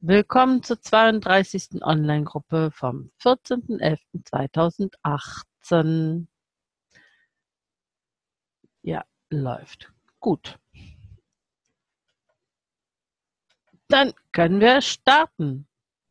Willkommen zur 32. Online-Gruppe vom 14.11.2018. Ja, läuft. Gut. Dann können wir starten.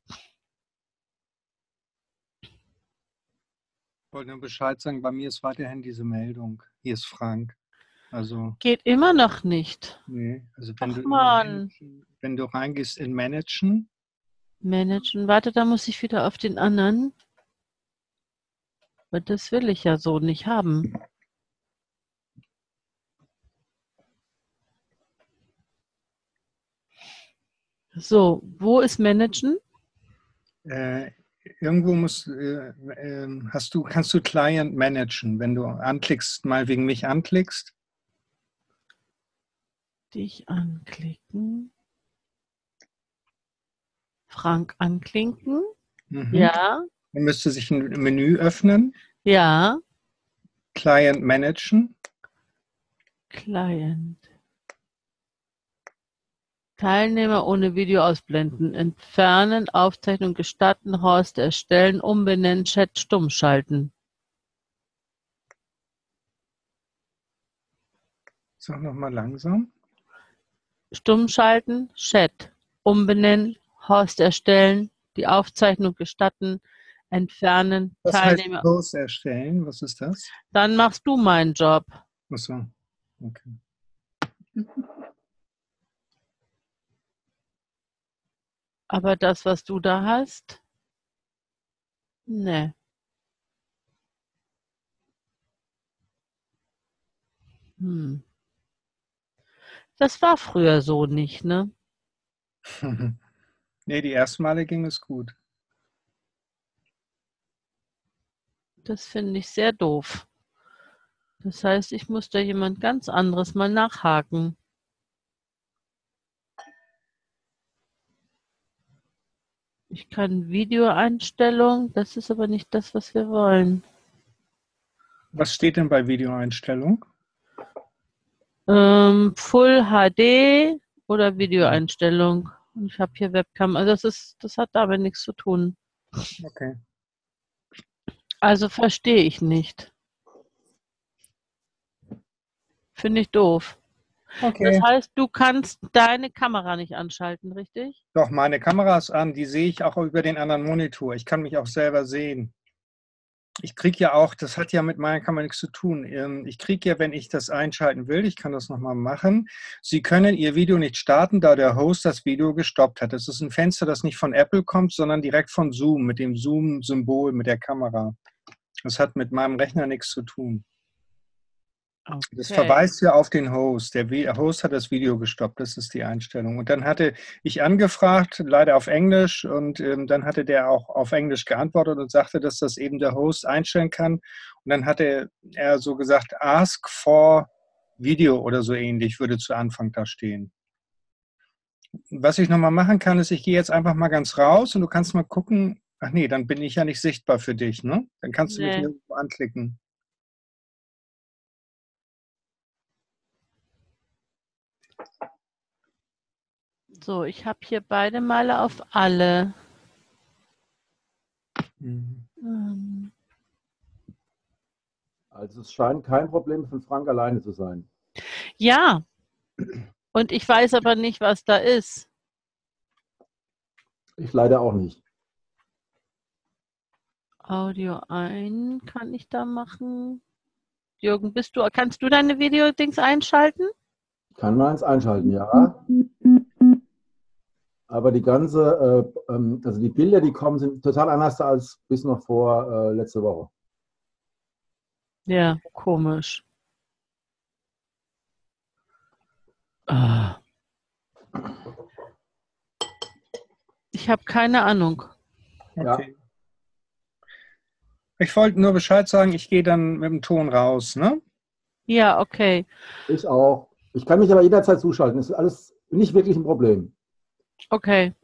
Ich wollte nur Bescheid sagen, bei mir ist weiterhin diese Meldung. Hier ist Frank. Also, Geht immer noch nicht. nee, also Ach man. wenn du reingehst in Managen, Managen. Warte, da muss ich wieder auf den anderen. Weil das will ich ja so nicht haben. So, wo ist Managen? irgendwo kannst du Client managen, wenn du anklickst, mal wegen mich anklickst. Dich anklicken. Frank anklicken. Mhm. Ja, Dann müsste sich ein Menü öffnen. ja. Client managen. Client. Teilnehmer ohne Video ausblenden, entfernen, Aufzeichnung gestatten, Host erstellen, umbenennen, Chat stumm schalten. Sag nochmal langsam. Stumm schalten, Chat, umbenennen, Host erstellen, die Aufzeichnung gestatten, entfernen, Was heißt Teilnehmer. Post erstellen? Was ist das? Dann machst du meinen Job. Achso, okay. Aber das, was du da hast, ne. Das war früher so nicht, ne? Nee, die ersten Male ging es gut. Das finde ich sehr doof. Das heißt, ich muss da jemand ganz anderes mal nachhaken. Ich kann Videoeinstellung, das ist aber nicht das, was wir wollen. Was steht denn bei Videoeinstellung? Full HD oder Videoeinstellung. Und ich habe hier Webcam. Also das hat damit nichts zu tun. Okay. Also verstehe ich nicht. Finde ich doof. Das Okay. heißt, du kannst deine Kamera nicht anschalten, richtig? Doch, meine Kamera ist an, die sehe ich auch über den anderen Monitor. Ich kann mich auch selber sehen. Ich kriege ja auch, das hat ja mit meiner Kamera nichts zu tun. Ich kriege ja, wenn ich das einschalten will, ich kann das nochmal machen. Sie können Ihr Video nicht starten, da der Host das Video gestoppt hat. Das ist ein Fenster, das nicht von Apple kommt, sondern direkt von Zoom, mit dem Zoom-Symbol, mit der Kamera. Das hat mit meinem Rechner nichts zu tun. Das Okay. verweist ja auf den Host. Der Host hat das Video gestoppt. Das ist die Einstellung. Und dann hatte ich angefragt, leider auf Englisch, und dann hatte der auch auf Englisch geantwortet und sagte, dass das eben der Host einstellen kann. Und dann hatte er so gesagt, ask for Video oder so ähnlich, würde zu Anfang da stehen. Was ich nochmal machen kann, ist, ich gehe jetzt einfach mal ganz raus und du kannst mal gucken. Ach nee, dann bin ich ja nicht sichtbar für dich, ne? Dann kannst du mich Nee. nirgendwo anklicken. So, ich habe hier beide Male auf alle. Mhm. Also es scheint kein Problem für Frank alleine zu sein. Ja, und ich weiß aber nicht, was da ist. Ich leider auch nicht. Audio ein kann ich da machen. Jürgen, kannst du deine Videodings einschalten? Kann man eins einschalten, ja. Aber die also die Bilder, die kommen, sind total anders als bis noch vor letzte Woche. Ja, komisch. Ah. Ich habe keine Ahnung. Ja, Okay. Ich wollte nur Bescheid sagen, ich gehe dann mit dem Ton raus, ne? Ja, okay. ich auch. Ich kann mich aber jederzeit zuschalten. Das ist alles nicht wirklich ein Problem. Okay,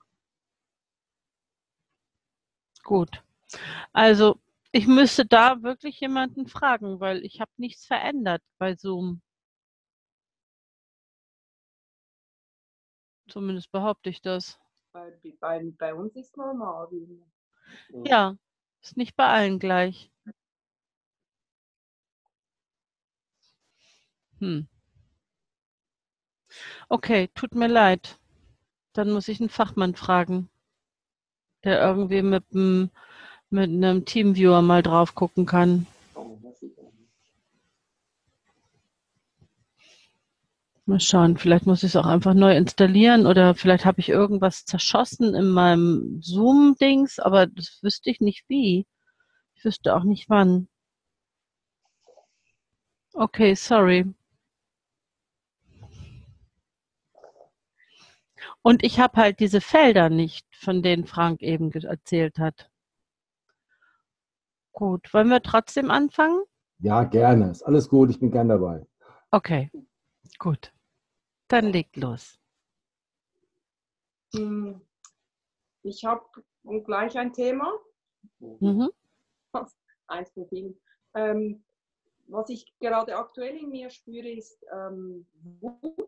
gut. Also, ich müsste da wirklich jemanden fragen, weil ich habe nichts verändert bei Zoom. Zumindest behaupte ich das. Bei uns ist normal. Ja, ist nicht bei allen gleich. Okay, tut mir leid. Dann muss ich einen Fachmann fragen, der irgendwie mit einem Teamviewer mal drauf gucken kann. Mal schauen, vielleicht muss ich es auch einfach neu installieren oder vielleicht habe ich irgendwas zerschossen in meinem Zoom-Dings, aber das wüsste ich nicht wie. Ich wüsste auch nicht wann. Okay, sorry. Und ich habe halt diese Felder nicht, von denen Frank eben erzählt hat. Gut, wollen wir trotzdem anfangen? Ja, gerne. Ist alles gut, ich bin gern dabei. Okay, gut. Dann legt los. Ich habe gleich ein Thema. Eins von vielen. Was ich gerade aktuell in mir spüre, ist Wut.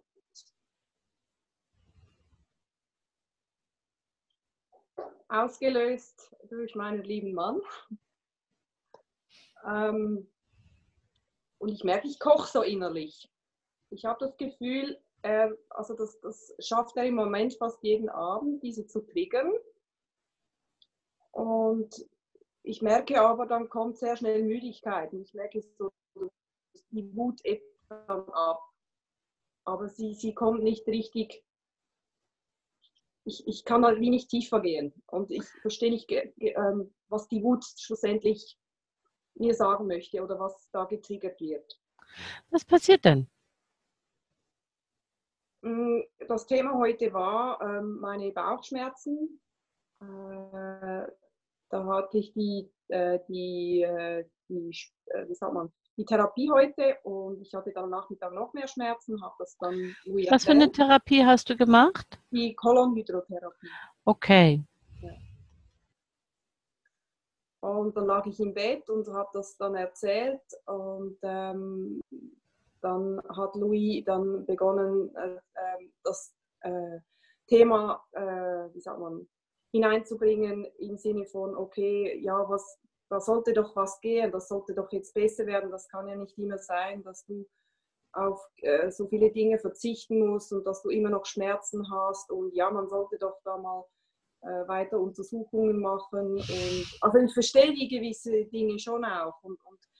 Ausgelöst durch meinen lieben Mann. Und ich merke, ich koche so innerlich. Ich habe das Gefühl, also das schafft er im Moment fast jeden Abend, diese zu triggern. Und ich merke aber, dann kommt sehr schnell Müdigkeit. Und ich merke so, die Wut ebbt dann ab. Aber sie kommt nicht richtig. Ich kann halt wie nicht tiefer gehen. Und ich verstehe nicht, was die Wut schlussendlich mir sagen möchte oder was da getriggert wird. Was passiert denn? Das Thema heute war meine Bauchschmerzen. Da hatte ich die Therapie heute und ich hatte dann am Nachmittag noch mehr Schmerzen, habe das dann Louis Was für eine Therapie hast du gemacht? Die Kolonhydrotherapie. Okay. Ja. Und dann lag ich im Bett und habe das dann erzählt und dann hat Louis dann begonnen, das Thema, wie sagt man, hineinzubringen im Sinne von, okay, ja, da sollte doch was gehen, das sollte doch jetzt besser werden, das kann ja nicht immer sein, dass du auf so viele Dinge verzichten musst und dass du immer noch Schmerzen hast und ja, man sollte doch da mal weiter Untersuchungen machen. Und, also ich verstehe die gewisse Dinge schon auch. Und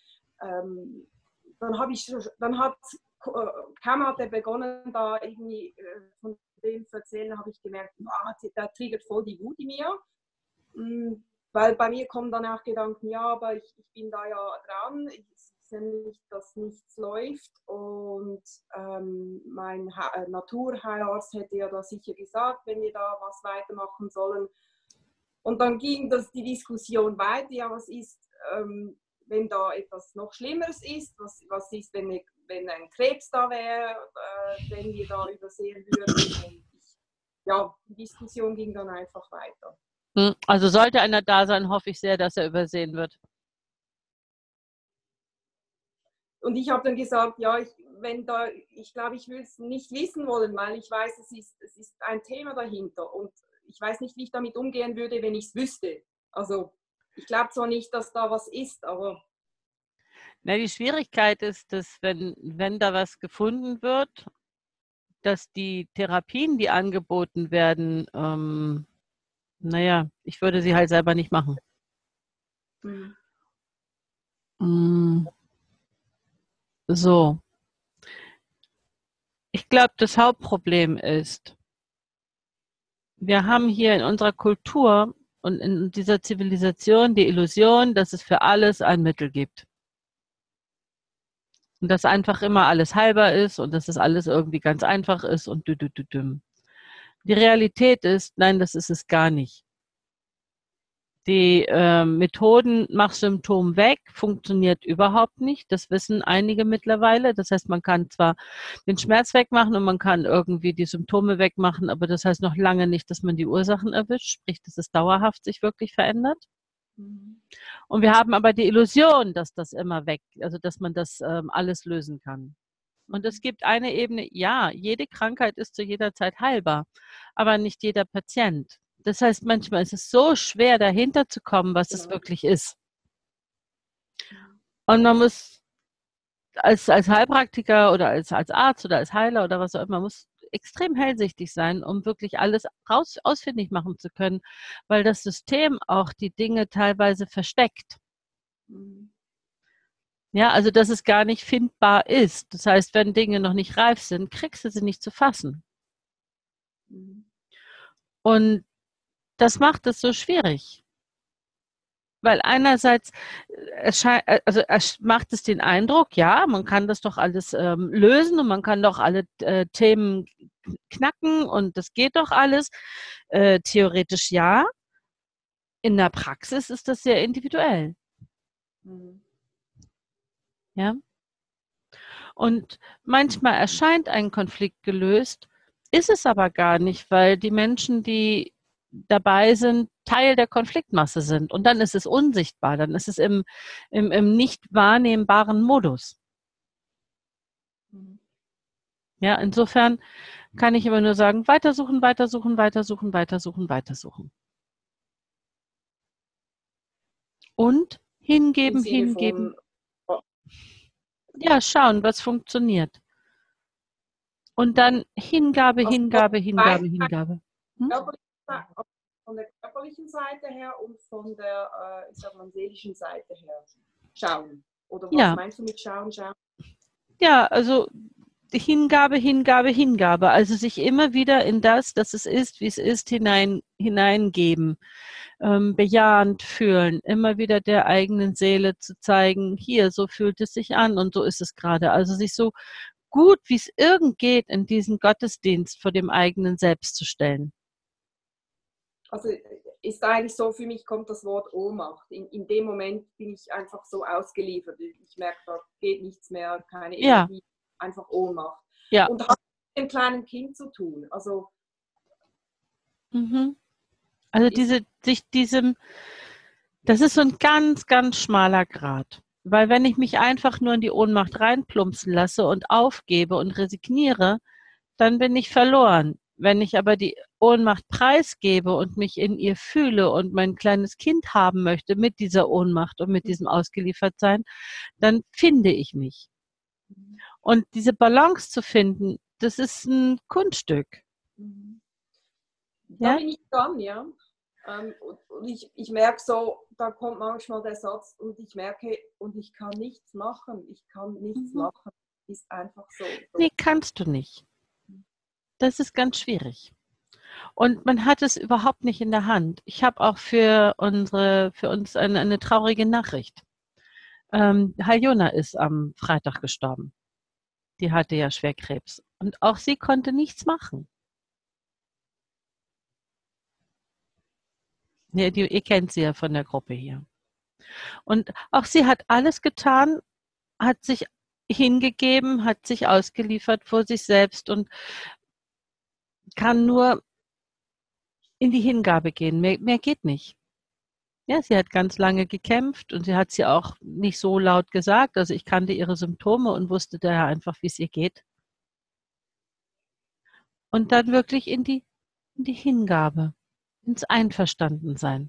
kaum hat er begonnen, da irgendwie von dem zu erzählen, habe ich gemerkt, der triggert voll die Wut in mir. Weil bei mir kommen dann auch Gedanken, ja, aber ich bin da ja dran, ich sehe nicht, dass nichts läuft und mein Naturheilarzt hätte ja da sicher gesagt, wenn wir da was weitermachen sollen. Und dann ging die Diskussion weiter, ja, was ist, wenn da etwas noch Schlimmeres ist, was ist, wenn ein Krebs da wäre, den wir da übersehen würden. Und die Diskussion ging dann einfach weiter. Also sollte einer da sein, hoffe ich sehr, dass er übersehen wird. Und ich habe dann gesagt, ja, ich glaube, ich will es nicht wissen wollen, weil ich weiß, es ist ein Thema dahinter. Und ich weiß nicht, wie ich damit umgehen würde, wenn ich es wüsste. Also ich glaube zwar nicht, dass da was ist, aber... Na, die Schwierigkeit ist, dass wenn da was gefunden wird, dass die Therapien, die angeboten werden, naja, ich würde sie halt selber nicht machen. So. Ich glaube, das Hauptproblem ist, wir haben hier in unserer Kultur und in dieser Zivilisation die Illusion, dass es für alles ein Mittel gibt. Und dass einfach immer alles heilbar ist und dass es alles irgendwie ganz einfach ist und düm. Die Realität ist, nein, das ist es gar nicht. Die Methoden, mach Symptom weg, funktioniert überhaupt nicht. Das wissen einige mittlerweile. Das heißt, man kann zwar den Schmerz wegmachen und man kann irgendwie die Symptome wegmachen, aber das heißt noch lange nicht, dass man die Ursachen erwischt, sprich, dass es dauerhaft sich wirklich verändert. Und wir haben aber die Illusion, dass das immer also dass man das alles lösen kann. Und es gibt eine Ebene, ja, jede Krankheit ist zu jeder Zeit heilbar, aber nicht jeder Patient. Das heißt, manchmal ist es so schwer, dahinter zu kommen, was es Genau. wirklich ist. Und man muss als Heilpraktiker oder als Arzt oder als Heiler oder was auch immer, man muss extrem hellsichtig sein, um wirklich alles ausfindig machen zu können, weil das System auch die Dinge teilweise versteckt. Mhm. Ja, also dass es gar nicht findbar ist. Das heißt, wenn Dinge noch nicht reif sind, kriegst du sie nicht zu fassen. Mhm. Und das macht es so schwierig. Weil einerseits macht es den Eindruck, ja, man kann das doch alles lösen und man kann doch alle Themen knacken und das geht doch alles. Theoretisch ja. In der Praxis ist das sehr individuell. Mhm. Ja. Und manchmal erscheint ein Konflikt gelöst, ist es aber gar nicht, weil die Menschen, die dabei sind, Teil der Konfliktmasse sind. Und dann ist es unsichtbar, dann ist es im nicht wahrnehmbaren Modus. Mhm. Ja, insofern kann ich immer nur sagen, weitersuchen, weitersuchen, weitersuchen, weitersuchen, weitersuchen. Und Im hingeben, Sinne hingeben. von, Ja, schauen, was funktioniert. Und dann Hingabe, also Hingabe, Hingabe, Hingabe. Hm? von der körperlichen Seite her und von der, ich sag mal, seelischen Seite her schauen. Oder was Ja, meinst du mit schauen, schauen? ja, also Hingabe, Hingabe, Hingabe. Also sich immer wieder in das, dass es ist, wie es ist, hineingeben, bejahend fühlen, immer wieder der eigenen Seele zu zeigen, hier, so fühlt es sich an und so ist es gerade. Also sich so gut, wie es irgend geht, in diesen Gottesdienst vor dem eigenen Selbst zu stellen. Also ist eigentlich so, für mich kommt das Wort Ohnmacht. In dem Moment bin ich einfach so ausgeliefert. Ich merke, da geht nichts mehr, keine Ja, Energie, einfach Ohnmacht. ja. Und hat mit dem kleinen Kind zu tun. Also Mhm. Also ist, das ist so ein ganz, ganz schmaler Grat. Weil wenn ich mich einfach nur in die Ohnmacht reinplumpsen lasse und aufgebe und resigniere, dann bin ich verloren. Wenn ich aber die Ohnmacht preisgebe und mich in ihr fühle und mein kleines Kind haben möchte mit dieser Ohnmacht und mit diesem Ausgeliefertsein, dann finde ich mich. Und diese Balance zu finden, das ist ein Kunststück. da Ja? bin ich dran, ja. Und ich merke so, da kommt manchmal der Satz und ich merke, und ich kann nichts machen. Ich kann nichts machen. Ist einfach so. Nee, kannst du nicht. Das ist ganz schwierig. Und man hat es überhaupt nicht in der Hand. Ich habe auch für uns eine traurige Nachricht. Haljona ist am Freitag gestorben. Die hatte ja Schwerkrebs. Und auch sie konnte nichts machen. Ja, ihr kennt sie ja von der Gruppe hier. Und auch sie hat alles getan, hat sich hingegeben, hat sich ausgeliefert vor sich selbst und kann nur in die Hingabe gehen. Mehr geht nicht. Ja, sie hat ganz lange gekämpft und sie hat sie auch nicht so laut gesagt. Also ich kannte ihre Symptome und wusste daher einfach, wie es ihr geht. Und dann wirklich in die Hingabe, ins Einverstandensein.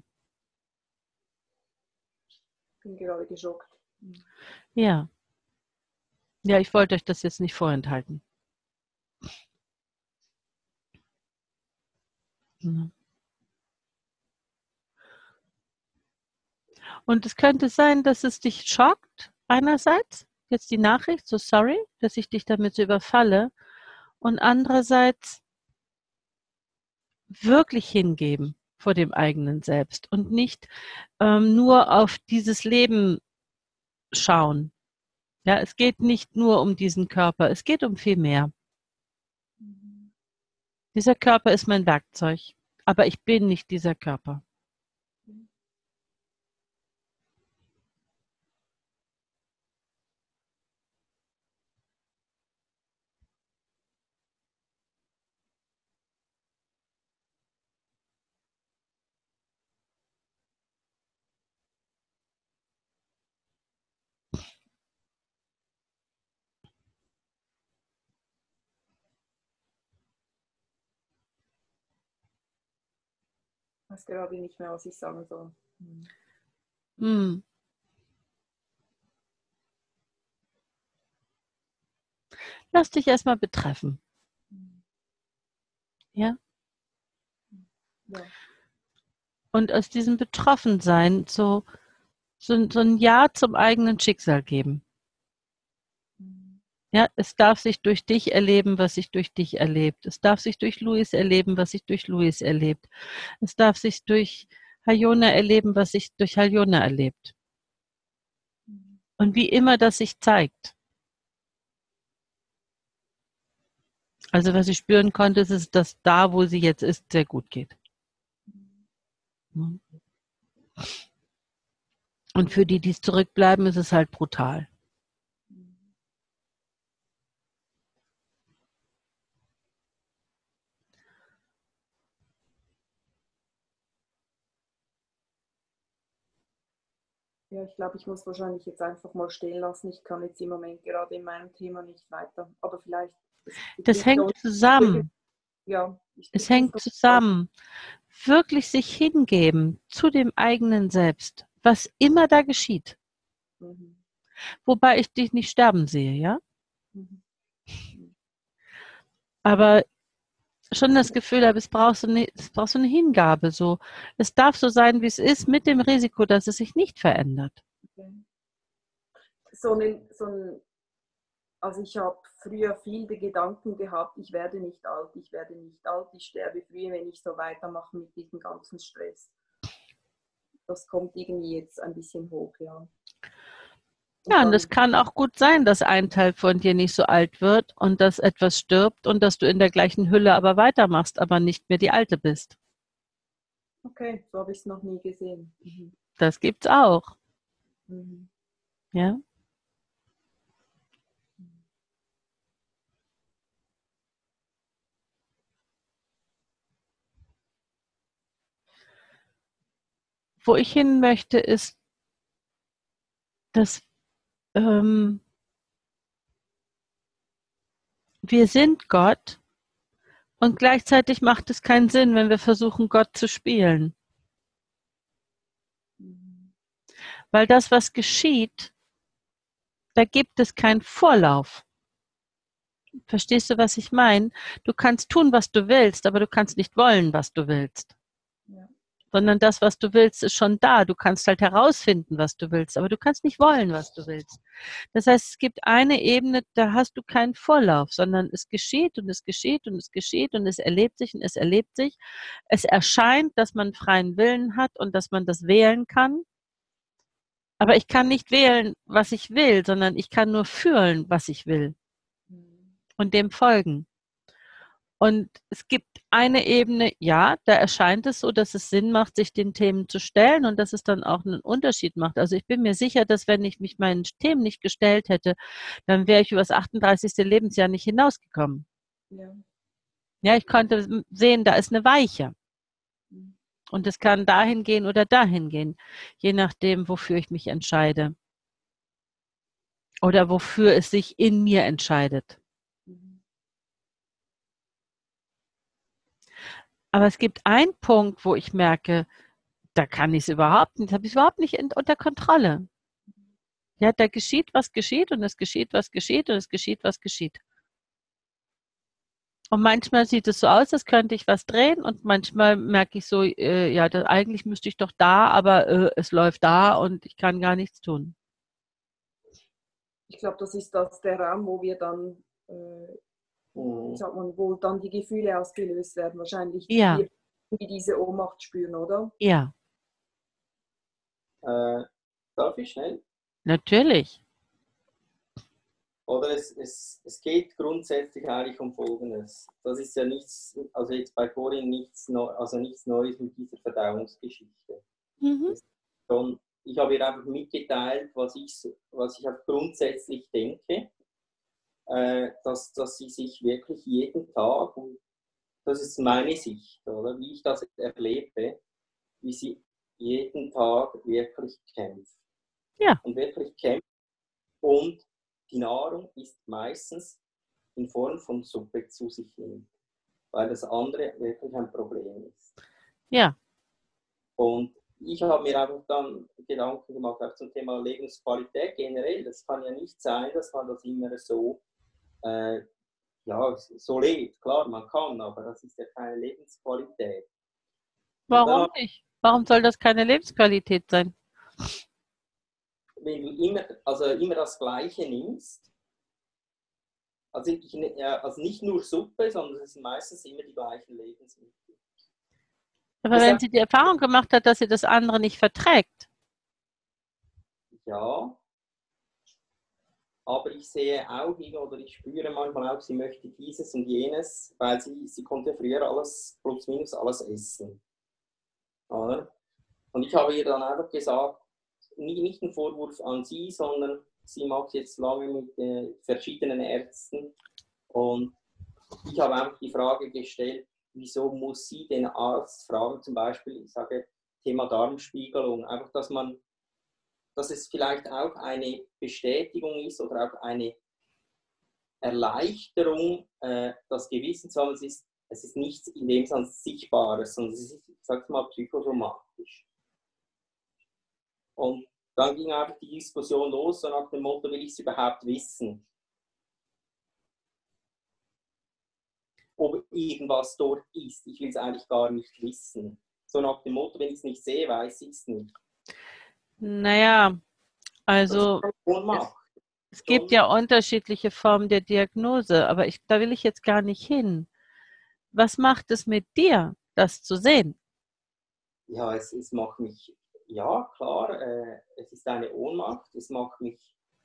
Ich bin gerade geschockt. Ja. Ja, ich wollte euch das jetzt nicht vorenthalten. Ja. Und es könnte sein, dass es dich schockt, einerseits, jetzt die Nachricht, so sorry, dass ich dich damit so überfalle, und andererseits wirklich hingeben vor dem eigenen Selbst und nicht nur auf dieses Leben schauen. Ja, es geht nicht nur um diesen Körper, es geht um viel mehr. Dieser Körper ist mein Werkzeug, aber ich bin nicht dieser Körper. weiß gerade nicht mehr, was ich sagen soll. Hm. Lass dich erstmal betreffen. Ja? Ja. Und aus diesem Betroffensein so ein Ja zum eigenen Schicksal geben. Ja, es darf sich durch dich erleben, was sich durch dich erlebt. Es darf sich durch Luis erleben, was sich durch Luis erlebt. Es darf sich durch Haljona erleben, was sich durch Haljona erlebt. Und wie immer das sich zeigt. Also was ich spüren konnte, ist, dass da, wo sie jetzt ist, sehr gut geht. Und für die, die es zurückbleiben, ist es halt brutal. Ja, ich glaube, ich muss wahrscheinlich jetzt einfach mal stehen lassen. Ich kann jetzt im Moment gerade in meinem Thema nicht weiter. Aber vielleicht. Das hängt zusammen. Ja, Es hängt zusammen. Wirklich sich hingeben zu dem eigenen Selbst, was immer da geschieht. Mhm. Wobei ich dich nicht sterben sehe, ja? Mhm. Aber schon das Gefühl habe, es braucht so eine Hingabe. So. Es darf so sein, wie es ist, mit dem Risiko, dass es sich nicht verändert. Okay. Also ich habe früher viele Gedanken gehabt, ich werde nicht alt, ich werde nicht alt, ich sterbe früher, wenn ich so weitermache mit diesem ganzen Stress. Das kommt irgendwie jetzt ein bisschen hoch, ja. Ja, und es kann auch gut sein, dass ein Teil von dir nicht so alt wird und dass etwas stirbt und dass du in der gleichen Hülle aber weitermachst, aber nicht mehr die Alte bist. Okay, so habe ich es noch nie gesehen. Mhm. Das gibt's auch. Mhm. Ja. Wo ich hin möchte, ist, dass wir sind Gott und gleichzeitig macht es keinen Sinn, wenn wir versuchen, Gott zu spielen. Weil das, was geschieht, da gibt es keinen Vorlauf. Verstehst du, was ich meine? Du kannst tun, was du willst, aber du kannst nicht wollen, was du willst. Ja. Sondern das, was du willst, ist schon da. Du kannst halt herausfinden, was du willst, aber du kannst nicht wollen, was du willst. Das heißt, es gibt eine Ebene, da hast du keinen Vorlauf, sondern es geschieht und es geschieht und es geschieht und es erlebt sich und es erlebt sich. Es erscheint, dass man freien Willen hat und dass man das wählen kann. Aber ich kann nicht wählen, was ich will, sondern ich kann nur fühlen, was ich will und dem folgen. Und es gibt eine Ebene, ja, da erscheint es so, dass es Sinn macht, sich den Themen zu stellen und dass es dann auch einen Unterschied macht. Also ich bin mir sicher, dass wenn ich mich meinen Themen nicht gestellt hätte, dann wäre ich über das 38. Lebensjahr nicht hinausgekommen. Ja. Ja, ich konnte sehen, da ist eine Weiche. Und es kann dahin gehen oder dahin gehen, je nachdem, wofür ich mich entscheide. Oder wofür es sich in mir entscheidet. Aber es gibt einen Punkt, wo ich merke, da kann ich es überhaupt nicht, habe ich es überhaupt nicht unter Kontrolle. Ja, da geschieht, was geschieht und es geschieht, was geschieht und es geschieht, was geschieht. Und manchmal sieht es so aus, als könnte ich was drehen und manchmal merke ich so, ja, eigentlich müsste ich doch da, aber es läuft da und ich kann gar nichts tun. Ich glaube, das ist der Raum, wo wir dann, sagt man, wo dann die Gefühle ausgelöst werden. Wahrscheinlich Ja. die diese Ohnmacht spüren, oder? Ja. Darf ich schnell? Natürlich. Oder es geht grundsätzlich eigentlich um Folgendes. Das ist ja nichts, also jetzt bei Corinne nichts Neues mit dieser Verdauungsgeschichte. Mhm. Ich habe ihr einfach mitgeteilt, was ich auch grundsätzlich denke, dass sie sich wirklich jeden Tag, und das ist meine Sicht, oder wie ich das erlebe, wie sie jeden Tag wirklich kämpft. Ja. Und wirklich kämpft. Und die Nahrung ist meistens in Form von Suppe zu sich nimmt, weil das andere wirklich ein Problem ist. Ja. Und ich habe mir einfach dann Gedanken gemacht auch zum Thema Lebensqualität generell. Das kann ja nicht sein, dass man das immer so, so lebt. Klar, man kann, aber das ist ja keine Lebensqualität. Warum nicht? Warum soll das keine Lebensqualität sein? Wenn du immer das Gleiche nimmst, also nicht nur Suppe, sondern es sind meistens immer die gleichen Lebensmittel. Aber wenn sie die Erfahrung gemacht hat, dass sie das andere nicht verträgt. Ja, aber ich sehe auch oder ich spüre manchmal auch, sie möchte dieses und jenes, weil sie konnte früher alles, plus minus alles essen. Oder? Und ich habe ihr dann einfach gesagt, nicht ein Vorwurf an sie, sondern sie macht jetzt lange mit verschiedenen Ärzten und ich habe einfach die Frage gestellt, wieso muss sie den Arzt fragen, zum Beispiel, ich sage Thema Darmspiegelung, einfach, dass es vielleicht auch eine Bestätigung ist oder auch eine Erleichterung, das Gewissen zu haben, es ist nichts in dem Sinne Sichtbares, sondern es ist, ich sage mal, psychosomatisch. Und dann ging einfach die Diskussion los, so nach dem Motto, will ich es überhaupt wissen? Ob irgendwas dort ist. Ich will es eigentlich gar nicht wissen. So nach dem Motto, wenn ich es nicht sehe, weiß ich es nicht. Naja, also es gibt ja unterschiedliche Formen der Diagnose, aber da will ich jetzt gar nicht hin. Was macht es mit dir, das zu sehen? Ja, es macht mich, ja klar, es ist eine Ohnmacht, es macht mich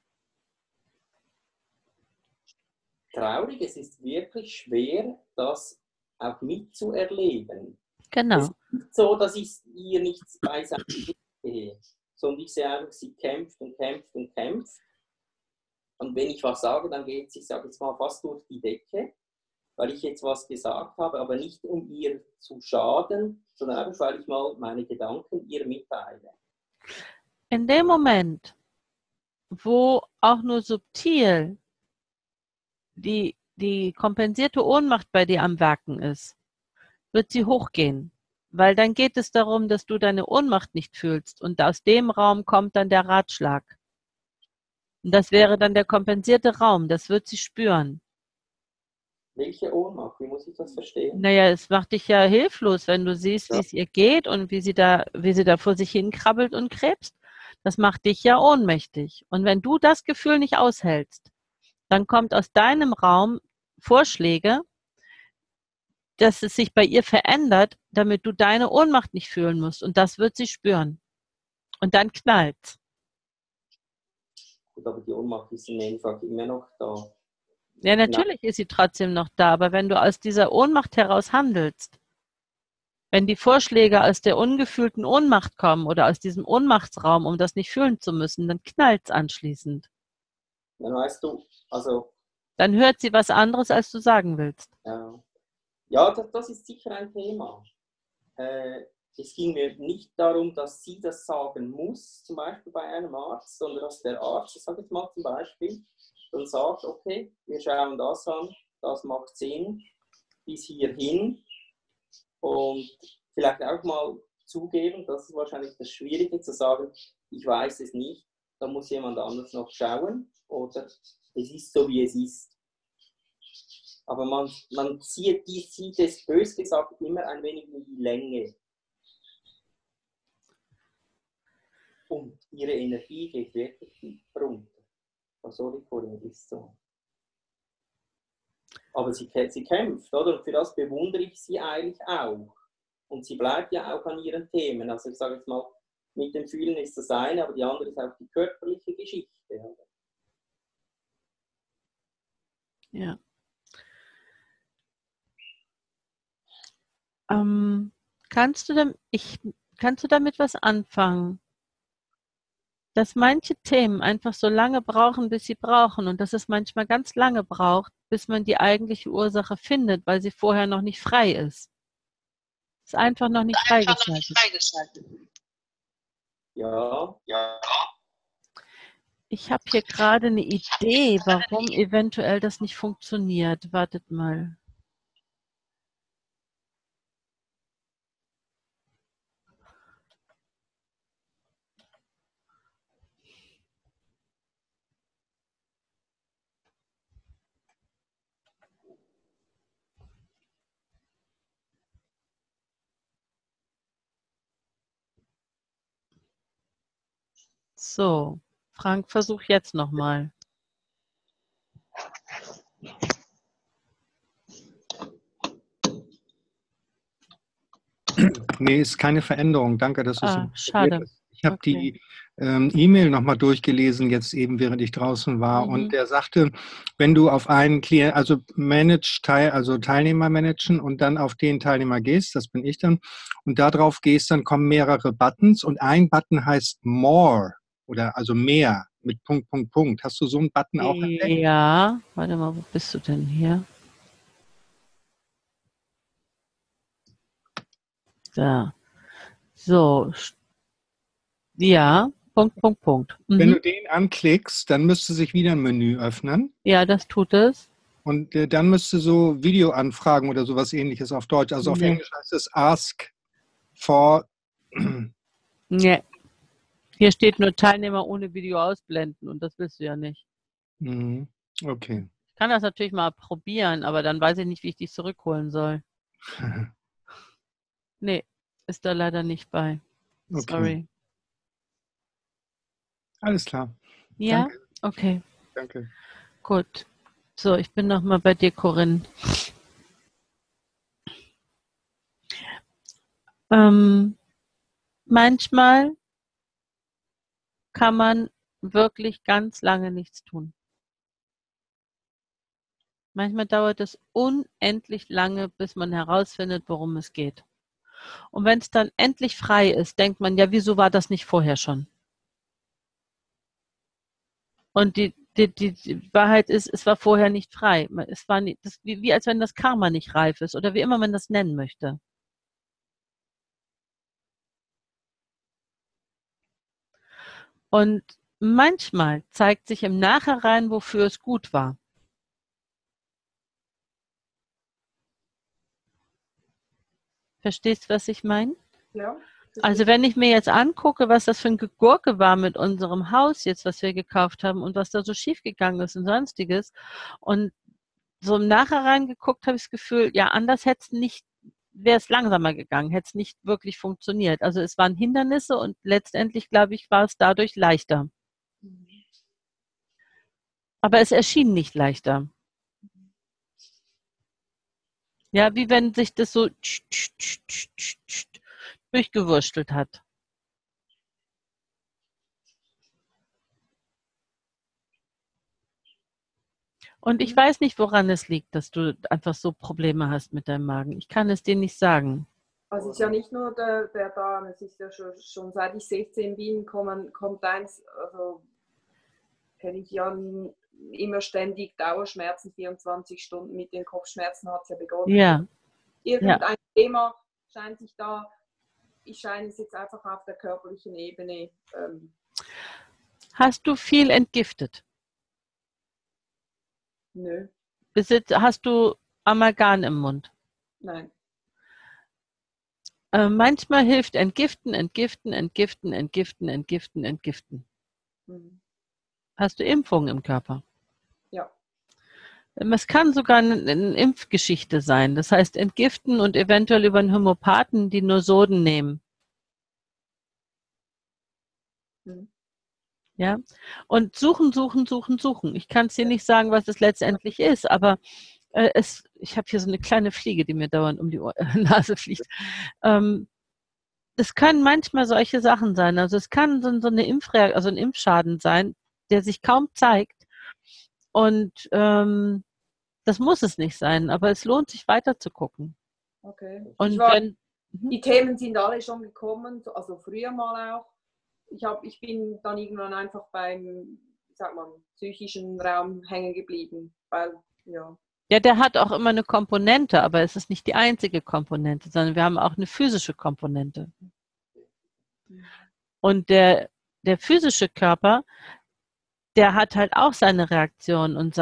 traurig, es ist wirklich schwer, das auch mitzuerleben. Genau. Es ist nicht so, dass ich ihr nichts beiseite sehe, sondern ich sehe einfach, sie kämpft und kämpft und kämpft. Und wenn ich was sage, dann geht es, ich sage jetzt mal, fast durch die Decke, weil ich jetzt was gesagt habe, aber nicht um ihr zu schaden, sondern einfach, weil ich mal meine Gedanken ihr mitteile. In dem Moment, wo auch nur subtil die kompensierte Ohnmacht bei dir am Werken ist, wird sie hochgehen. Weil dann geht es darum, dass du deine Ohnmacht nicht fühlst. Und aus dem Raum kommt dann der Ratschlag. Und das wäre dann der kompensierte Raum. Das wird sie spüren. Welche Ohnmacht? Wie muss ich das verstehen? Naja, es macht dich ja hilflos, wenn du siehst, wie es ihr geht und wie sie da vor sich hinkrabbelt und krebst. Das macht dich ja ohnmächtig. Und wenn du das Gefühl nicht aushältst, dann kommt aus deinem Raum Vorschläge, dass es sich bei ihr verändert, damit du deine Ohnmacht nicht fühlen musst. Und das wird sie spüren. Und dann knallt's. Gut, aber die Ohnmacht ist im Endeffekt immer noch da. Ja, natürlich ist sie trotzdem noch da, aber wenn du aus dieser Ohnmacht heraus handelst, wenn die Vorschläge aus der ungefühlten Ohnmacht kommen oder aus diesem Ohnmachtsraum, um das nicht fühlen zu müssen, dann knallt's anschließend. Dann weißt du, also... Dann hört sie was anderes, als du sagen willst. Ja, das ist sicher ein Thema. Es ging mir nicht darum, dass sie das sagen muss, zum Beispiel bei einem Arzt, sondern dass der Arzt, ich sage jetzt mal zum Beispiel, dann sagt, okay, wir schauen das an, das macht Sinn, bis hierhin. Und vielleicht auch mal zugeben, das ist wahrscheinlich das Schwierige, zu sagen, ich weiß es nicht, da muss jemand anders noch schauen oder es ist so, wie es ist. Aber man sieht es bös gesagt immer ein wenig in die Länge. Und ihre Energie geht wirklich runter. Was soll ich vorhin ist so. Aber sie kämpft, oder? Und für das bewundere ich sie eigentlich auch. Und sie bleibt ja auch an ihren Themen. Also ich sage jetzt mal, mit dem Fühlen ist das eine, aber die andere ist auch die körperliche Geschichte. Oder? Ja. Kannst du damit was anfangen? Dass manche Themen einfach so lange brauchen, bis sie brauchen und dass es manchmal ganz lange braucht, bis man die eigentliche Ursache findet, weil sie vorher noch nicht frei ist. Ist einfach noch nicht freigeschaltet. Ja. Ich habe hier gerade eine Idee, warum eventuell das nicht funktioniert. Wartet mal. So, Frank, versuch jetzt nochmal. Nee, ist keine Veränderung. Danke, dass du es Schade. Ich habe die E-Mail nochmal durchgelesen, jetzt eben, während ich draußen war. Und der sagte, wenn du auf einen Klient, also Teilnehmer managen und dann auf den Teilnehmer gehst, das bin ich dann, und da drauf gehst, dann kommen mehrere Buttons und ein Button heißt More oder also mehr mit Punkt, Punkt, Punkt. Hast du so einen Button auch entdeckt? Ja, warte mal, wo bist du denn hier? Da. So, ja, Punkt, Punkt, Punkt. Wenn du den anklickst, dann müsste sich wieder ein Menü öffnen. Ja, das tut es. Und dann müsste so Videoanfragen oder sowas Ähnliches auf Deutsch. Also auf Englisch heißt es Ask for. Nee. Hier steht nur Teilnehmer ohne Video ausblenden und das willst du ja nicht. Okay. Ich kann das natürlich mal probieren, aber dann weiß ich nicht, wie ich dich zurückholen soll. Nee, ist da leider nicht bei. Okay. Sorry. Alles klar. Ja? Danke. Okay. Danke. Gut. So, ich bin nochmal bei dir, Corinne. Manchmal kann man wirklich ganz lange nichts tun. Manchmal dauert es unendlich lange, bis man herausfindet, worum es geht. Und wenn es dann endlich frei ist, denkt man, ja, wieso war das nicht vorher schon? Und die Wahrheit ist, es war vorher nicht frei. Es war nicht, das, wie als wenn das Karma nicht reif ist oder wie immer man das nennen möchte. Und manchmal zeigt sich im Nachhinein, wofür es gut war. Verstehst du, was ich meine? Ja. Also wenn ich mir jetzt angucke, was das für ein Gegurke war mit unserem Haus jetzt, was wir gekauft haben und was da so schiefgegangen ist und sonstiges und so im Nachhinein geguckt, habe ich das Gefühl, ja, anders hätte es nicht, wäre es langsamer gegangen, hätte es nicht wirklich funktioniert. Also es waren Hindernisse und letztendlich, glaube ich, war es dadurch leichter. Aber es erschien nicht leichter. Ja, wie wenn sich das so durchgewurstelt hat. Und ich weiß nicht, woran es liegt, dass du einfach so Probleme hast mit deinem Magen. Ich kann es dir nicht sagen. Also es ist ja nicht nur der Darm, es ist ja schon seit ich 16 bin, kommt eins, also kenne ich ja immer ständig Dauerschmerzen, 24 Stunden mit den Kopfschmerzen hat es ja begonnen. Ja. Irgendein Thema scheint sich da, ich scheine es jetzt einfach auf der körperlichen Ebene. Hast du viel entgiftet? Nö. Hast du Amalgam im Mund? Nein. Manchmal hilft Entgiften. Hast du Impfungen im Körper? Ja. Es kann sogar eine Impfgeschichte sein. Das heißt, entgiften und eventuell über einen Homöopathen die Nosoden nehmen. Ja? Und suchen. Ich kann es dir nicht sagen, was es letztendlich ist, aber ich habe hier so eine kleine Fliege, die mir dauernd um die Nase fliegt. Es können manchmal solche Sachen sein. Also es kann so eine also ein Impfschaden sein, der sich kaum zeigt. Und das muss es nicht sein, aber es lohnt sich weiter zu gucken. Okay. Und die Themen sind alle schon gekommen, also früher mal auch. Ich bin dann irgendwann einfach beim, wie sagt man, psychischen Raum hängen geblieben, weil, ja. Ja, der hat auch immer eine Komponente, aber es ist nicht die einzige Komponente, sondern wir haben auch eine physische Komponente. Und der physische Körper, der hat halt auch seine Reaktion und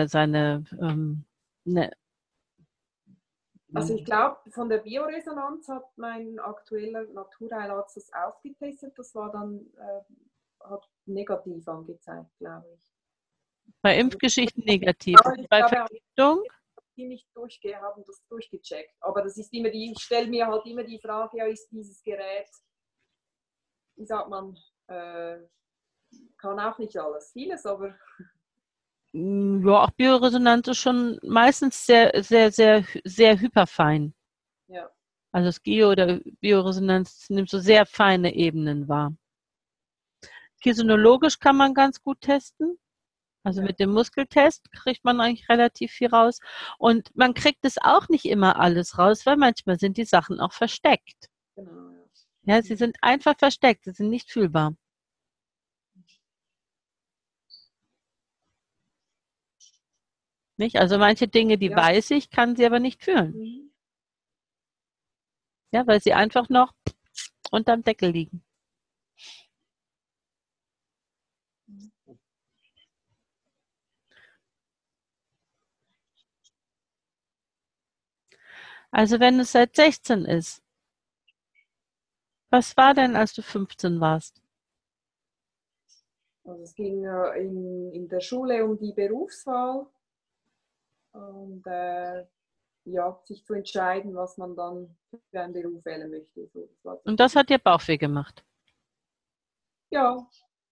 Also ich glaube, von der Bioresonanz hat mein aktueller Naturheilarzt das aufgetestet. Das war dann, hat negativ angezeigt, glaube ich. Bei Impfgeschichten negativ. Ja, bei Vergiftung? Die nicht haben das durchgecheckt. Aber das ist immer ich stelle mir halt immer die Frage, ja, ist dieses Gerät, wie sagt man, kann auch nicht alles, vieles, aber Ja, auch Bioresonanz ist schon meistens sehr, sehr, sehr, sehr hyperfein. ja. Also das Geo- oder Bioresonanz nimmt so sehr feine Ebenen wahr. Kinesiologisch kann man ganz gut testen. Also Ja. mit dem Muskeltest kriegt man eigentlich relativ viel raus. Und man kriegt es auch nicht immer alles raus, weil manchmal sind die Sachen auch versteckt. Genau, ja. Ja, sie sind einfach versteckt, sie sind nicht fühlbar. Nicht? Also manche Dinge, die Ja. weiß ich, kann sie aber nicht fühlen. Mhm. Ja, weil sie einfach noch unterm Deckel liegen. Also wenn es seit 16 ist, was war denn, als du 15 warst? Also es ging in der Schule um die Berufswahl und ja, sich zu entscheiden, was man dann für einen Beruf wählen möchte. So, das war Und das hat dir Bauchweh gemacht. ja.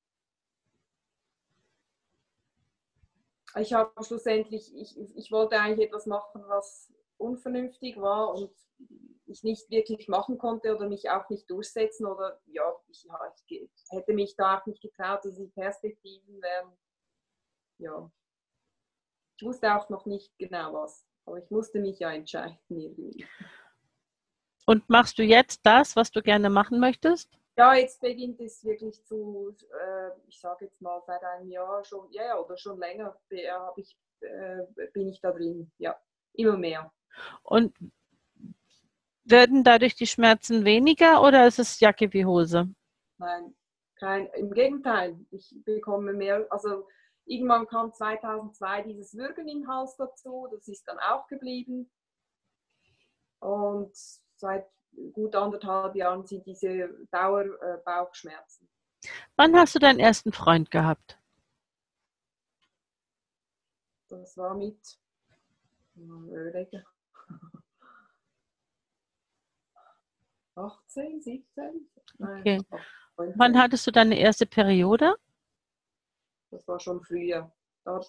Ich habe schlussendlich, ich wollte eigentlich etwas machen, was unvernünftig war und ich nicht wirklich machen konnte oder mich auch nicht durchsetzen oder ja, ich hätte mich da auch nicht getraut, dass die Perspektiven wären, ja. Ich wusste auch noch nicht genau was, aber ich musste mich ja entscheiden irgendwie. Und machst du jetzt das, was du gerne machen möchtest? Ja, jetzt beginnt es wirklich ich sage jetzt mal seit einem Jahr schon, ja, oder schon länger bin ich da drin, ja, immer mehr. Und werden dadurch die Schmerzen weniger oder ist es Jacke wie Hose? Nein, im Gegenteil, ich bekomme mehr, also irgendwann kam 2002 dieses Würgen im Hals dazu, das ist dann auch geblieben und seit gut 1,5 Jahren sind diese Dauer-Bauchschmerzen. Wann hast du deinen ersten Freund gehabt? Das war mit, überlege, 18, 17? Okay. Nein, 19. Wann hattest du deine erste Periode? Das war schon früher. Dort,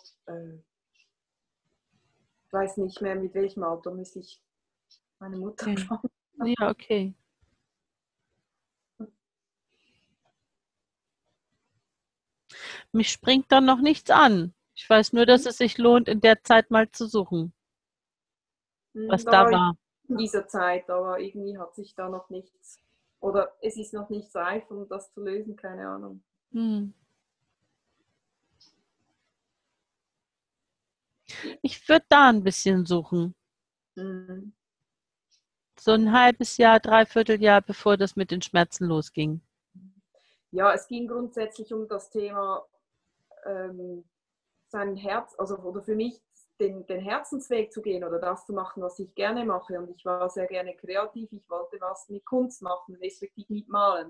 ich weiß nicht mehr, mit welchem Alter müsste ich meine Mutter Okay. fragen. Ja, okay. Mich springt dann noch nichts an. Ich weiß nur, dass es sich lohnt, in der Zeit mal zu suchen, was Da da war ich war. in dieser Zeit, aber irgendwie hat sich da noch nichts, oder es ist noch nicht reif, um das zu lösen, keine Ahnung. Hm. Ich würde da ein bisschen suchen. Mhm. So ein halbes Jahr, Dreivierteljahr, bevor das mit den Schmerzen losging. Ja, es ging grundsätzlich um das Thema sein Herz, also oder für mich den Herzensweg zu gehen oder das zu machen, was ich gerne mache. Und ich war sehr gerne kreativ, ich wollte was mit Kunst machen, respektive mit Malen.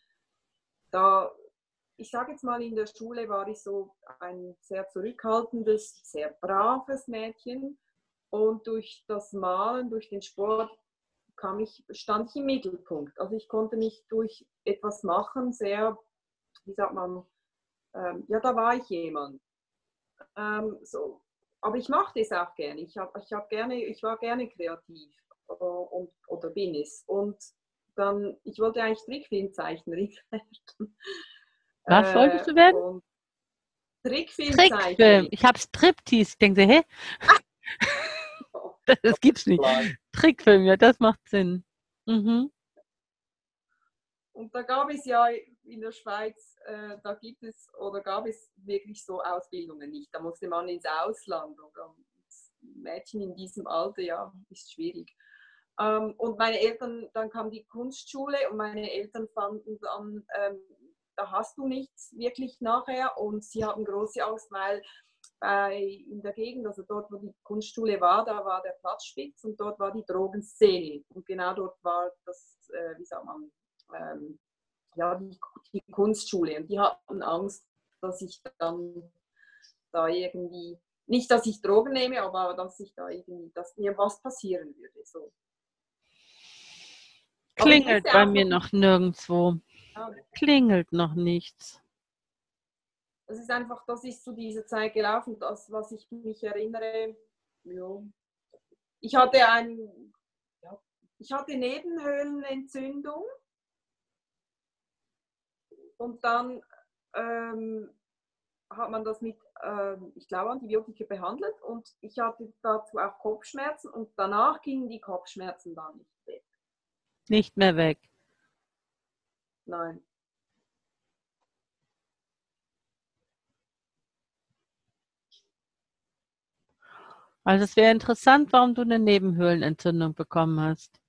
Ich sage jetzt mal, in der Schule war ich so ein sehr zurückhaltendes, sehr braves Mädchen. Und durch das Malen, durch den Sport stand ich im Mittelpunkt. Also ich konnte mich durch etwas machen, sehr, wie sagt man, ja, da war ich jemand. So. Aber ich machte es auch gerne. Ich war gerne kreativ oder bin es. Und dann, ich wollte eigentlich Trickfilmzeichnerin werden. Was wolltest du werden? Und Trickfilm. Trickfilmzeichnerin. Ich habe Striptease. Ich denke, hä? Das gibt's nicht. Trickfilm, ja, das macht Sinn. Mhm. Und da gab es ja in der Schweiz, gab es wirklich so Ausbildungen nicht. Da musste man ins Ausland. Und Mädchen in diesem Alter, ja, ist schwierig. Und meine Eltern, dann kam die Kunstschule und meine Eltern fanden dann, da hast du nichts wirklich nachher. Und sie hatten große Angst, weil in der Gegend, also dort, wo die Kunstschule war, da war der Platzspitz und dort war die Drogenszene. Und genau dort war das, wie sagt man, ja, die Kunstschule. Und die hatten Angst, dass ich dann da irgendwie, nicht, dass ich Drogen nehme, aber dass ich da irgendwie, dass mir was passieren würde. So. Klingelt bei mir noch nirgendwo. Ja. Klingelt noch nichts. es ist einfach, das ist zu dieser Zeit gelaufen, das, was ich mich erinnere, ja. Ich hatte Nebenhöhlenentzündung und dann hat man das mit, ich glaube, Antibiotika behandelt und ich hatte dazu auch Kopfschmerzen und danach gingen die Kopfschmerzen dann nicht weg. Nicht mehr weg. Nein. Also es wäre interessant, warum du eine Nebenhöhlenentzündung bekommen hast.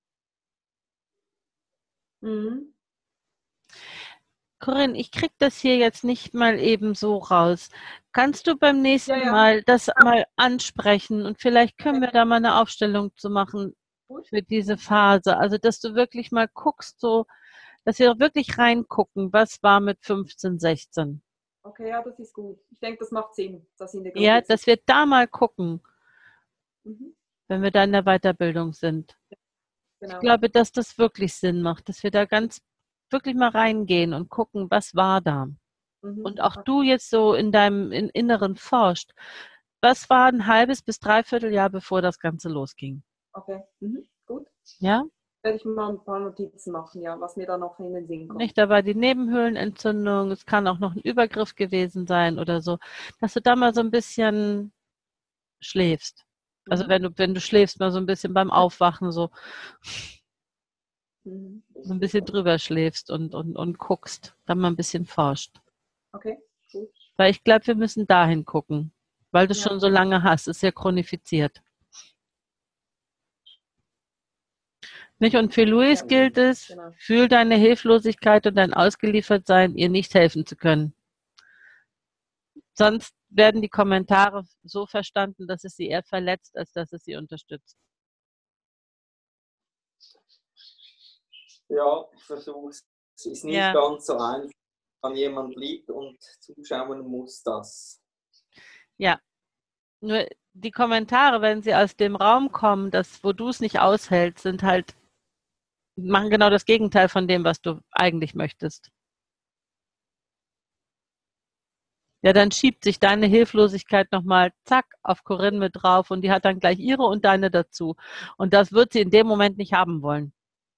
Mhm. Corinne, ich kriege das hier jetzt nicht mal eben so raus. Kannst du beim nächsten Ja, ja. Mal das mal ansprechen und vielleicht können wir da mal eine Aufstellung zu machen Gut. für diese Phase. Also, dass du wirklich mal guckst, so, dass wir wirklich reingucken, was war mit 15, 16. Okay, ja, das ist gut. Ich denke, das macht Sinn, dass in der Gruppe Ja, dass wir da mal gucken, Mhm. wenn wir da in der Weiterbildung sind. Genau. Ich glaube, dass das wirklich Sinn macht, dass wir da ganz wirklich mal reingehen und gucken, was war da. Mhm. Und auch du jetzt so in deinem Inneren forscht. Was war ein halbes bis dreiviertel Jahr, bevor das Ganze losging? Okay, mhm. Gut. Ja? Werde ich mal ein paar Notizen machen, ja, was mir da noch in den Sinn kommt. Nicht, da war die Nebenhöhlenentzündung, es kann auch noch ein Übergriff gewesen sein oder so, dass du da mal so ein bisschen schläfst. Also wenn du schläfst, mal so ein bisschen beim Aufwachen so Mhm. ein bisschen drüber schläfst und guckst, dann mal ein bisschen forscht. Okay, gut. Weil ich glaube, wir müssen dahin gucken, weil du Ja. schon so lange hast, ist ja chronifiziert. Nicht? Und für Luis gilt es, Genau. fühl deine Hilflosigkeit und dein Ausgeliefertsein, ihr nicht helfen zu können. Sonst werden die Kommentare so verstanden, dass es sie eher verletzt, als dass es sie unterstützt. Ja, ich versuche es. Es ist nicht Ja. ganz so einfach, wenn jemand liebt und zuschauen muss das. Ja, nur die Kommentare, wenn sie aus dem Raum kommen, wo du es nicht aushältst, sind halt, machen genau das Gegenteil von dem, was du eigentlich möchtest. Ja, dann schiebt sich deine Hilflosigkeit nochmal, zack, auf Corinne mit drauf und die hat dann gleich ihre und deine dazu. Und das wird sie in dem Moment nicht haben wollen.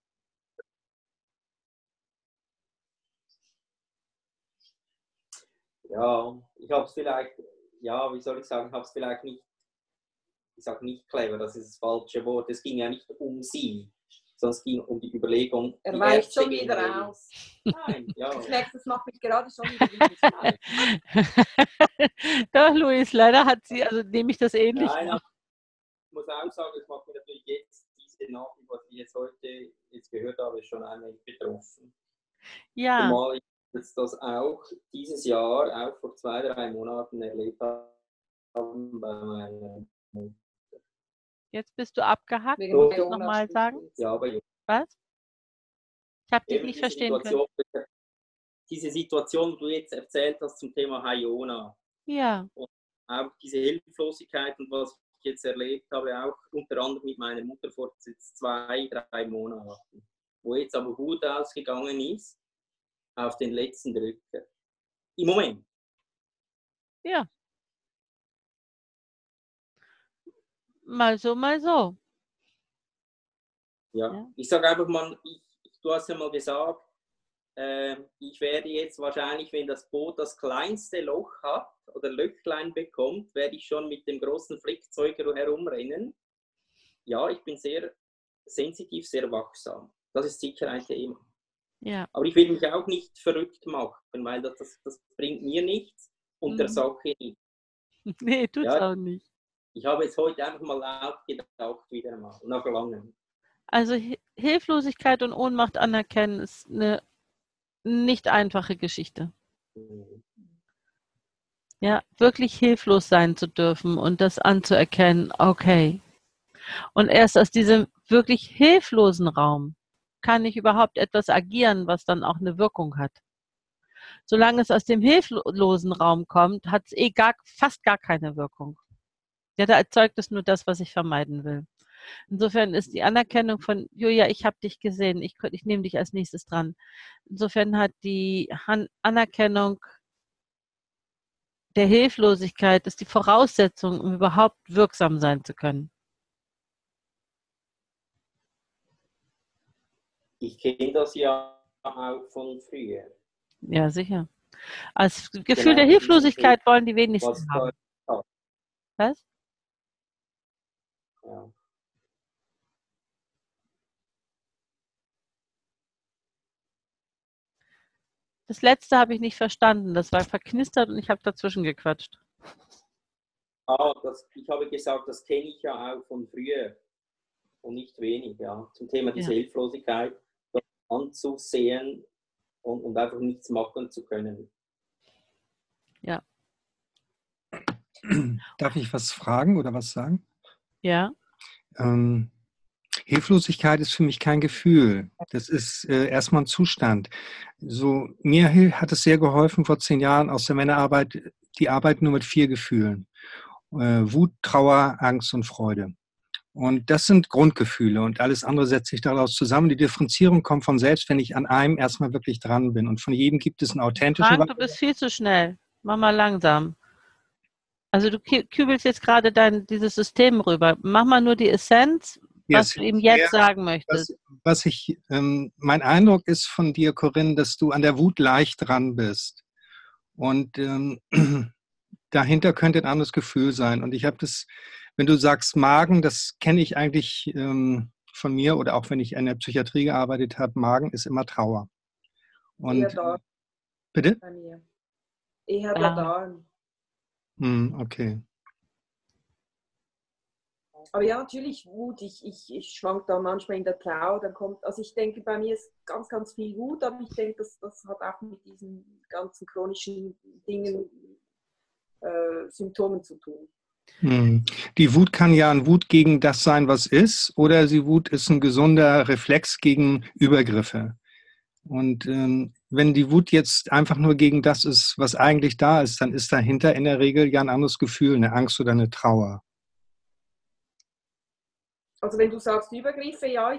Ja, ich habe es vielleicht, ja, wie soll ich sagen, ich habe es vielleicht nicht, ich sage nicht clever, das ist das falsche Wort. Es ging ja nicht um sie, sondern es ging um die Überlegung. Er die weicht Ärzte schon gehen wieder hin. aus. Nein, ja. Das nächste macht mich gerade schon wieder wütend. Doch, Luis, leider hat sie, also nehme ich das ähnlich. Nein, aber ich muss auch sagen, es macht mich natürlich jetzt, diese Nachricht, was ich jetzt heute jetzt gehört habe, ist schon einmal betroffen. Ja. Zumal ich das auch dieses Jahr, auch vor 2, 3 Monaten erlebt habe bei meiner Mutter. Jetzt bist du abgehackt. Wegen Musst du es Corona nochmal sagen? Ja, aber Was? Ich habe dich eben nicht diese verstehen können. Diese Situation, die du jetzt erzählt hast zum Thema Hayona. Ja. Und auch diese Hilflosigkeit und was ich jetzt erlebt habe, auch unter anderem mit meiner Mutter vor 2, 3 Monaten, wo jetzt aber gut ausgegangen ist auf den letzten Drücker. Im Moment. Ja. Mal so, mal so. Ja. Ja. Ich sage einfach mal, du hast ja mal gesagt, ich werde jetzt wahrscheinlich, wenn das Boot das kleinste Loch hat oder Löchlein bekommt, werde ich schon mit dem großen Flickzeug herumrennen. Ja, ich bin sehr sensitiv, sehr wachsam. Das ist sicher ein Thema. Ja. Aber ich will mich auch nicht verrückt machen, weil das bringt mir nichts und der Sache nicht. Nee, tut's Ja, auch nicht. ich habe jetzt heute einfach mal aufgetaucht wieder mal, nach langem. Also Hilflosigkeit und Ohnmacht anerkennen ist eine nicht einfache Geschichte. Ja, wirklich hilflos sein zu dürfen und das anzuerkennen, okay. Und erst aus diesem wirklich hilflosen Raum kann ich überhaupt etwas agieren, was dann auch eine Wirkung hat. Solange es aus dem hilflosen Raum kommt, hat es fast gar keine Wirkung. Ja, da erzeugt es nur das, was ich vermeiden will. Insofern ist die Anerkennung von, Julia, ich habe dich gesehen, ich nehme dich als nächstes dran. Insofern hat die Anerkennung der Hilflosigkeit ist die Voraussetzung, um überhaupt wirksam sein zu können. Ich kenne das ja auch von früher. Ja, sicher. Als Gefühl Genau, der Hilflosigkeit wollen die was wenigsten da, haben. Was? ja. Das letzte habe ich nicht verstanden. Das war verknistert und ich habe dazwischen gequatscht. Ich habe gesagt, das kenne ich ja auch von früher und nicht wenig, ja. Zum Thema dieser Hilflosigkeit, das anzusehen und einfach nichts machen zu können. Ja. Darf ich was fragen oder was sagen? Ja. Hilflosigkeit ist für mich kein Gefühl. Das ist erstmal ein Zustand. So, mir hat es sehr geholfen vor 10 Jahren aus der Männerarbeit, die Arbeit nur mit 4 Gefühlen. Wut, Trauer, Angst und Freude. Und das sind Grundgefühle und alles andere setzt sich daraus zusammen. Die Differenzierung kommt von selbst, wenn ich an einem erstmal wirklich dran bin. Und von jedem gibt es eine authentische Frank, du bist viel zu schnell. Mach mal langsam. Also du kübelst jetzt gerade dieses System rüber. Mach mal nur die Essenz, was du ihm jetzt sagen möchtest. Mein Eindruck ist von dir, Corinne, dass du an der Wut leicht dran bist. Und dahinter könnte ein anderes Gefühl sein. Und ich habe das, wenn du sagst Magen, das kenne ich eigentlich von mir oder auch wenn ich in der Psychiatrie gearbeitet habe, Magen ist immer Trauer. Und, eher Darm. Bitte? Bei mir. Eher der Darm. Okay. Aber ja, natürlich Wut. Ich schwank da manchmal in der Trauer. Dann kommt, also ich denke, bei mir ist ganz, ganz viel Wut, aber ich denke, das hat auch mit diesen ganzen chronischen Dingen, Symptomen zu tun. Die Wut kann ja ein Wut gegen das sein, was ist, oder die Wut ist ein gesunder Reflex gegen Übergriffe. Und wenn die Wut jetzt einfach nur gegen das ist, was eigentlich da ist, dann ist dahinter in der Regel ja ein anderes Gefühl, eine Angst oder eine Trauer. Also wenn du sagst Übergriffe, ja,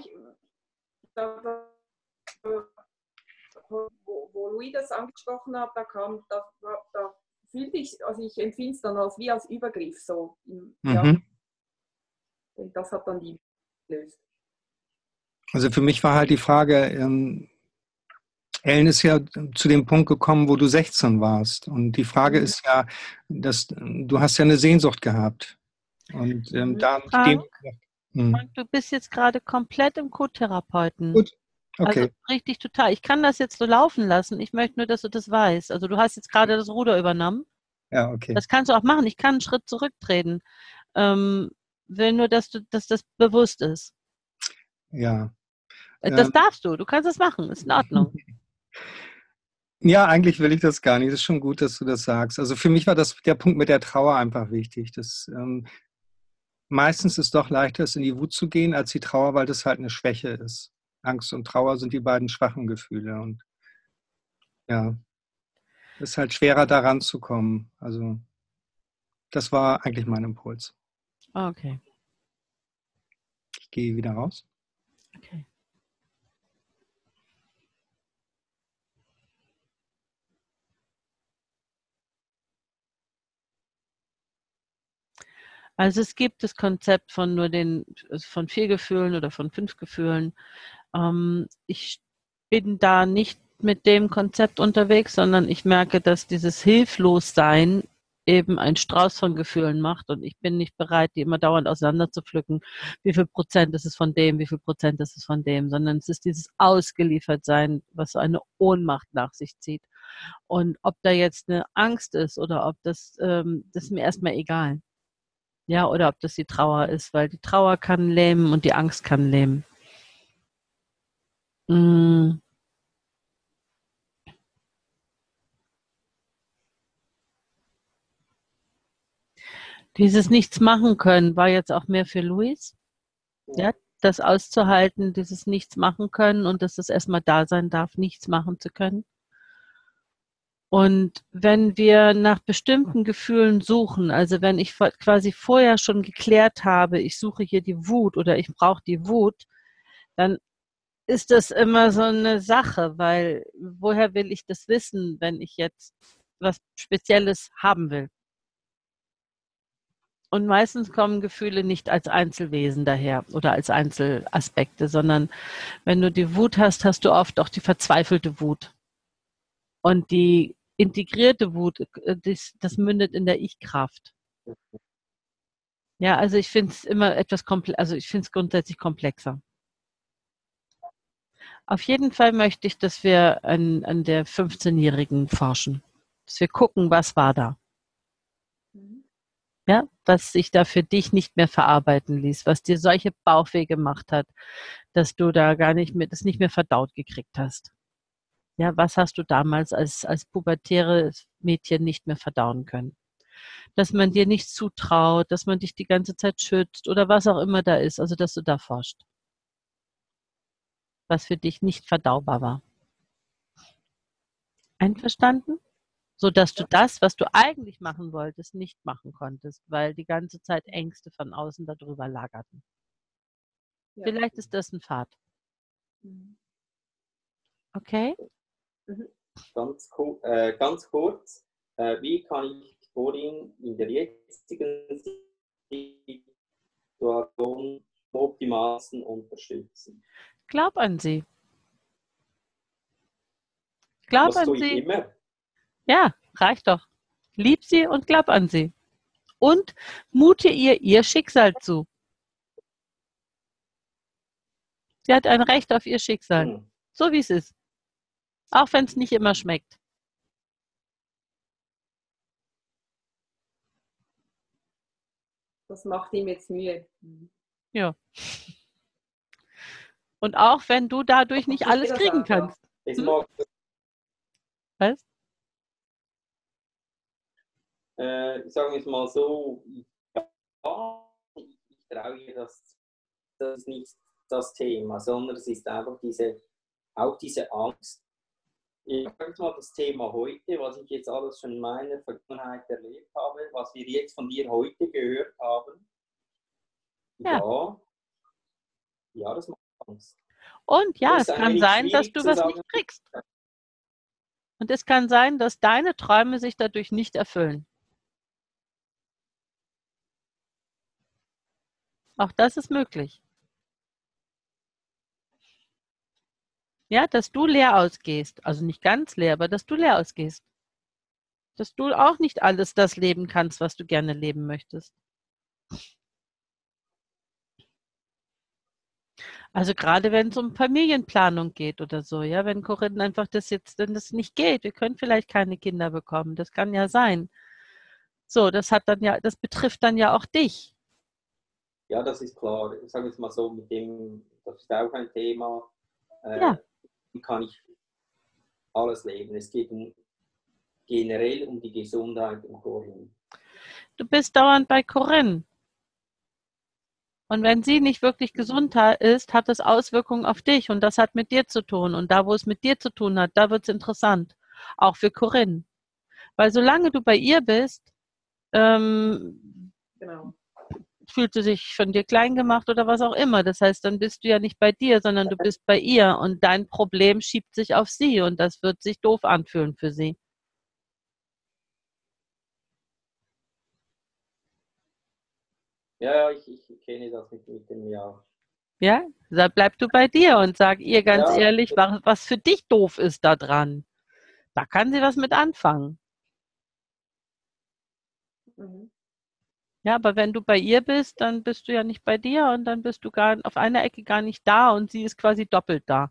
wo Louis das angesprochen hat, da fühlte ich, also ich empfinde es dann wie als Übergriff so. Ja. Und das hat dann die gelöst. Also für mich war halt die Frage, Ellen ist ja zu dem Punkt gekommen, wo du 16 warst. Und die Frage ist ja, du hast ja eine Sehnsucht gehabt. Und Frank, du bist jetzt gerade komplett im Co-Therapeuten. Gut, okay. Also richtig total. Ich kann das jetzt so laufen lassen. Ich möchte nur, dass du das weißt. Also du hast jetzt gerade das Ruder übernommen. Ja, okay. Das kannst du auch machen. Ich kann einen Schritt zurücktreten. Will nur, dass das bewusst ist. Ja. Das darfst du. Du kannst es machen. Ist in Ordnung. Ja, eigentlich will ich das gar nicht. Es ist schon gut, dass du das sagst. Also für mich war der Punkt mit der Trauer einfach wichtig. Meistens ist es doch leichter, es in die Wut zu gehen, als die Trauer, weil das halt eine Schwäche ist. Angst und Trauer sind die beiden schwachen Gefühle. Und ja, es ist halt schwerer, da ranzukommen. Also das war eigentlich mein Impuls. Okay. Ich gehe wieder raus. Okay. Also es gibt das Konzept von von 4 Gefühlen oder von 5 Gefühlen. Ich bin da nicht mit dem Konzept unterwegs, sondern ich merke, dass dieses Hilflossein eben ein Strauß von Gefühlen macht und ich bin nicht bereit, die immer dauernd auseinander zu pflücken. Wie viel Prozent ist es von dem, wie viel Prozent ist es von dem, sondern es ist dieses Ausgeliefertsein, was so eine Ohnmacht nach sich zieht. Und ob da jetzt eine Angst ist oder ob das ist mir erstmal egal. Ja, oder ob das die Trauer ist, weil die Trauer kann lähmen und die Angst kann lähmen. Dieses Nichts machen können war jetzt auch mehr für Luis. Ja, das auszuhalten, dieses Nichts machen können und dass es erstmal da sein darf, nichts machen zu können. Und wenn wir nach bestimmten Gefühlen suchen, also wenn ich quasi vorher schon geklärt habe, ich suche hier die Wut oder ich brauche die Wut, dann ist das immer so eine Sache, weil woher will ich das wissen, wenn ich jetzt was Spezielles haben will. Und meistens kommen Gefühle nicht als Einzelwesen daher oder als Einzelaspekte, sondern wenn du die Wut hast, hast du oft auch die verzweifelte Wut. Und die integrierte Wut, das mündet in der Ich-Kraft. Ja, also ich finde es immer also ich finde es grundsätzlich komplexer. Auf jeden Fall möchte ich, dass wir an der 15-Jährigen forschen. Dass wir gucken, was war da. Ja, was sich da für dich nicht mehr verarbeiten ließ, was dir solche Bauchweh gemacht hat, dass du da gar nicht mehr, das nicht mehr verdaut gekriegt hast. Ja, was hast du damals als pubertäres Mädchen nicht mehr verdauen können? Dass man dir nicht zutraut, dass man dich die ganze Zeit schützt oder was auch immer da ist, also dass du da forschst. Was für dich nicht verdaubar war. Einverstanden? So dass du das, was du eigentlich machen wolltest, nicht machen konntest, weil die ganze Zeit Ängste von außen darüber lagerten. Ja. Vielleicht ist das ein Pfad. Okay? Ganz kurz, wie kann ich Corinne in der jetzigen Situation am optimalsten unterstützen? Glaub an sie. Glaub Das an tue ich sie. immer. Ja, reicht doch. Lieb sie und glaub an sie. Und mute ihr Schicksal zu. Sie hat ein Recht auf ihr Schicksal. So wie es ist. Auch wenn es nicht immer schmeckt. Das macht ihm jetzt Mühe. Ja. Und auch wenn du dadurch nicht alles kriegen kannst. Ich mag das, Was? sagen wir es mal so, ja, ich traue ihr das ist nicht das Thema, sondern es ist einfach diese Angst. Ich sage mal das Thema heute, was ich jetzt alles schon in meiner Vergangenheit erlebt habe, was wir jetzt von dir heute gehört haben. Ja, das macht Angst. Und ja, Das es ist ein kann wenig sein, dass schwierig du zu was sagen. nicht kriegst. Und es kann sein, dass deine Träume sich dadurch nicht erfüllen. Auch das ist möglich. Ja, dass du leer ausgehst. Also nicht ganz leer, aber dass du leer ausgehst. Dass du auch nicht alles das leben kannst, was du gerne leben möchtest. Also gerade wenn es um Familienplanung geht oder so, ja, wenn Corinne einfach wenn das nicht geht, wir können vielleicht keine Kinder bekommen, das kann ja sein. So, das betrifft dann ja auch dich. Ja, das ist klar. Ich sage jetzt mal so, das ist auch ein Thema. Ja. Wie kann ich alles leben? Es geht generell um die Gesundheit und Corinne. Du bist dauernd bei Corinne. Und wenn sie nicht wirklich gesund ist, hat das Auswirkungen auf dich und das hat mit dir zu tun. Und da, wo es mit dir zu tun hat, da wird es interessant. Auch für Corinne. Weil solange du bei ihr bist, Genau. fühlt sie sich von dir klein gemacht oder was auch immer. Das heißt, dann bist du ja nicht bei dir, sondern du bist bei ihr und dein Problem schiebt sich auf sie und das wird sich doof anfühlen für sie. Ja, ich kenne das mit dem Ja. Ja, da bleib du bei dir und sag ihr ganz Ja. ehrlich, was für dich doof ist da dran. Da kann sie was mit anfangen. Mhm. Ja, aber wenn du bei ihr bist, dann bist du ja nicht bei dir und dann bist du auf einer Ecke gar nicht da und sie ist quasi doppelt da.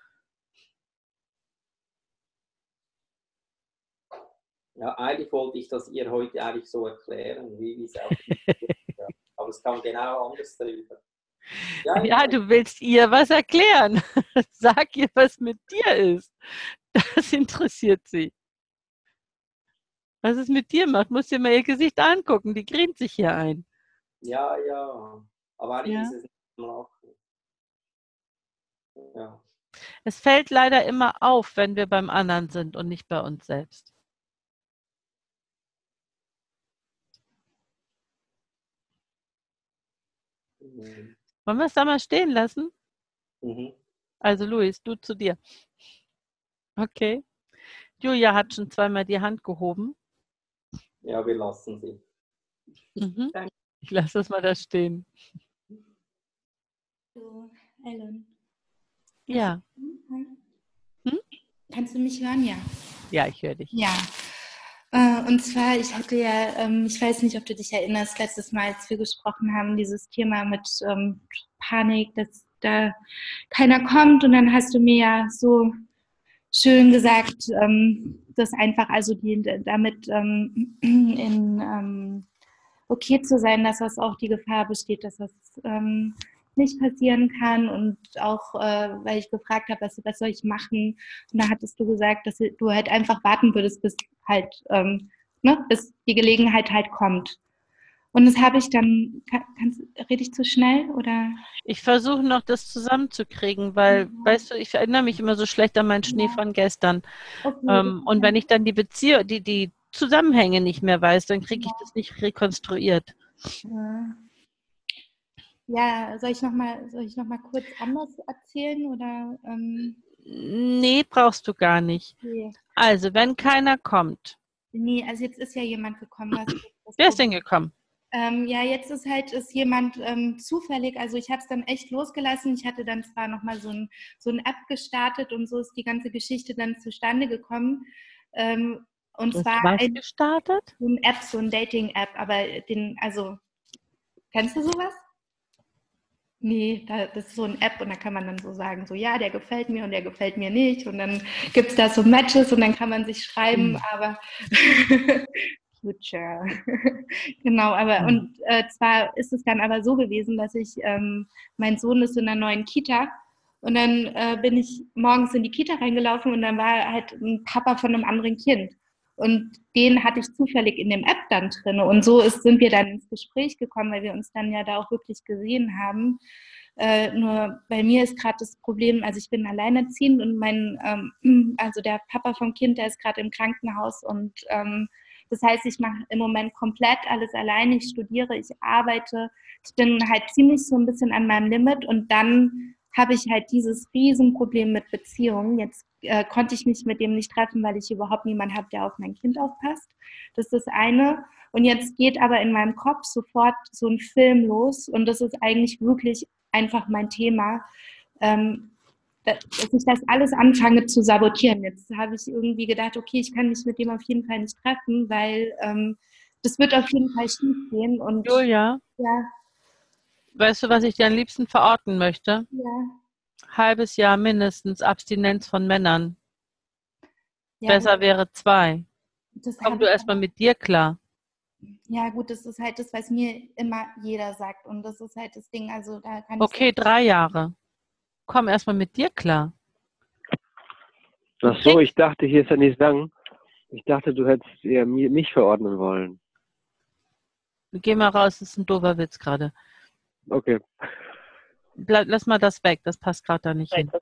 Ja, eigentlich wollte ich das ihr heute eigentlich so erklären, wie es auch ist. Ja. Aber es kam genau anders drüber. Ja, du willst ihr was erklären. Sag ihr, was mit dir ist. Das interessiert sie. Was es mit dir macht, musst dir mal ihr Gesicht angucken. Die grinst sich hier ein. Ja. Aber eigentlich Ja. ist es nicht zum Lachen. Ja. Es fällt leider immer auf, wenn wir beim anderen sind und nicht bei uns selbst. Mhm. Wollen wir es da mal stehen lassen? Mhm. Also Luis, du zu dir. Okay. Julia hat schon zweimal die Hand gehoben. Ja, wir lassen sie. Mhm. Ich lasse es mal da stehen. So, Ellen. Ja. Hm? Kannst du mich hören? Ja. Ja, ich höre dich. Ja. Und zwar, ich hatte ja, ich weiß nicht, ob du dich erinnerst, letztes Mal, als wir gesprochen haben, dieses Thema mit Panik, dass da keiner kommt. Und dann hast du mir ja so schön gesagt, dass einfach also damit okay zu sein, dass das auch die Gefahr besteht, dass das nicht passieren kann. Und auch, weil ich gefragt habe, was soll ich machen? Und da hattest du gesagt, dass du halt einfach warten würdest, bis halt, bis die Gelegenheit halt kommt. Und das habe ich dann, rede ich zu schnell oder? Ich versuche noch, das zusammenzukriegen, weil, weißt du, ich erinnere mich immer so schlecht an meinen Schnee von gestern. Okay, Und wenn ich dann die Zusammenhänge nicht mehr weiß, dann kriege ich das nicht rekonstruiert. Ja, soll ich noch mal kurz anders erzählen oder? Nee, brauchst du gar nicht. Okay. Also, wenn keiner kommt. Nee, also jetzt ist ja jemand gekommen. Wer ist denn gekommen? Ja, jetzt ist jemand zufällig, also ich habe es dann echt losgelassen. Ich hatte dann zwar nochmal so ein App gestartet und so ist die ganze Geschichte dann zustande gekommen. Und Du zwar hast was gestartet? so eine App, so ein Dating-App, aber kennst du sowas? Nee, das ist so eine App und da kann man dann so sagen, so ja, der gefällt mir und der gefällt mir nicht und dann gibt es da so Matches und dann kann man sich schreiben, aber Future. Genau, aber und zwar ist es dann aber so gewesen, dass mein Sohn ist in einer neuen Kita und dann bin ich morgens in die Kita reingelaufen und dann war halt ein Papa von einem anderen Kind und den hatte ich zufällig in dem App dann drin und so sind wir dann ins Gespräch gekommen, weil wir uns dann ja da auch wirklich gesehen haben. Nur bei mir ist gerade das Problem, also ich bin alleinerziehend und also der Papa vom Kind, der ist gerade im Krankenhaus und das heißt, ich mache im Moment komplett alles alleine. Ich studiere, ich arbeite. Ich bin halt ziemlich so ein bisschen an meinem Limit. Und dann habe ich halt dieses Riesenproblem mit Beziehungen. Jetzt konnte ich mich mit dem nicht treffen, weil ich überhaupt niemanden habe, der auf mein Kind aufpasst. Das ist das eine. Und jetzt geht aber in meinem Kopf sofort so ein Film los. Und das ist eigentlich wirklich einfach mein Thema. Dass ich das alles anfange zu sabotieren. Jetzt habe ich irgendwie gedacht, okay, ich kann mich mit dem auf jeden Fall nicht treffen, weil das wird auf jeden Fall schief gehen. Und Julia, ja, weißt du, was ich dir am liebsten verorten möchte? ja. Halbes Jahr mindestens Abstinenz von Männern. Ja, Besser wäre 2. das Komm habe du ich erstmal mit dir klar. ja gut, das ist halt das, was mir immer jeder sagt. Und das ist halt das Ding, also da kann Okay, 3 Jahre. Komm erstmal mit dir klar. Ach so, ich dachte, hier ist ja nicht lang. Ich dachte, du hättest eher mich verordnen wollen. Geh mal raus, das ist ein doofer Witz gerade. Okay. Lass mal das weg, das passt gerade da nicht hin.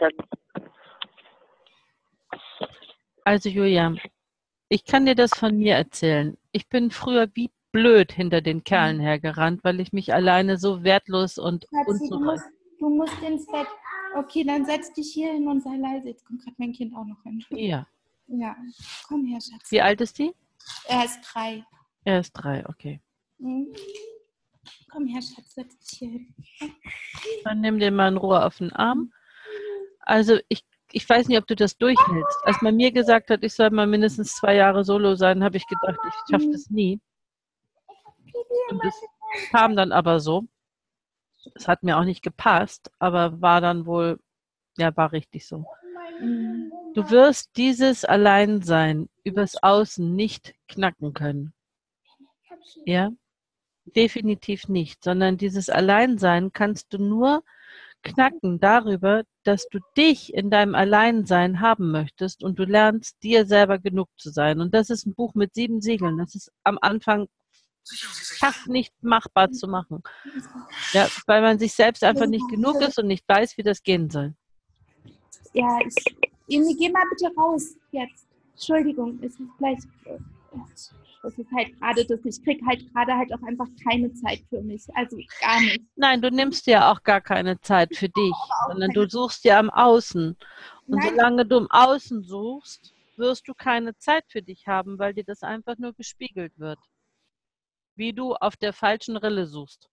Also Julia, ich kann dir das von mir erzählen. Ich bin früher wie blöd hinter den Kerlen hergerannt, weil ich mich alleine so wertlos und Schatzi, du musst ins Bett. Okay, dann setz dich hier hin und sei leise. Jetzt kommt gerade mein Kind auch noch hin. Ja. Ja, komm her, Schatz. Wie alt ist die? Er ist 3. Er ist 3, okay. Mhm. Komm her, Schatz, setz dich hier hin. Dann nimm dir mal in Ruhe auf den Arm. Also ich weiß nicht, ob du das durchhältst. Als man mir gesagt hat, ich soll mal mindestens 2 Jahre solo sein, habe ich gedacht, ich schaffe das nie. Und das kam dann aber so. Es hat mir auch nicht gepasst, aber war dann wohl, ja, war richtig so. Du wirst dieses Alleinsein übers Außen nicht knacken können. Ja, definitiv nicht, sondern dieses Alleinsein kannst du nur knacken darüber, dass du dich in deinem Alleinsein haben möchtest und du lernst, dir selber genug zu sein. Und das ist ein Buch mit 7 Siegeln. Das ist am Anfang fast nicht machbar zu machen. Ja, weil man sich selbst einfach nicht genug ist und nicht weiß, wie das gehen soll. Ja, geh mal bitte raus jetzt. Entschuldigung, es ist gleich. Es ist halt gerade das, ich kriege halt gerade halt auch einfach keine Zeit für mich. Also gar nicht. Nein, du nimmst dir auch gar keine Zeit für dich, sondern du suchst ja am Außen. Und Nein. solange du im Außen suchst, wirst du keine Zeit für dich haben, weil dir das einfach nur gespiegelt wird. Wie du auf der falschen Rille suchst.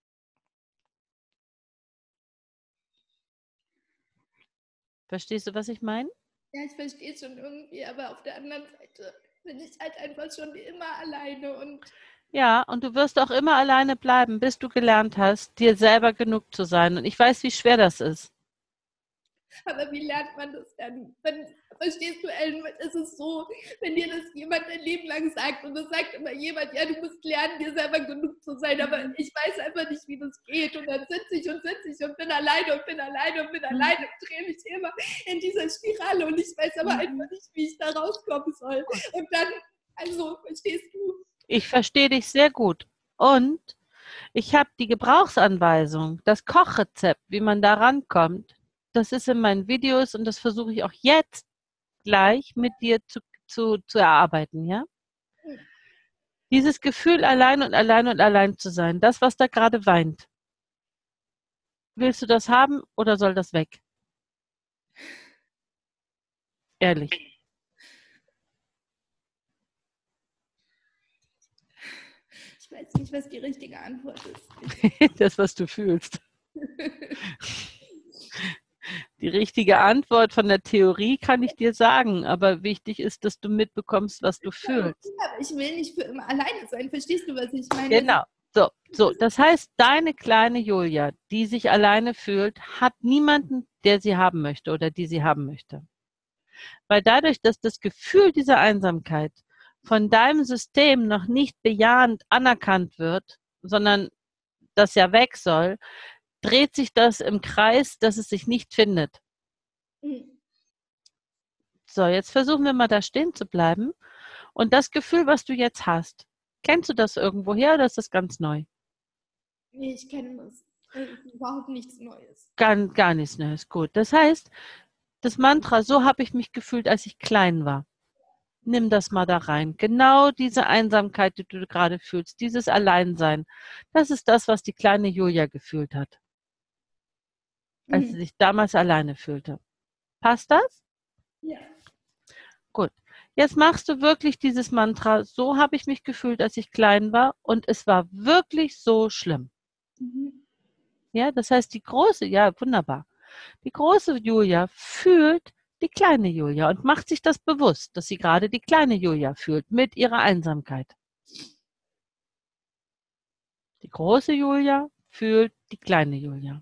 Verstehst du, was ich meine? Ja, ich verstehe es schon irgendwie, aber auf der anderen Seite bin ich halt einfach schon immer alleine und Ja, und du wirst auch immer alleine bleiben, bis du gelernt hast, dir selber genug zu sein. Und ich weiß, wie schwer das ist. aber wie lernt man das dann? Verstehst du, Ellen, es ist so, wenn dir das jemand ein Leben lang sagt und es sagt immer jemand, ja, du musst lernen, dir selber genug zu sein, aber ich weiß einfach nicht, wie das geht und dann sitze ich und bin alleine und bin alleine und bin alleine und drehe mich immer in dieser Spirale und ich weiß aber einfach nicht, wie ich da rauskommen soll. Und dann, also, verstehst du? Ich verstehe dich sehr gut. Und ich habe die Gebrauchsanweisung, das Kochrezept, wie man da rankommt. Das ist in meinen Videos und das versuche ich auch jetzt gleich mit dir zu erarbeiten, ja? Dieses Gefühl, allein und allein und allein zu sein, das, was da gerade weint. Willst du das haben oder soll das weg? Ehrlich. Ich weiß nicht, was die richtige Antwort ist. Das, was du fühlst. Die richtige Antwort von der Theorie kann ich dir sagen, aber wichtig ist, dass du mitbekommst, was du fühlst. Aber ich will nicht für immer alleine sein. Verstehst du, was ich meine? Genau. So, das heißt, deine kleine Julia, die sich alleine fühlt, hat niemanden, der sie haben möchte oder die sie haben möchte. Weil dadurch, dass das Gefühl dieser Einsamkeit von deinem System noch nicht bejahend anerkannt wird, sondern das ja weg soll, dreht sich das im Kreis, dass es sich nicht findet. So, jetzt versuchen wir mal da stehen zu bleiben. Und das Gefühl, was du jetzt hast, kennst du das irgendwoher oder ist das ganz neu? Nee, ich kenne das. Das ist überhaupt nichts Neues. Gar nichts Neues. Gut. Das heißt, das Mantra, so habe ich mich gefühlt, als ich klein war. Nimm das mal da rein. Genau diese Einsamkeit, die du gerade fühlst, dieses Alleinsein, das ist das, was die kleine Julia gefühlt hat, als sie sich damals alleine fühlte. Passt das? Ja. Gut. Jetzt machst du wirklich dieses Mantra, so habe ich mich gefühlt, als ich klein war und es war wirklich so schlimm. Ja, das heißt, die große, ja, wunderbar. Die große Julia fühlt die kleine Julia und macht sich das bewusst, dass sie gerade die kleine Julia fühlt mit ihrer Einsamkeit. Die große Julia fühlt die kleine Julia.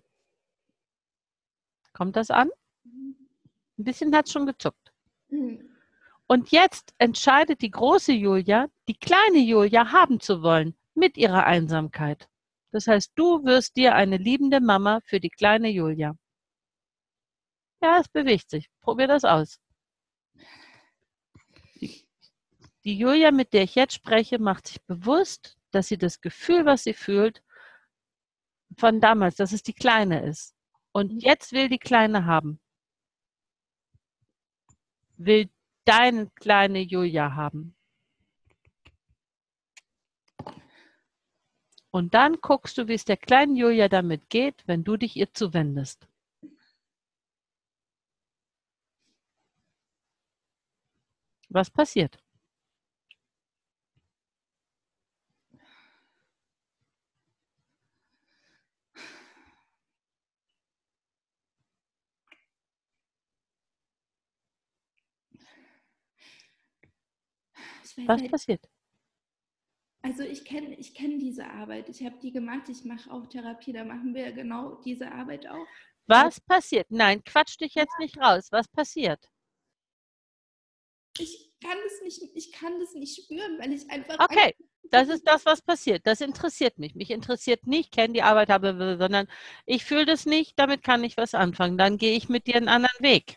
Kommt das an? Ein bisschen hat es schon gezuckt. Und jetzt entscheidet die große Julia, die kleine Julia haben zu wollen mit ihrer Einsamkeit. Das heißt, du wirst dir eine liebende Mama für die kleine Julia. Ja, es bewegt sich. Probier das aus. Die Julia, mit der ich jetzt spreche, macht sich bewusst, dass sie das Gefühl, was sie fühlt, von damals, dass es die Kleine ist. Und jetzt will die Kleine haben. Will deine kleine Julia haben. Und dann guckst du, wie es der kleinen Julia damit geht, wenn du dich ihr zuwendest. Was passiert? Was passiert? Also ich kenn diese Arbeit. Ich habe die gemacht. Ich mache auch Therapie. Da machen wir genau diese Arbeit auch. Was passiert? Nein, quatsch dich jetzt nicht raus. Was passiert? Ich kann das nicht spüren, weil ich einfach... Okay, das ist das, was passiert. Das interessiert mich. Mich interessiert nicht, kenne die Arbeit, sondern ich fühle das nicht, damit kann ich was anfangen. Dann gehe ich mit dir einen anderen Weg.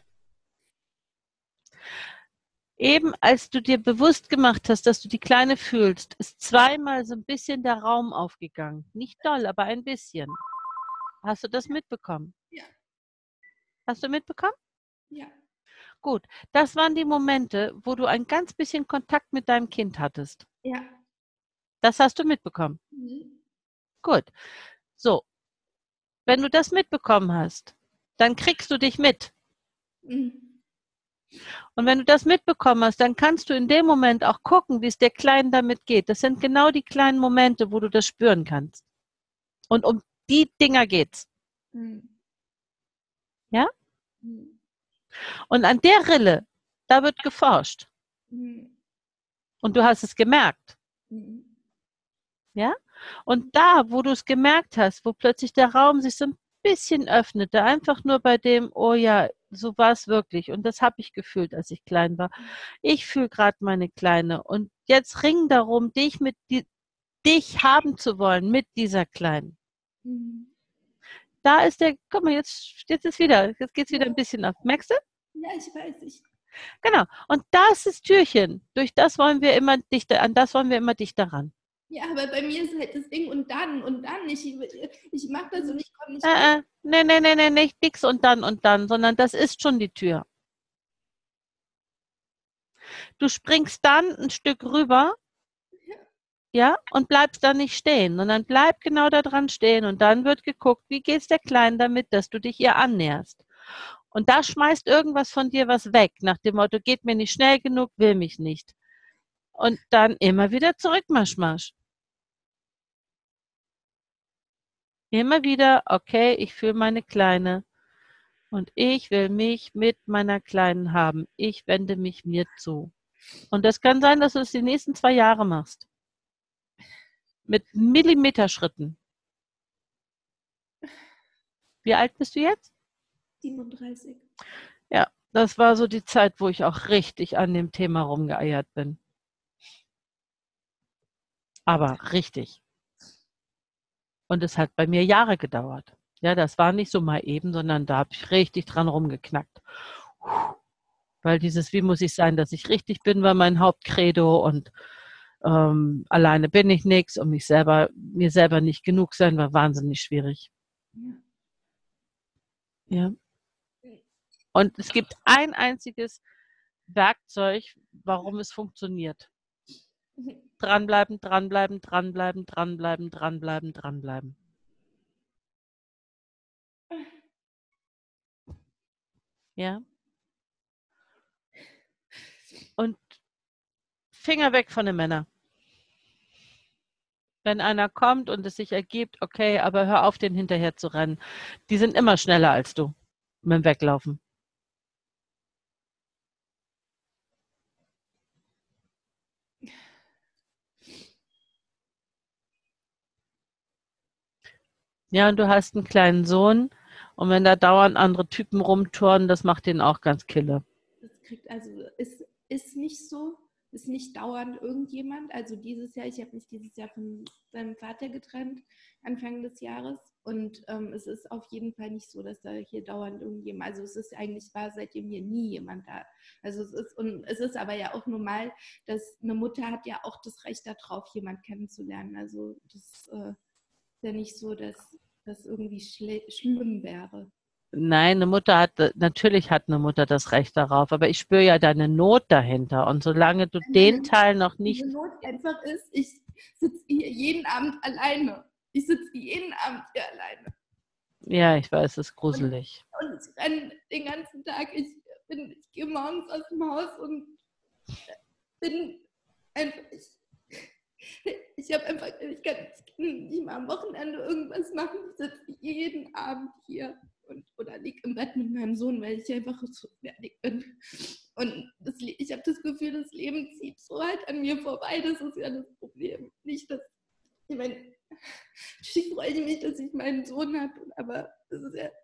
Eben als du dir bewusst gemacht hast, dass du die Kleine fühlst, ist zweimal so ein bisschen der Raum aufgegangen. Nicht doll, aber ein bisschen. Hast du das mitbekommen? Ja. Hast du mitbekommen? Ja. Gut, das waren die Momente, wo du ein ganz bisschen Kontakt mit deinem Kind hattest. Ja. Das hast du mitbekommen. Gut. So, wenn du das mitbekommen hast, dann kriegst du dich mit. Und wenn du das mitbekommen hast, dann kannst du in dem Moment auch gucken, wie es der Kleinen damit geht. Das sind genau die kleinen Momente, wo du das spüren kannst. Und um die Dinger geht's. Ja? Und an der Rille, da wird geforscht. Und du hast es gemerkt. Ja? Und da, wo du es gemerkt hast, wo plötzlich der Raum sich so ein bisschen öffnete, einfach nur bei dem, oh ja, so war es wirklich. Und das habe ich gefühlt, als ich klein war. Ich fühle gerade meine Kleine. Und jetzt ring darum, dich haben zu wollen mit dieser Kleinen. Da ist der, guck mal, jetzt geht's wieder ein bisschen auf. Merkst du? Ja, ich weiß. Genau. Und das ist Türchen. Durch das wollen wir immer dichter, an das wollen wir immer dichter ran. Ja, aber bei mir ist halt das Ding und dann. Ich mache das und ich komme nicht Nee, nicht nix und dann, sondern das ist schon die Tür. Du springst dann ein Stück rüber, ja, und bleibst da nicht stehen, sondern bleib genau da dran stehen und dann wird geguckt, wie geht's der Kleinen damit, dass du dich ihr annäherst. Und da schmeißt irgendwas von dir was weg, nach dem Motto, geht mir nicht schnell genug, will mich nicht. Und dann immer wieder zurück, Marsch. Immer wieder, okay, ich fühle meine Kleine und ich will mich mit meiner Kleinen haben. Ich wende mich mir zu. Und das kann sein, dass du es die nächsten 2 Jahre machst. Mit Millimeterschritten. Wie alt bist du jetzt? 37. Ja, das war so die Zeit, wo ich auch richtig an dem Thema rumgeeiert bin. Aber richtig. Und es hat bei mir Jahre gedauert. Ja, das war nicht so mal eben, sondern da habe ich richtig dran rumgeknackt. Weil dieses, wie muss ich sein, dass ich richtig bin, war mein Hauptcredo und alleine bin ich nichts und mir selber nicht genug sein, war wahnsinnig schwierig. Ja. Und es gibt ein einziges Werkzeug, warum es funktioniert. Dranbleiben. Ja. Und Finger weg von den Männern. Wenn einer kommt und es sich ergibt, okay, aber hör auf, den hinterher zu rennen. Die sind immer schneller als du mit dem Weglaufen. Ja, und du hast einen kleinen Sohn und wenn da dauernd andere Typen rumturnen, das macht den auch ganz kille. Ist nicht so, ist nicht dauernd irgendjemand. Also ich habe mich dieses Jahr von seinem Vater getrennt, Anfang des Jahres. Und es ist auf jeden Fall nicht so, dass da hier dauernd irgendjemand, also war seitdem hier nie jemand da. Also es ist aber ja auch normal, dass eine Mutter hat ja auch das Recht darauf, jemanden kennenzulernen. Also das ist ja nicht so, dass das irgendwie schlimm wäre. Nein, natürlich hat eine Mutter das Recht darauf, aber ich spüre ja deine Not dahinter und solange du den Teil noch nicht... Die Not einfach ist, ich sitze hier jeden Abend alleine. Ja, ich weiß, es ist gruselig. Und ich renne den ganzen Tag, ich gehe morgens aus dem Haus und bin einfach... Ich kann nicht mal am Wochenende irgendwas machen. Ich sitze jeden Abend hier oder liege im Bett mit meinem Sohn, weil ich einfach so fertig bin. Und ich habe das Gefühl, das Leben zieht so halt an mir vorbei. Das ist ja das Problem. Nicht, dass ich meine, natürlich freue ich mich, dass ich meinen Sohn habe, aber das ist ja...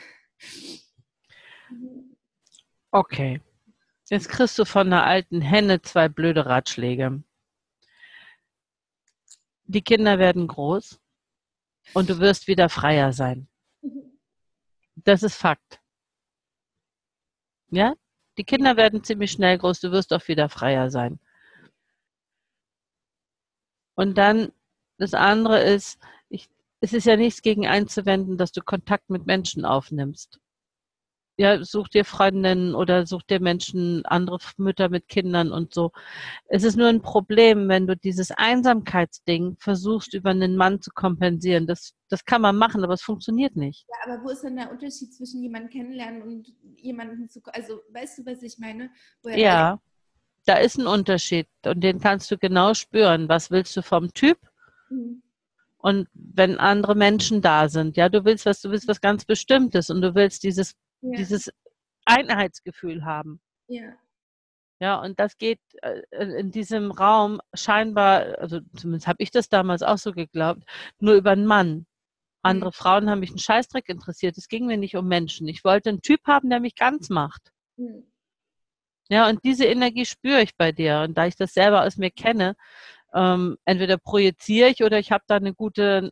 Okay. Jetzt kriegst du von einer alten Henne 2 blöde Ratschläge. Die Kinder werden groß und du wirst wieder freier sein. Das ist Fakt. Ja? Die Kinder werden ziemlich schnell groß, du wirst auch wieder freier sein. Und dann, das andere ist, es ist ja nichts gegen einzuwenden, dass du Kontakt mit Menschen aufnimmst. Ja, such dir Freundinnen oder such dir Menschen, andere Mütter mit Kindern und so. Es ist nur ein Problem, wenn du dieses Einsamkeitsding versuchst, über einen Mann zu kompensieren. Das kann man machen, aber es funktioniert nicht. Ja, aber wo ist denn der Unterschied zwischen jemanden kennenlernen und jemanden zu, also weißt du, was ich meine? Ja, da ist ein Unterschied und den kannst du genau spüren. Was willst du vom Typ? Mhm. Und wenn andere Menschen da sind, ja, du willst was ganz Bestimmtes und du willst dieses Einheitsgefühl haben. Ja. Ja, und das geht in diesem Raum scheinbar, also zumindest habe ich das damals auch so geglaubt, nur über einen Mann. Andere Frauen haben mich einen Scheißdreck interessiert. Es ging mir nicht um Menschen. Ich wollte einen Typ haben, der mich ganz macht. Mhm. Ja, und diese Energie spüre ich bei dir. Und da ich das selber aus mir kenne, entweder projiziere ich oder ich habe da ein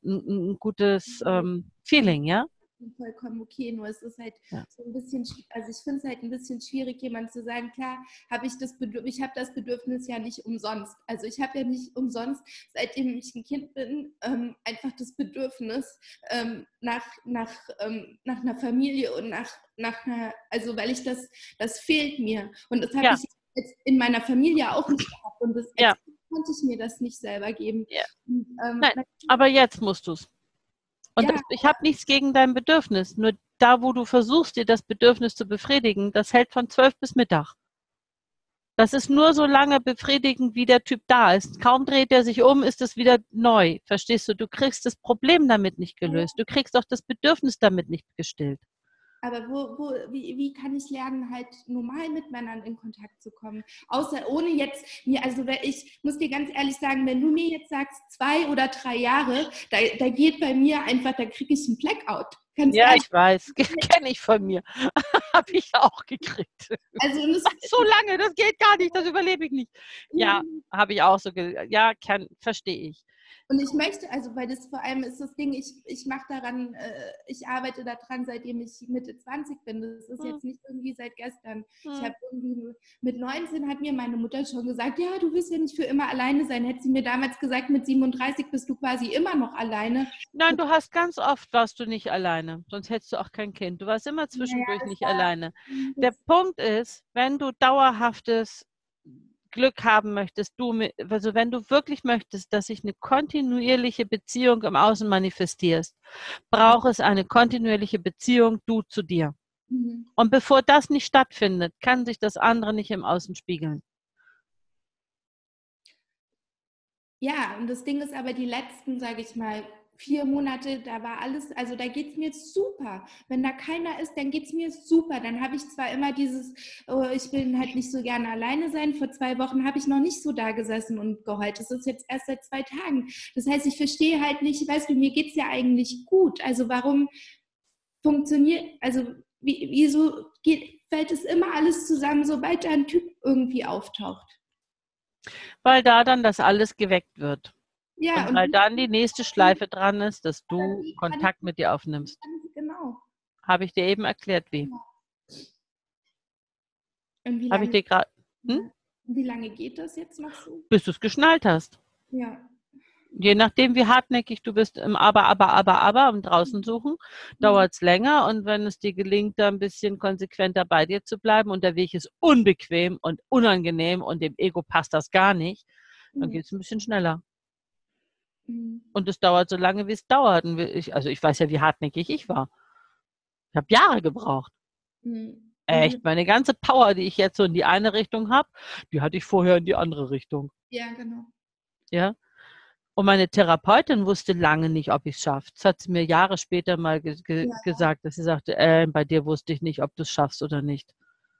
gutes Feeling, ja? Vollkommen okay, nur es ist halt Ja. so ein bisschen, also ich finde es halt ein bisschen schwierig, jemand zu sagen, klar, ich habe das Bedürfnis ja nicht umsonst. Also ich habe ja nicht umsonst, seitdem ich ein Kind bin, einfach das Bedürfnis nach einer Familie und nach einer, also weil ich das fehlt mir. Und das habe Ja. ich jetzt in meiner Familie auch nicht gehabt. Und das Ja. konnte ich mir das nicht selber geben. Ja. Und, Nein, aber jetzt musst du es. Und Ja. ich habe nichts gegen dein Bedürfnis. Nur da, wo du versuchst, dir das Bedürfnis zu befriedigen, das hält von 12 bis Mittag. Das ist nur so lange befriedigend, wie der Typ da ist. Kaum dreht er sich um, ist es wieder neu. Verstehst du? Du kriegst das Problem damit nicht gelöst. Du kriegst auch das Bedürfnis damit nicht gestillt. Aber wie kann ich lernen, halt normal mit Männern in Kontakt zu kommen? Außer ohne jetzt mir, also ich muss dir ganz ehrlich sagen, wenn du mir jetzt sagst 2 oder 3 Jahre, da geht bei mir einfach, da kriege ich einen Blackout. Ganz Ja, ehrlich. ich weiß. Kenne ich von mir. Habe ich auch gekriegt. Also So lange, das geht gar nicht, das überlebe ich nicht. Ja, habe ich auch so, ja, verstehe ich. Und ich möchte, also weil das vor allem ist das Ding, ich mache daran, ich arbeite daran, seitdem ich Mitte 20 bin. Das ist jetzt nicht irgendwie seit gestern. Ich habe irgendwie mit 19 hat mir meine Mutter schon gesagt, ja, du wirst ja nicht für immer alleine sein. Hätte sie mir damals gesagt, mit 37 bist du quasi immer noch alleine. Nein, du hast ganz oft warst du nicht alleine, sonst hättest du auch kein Kind. Du warst immer zwischendurch nicht alleine. Der Punkt ist, wenn du dauerhaftes Glück haben möchtest, also wenn du wirklich möchtest, dass sich eine kontinuierliche Beziehung im Außen manifestierst, braucht es eine kontinuierliche Beziehung, du zu dir. Und bevor das nicht stattfindet, kann sich das andere nicht im Außen spiegeln. Ja, und das Ding ist aber, die letzten, sage ich mal, 4 Monate, da war alles, also da geht es mir super. Wenn da keiner ist, dann geht es mir super. Dann habe ich zwar immer dieses, oh, ich will halt nicht so gerne alleine sein. Vor 2 Wochen habe ich noch nicht so da gesessen und geheult. Das ist jetzt erst seit 2 Tagen. Das heißt, ich verstehe halt nicht, weißt du, mir geht es ja eigentlich gut. Also warum funktioniert, also wieso fällt es immer alles zusammen, sobald da ein Typ irgendwie auftaucht? Weil da dann das alles geweckt wird. Ja, und weil dann die nächste Schleife dran ist, dass du Kontakt mit dir aufnimmst. Genau. Habe ich dir eben erklärt, wie. Und wie Habe ich dir gerade. Wie lange geht das jetzt noch so? Bis du es geschnallt hast. Ja. Je nachdem, wie hartnäckig du bist im Aber im Draußen suchen, dauert es länger. Und wenn es dir gelingt, da ein bisschen konsequenter bei dir zu bleiben und der Weg ist unbequem und unangenehm und dem Ego passt das gar nicht, dann geht es ein bisschen schneller. Und es dauert so lange, wie es dauert. Und ich weiß ja, wie hartnäckig ich war. Ich habe Jahre gebraucht. Echt, meine ganze Power, die ich jetzt so in die eine Richtung habe, die hatte ich vorher in die andere Richtung. Ja, genau. Ja. Und meine Therapeutin wusste lange nicht, ob ich es schaffe. Das hat sie mir Jahre später mal gesagt, dass sie sagte, bei dir wusste ich nicht, ob du es schaffst oder nicht.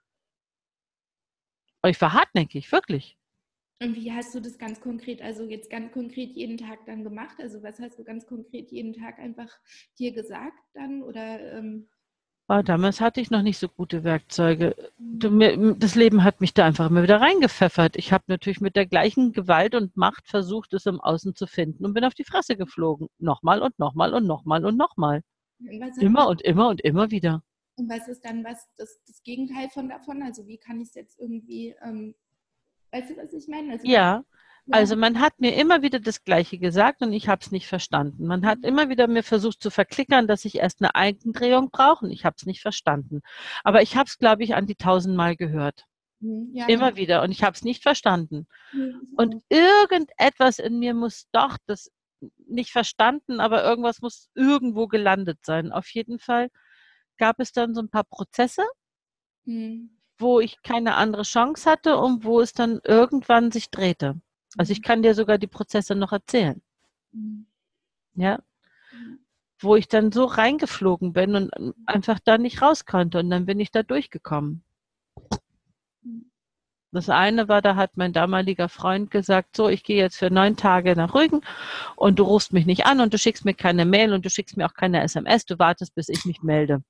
Aber ich war hartnäckig, wirklich. Und wie hast du das ganz konkret, also jetzt ganz konkret jeden Tag dann gemacht? Also was hast du ganz konkret jeden Tag einfach dir gesagt dann? Oder, Damals hatte ich noch nicht so gute Werkzeuge. Das Leben hat mich da einfach immer wieder reingepfeffert. Ich habe natürlich mit der gleichen Gewalt und Macht versucht, es im Außen zu finden und bin auf die Fresse geflogen. Nochmal und nochmal und nochmal und nochmal. Immer und immer und immer wieder. Und was ist dann das Gegenteil davon? Also wie kann ich es jetzt irgendwie... Weißt du, was ich meine? Also ja, Also man hat mir immer wieder das Gleiche gesagt und ich habe es nicht verstanden. Man hat immer wieder mir versucht zu verklickern, dass ich erst eine Eigendrehung brauche und ich habe es nicht verstanden. Aber ich habe es, glaube ich, an die 1000-mal gehört. Ja, Immer wieder und ich habe es nicht verstanden. genau. Und irgendetwas in mir muss doch das nicht verstanden, aber irgendwas muss irgendwo gelandet sein. Auf jeden Fall gab es dann so ein paar Prozesse, wo ich keine andere Chance hatte und wo es dann irgendwann sich drehte. Also ich kann dir sogar die Prozesse noch erzählen. Ja. Wo ich dann so reingeflogen bin und einfach da nicht raus konnte und dann bin ich da durchgekommen. Das eine war, da hat mein damaliger Freund gesagt, so, ich gehe jetzt für 9 Tage nach Rügen und du rufst mich nicht an und du schickst mir keine Mail und du schickst mir auch keine SMS, du wartest, bis ich mich melde.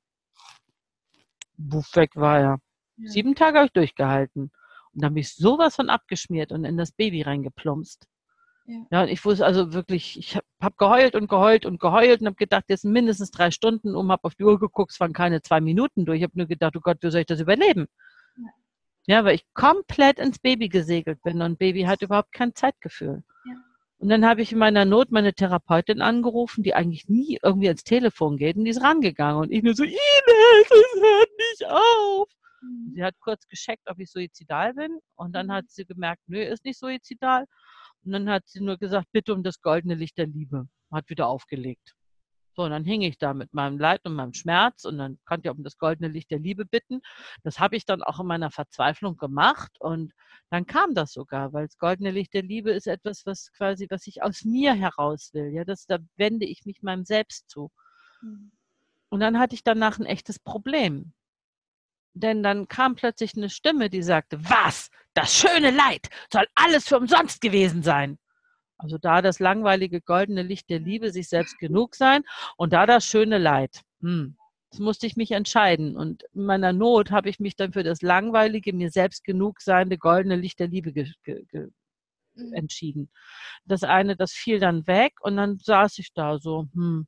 Buff, weg war er. 7 Tage habe ich durchgehalten. Und dann bin ich sowas von abgeschmiert und in das Baby reingeplumpst. Ja, und ich wusste also wirklich, ich habe geheult und geheult und geheult und habe gedacht, jetzt sind mindestens 3 Stunden habe auf die Uhr geguckt, es waren keine 2 Minuten durch. Ich habe nur gedacht, oh Gott, wie soll ich das überleben? Ja, weil ich komplett ins Baby gesegelt bin und Baby hat überhaupt kein Zeitgefühl. Ja. Und dann habe ich in meiner Not meine Therapeutin angerufen, die eigentlich nie irgendwie ans Telefon geht und die ist rangegangen und ich nur so, Ines, es hört nicht auf. Sie hat kurz gecheckt, ob ich suizidal bin und dann hat sie gemerkt, nö, ist nicht suizidal. Und dann hat sie nur gesagt, bitte um das goldene Licht der Liebe. Hat wieder aufgelegt. So, und dann hing ich da mit meinem Leid und meinem Schmerz und dann konnte ich um das goldene Licht der Liebe bitten. Das habe ich dann auch in meiner Verzweiflung gemacht und dann kam das sogar, weil das goldene Licht der Liebe ist etwas, was ich aus mir heraus will. Ja, da wende ich mich meinem Selbst zu. Und dann hatte ich danach ein echtes Problem. Denn dann kam plötzlich eine Stimme, die sagte, was? Das schöne Leid soll alles für umsonst gewesen sein. Also da das langweilige goldene Licht der Liebe sich selbst genug sein und da das schöne Leid. Das musste ich mich entscheiden. Und in meiner Not habe ich mich dann für das langweilige, mir selbst genug seiende goldene Licht der Liebe entschieden. Das eine, das fiel dann weg und dann saß ich da so,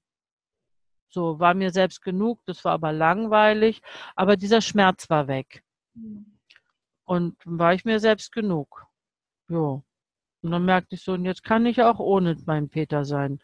so war mir selbst genug, das war aber langweilig, aber dieser Schmerz war weg. Und dann war ich mir selbst genug. Jo. Und dann merkte ich so, und jetzt kann ich auch ohne meinen Peter sein.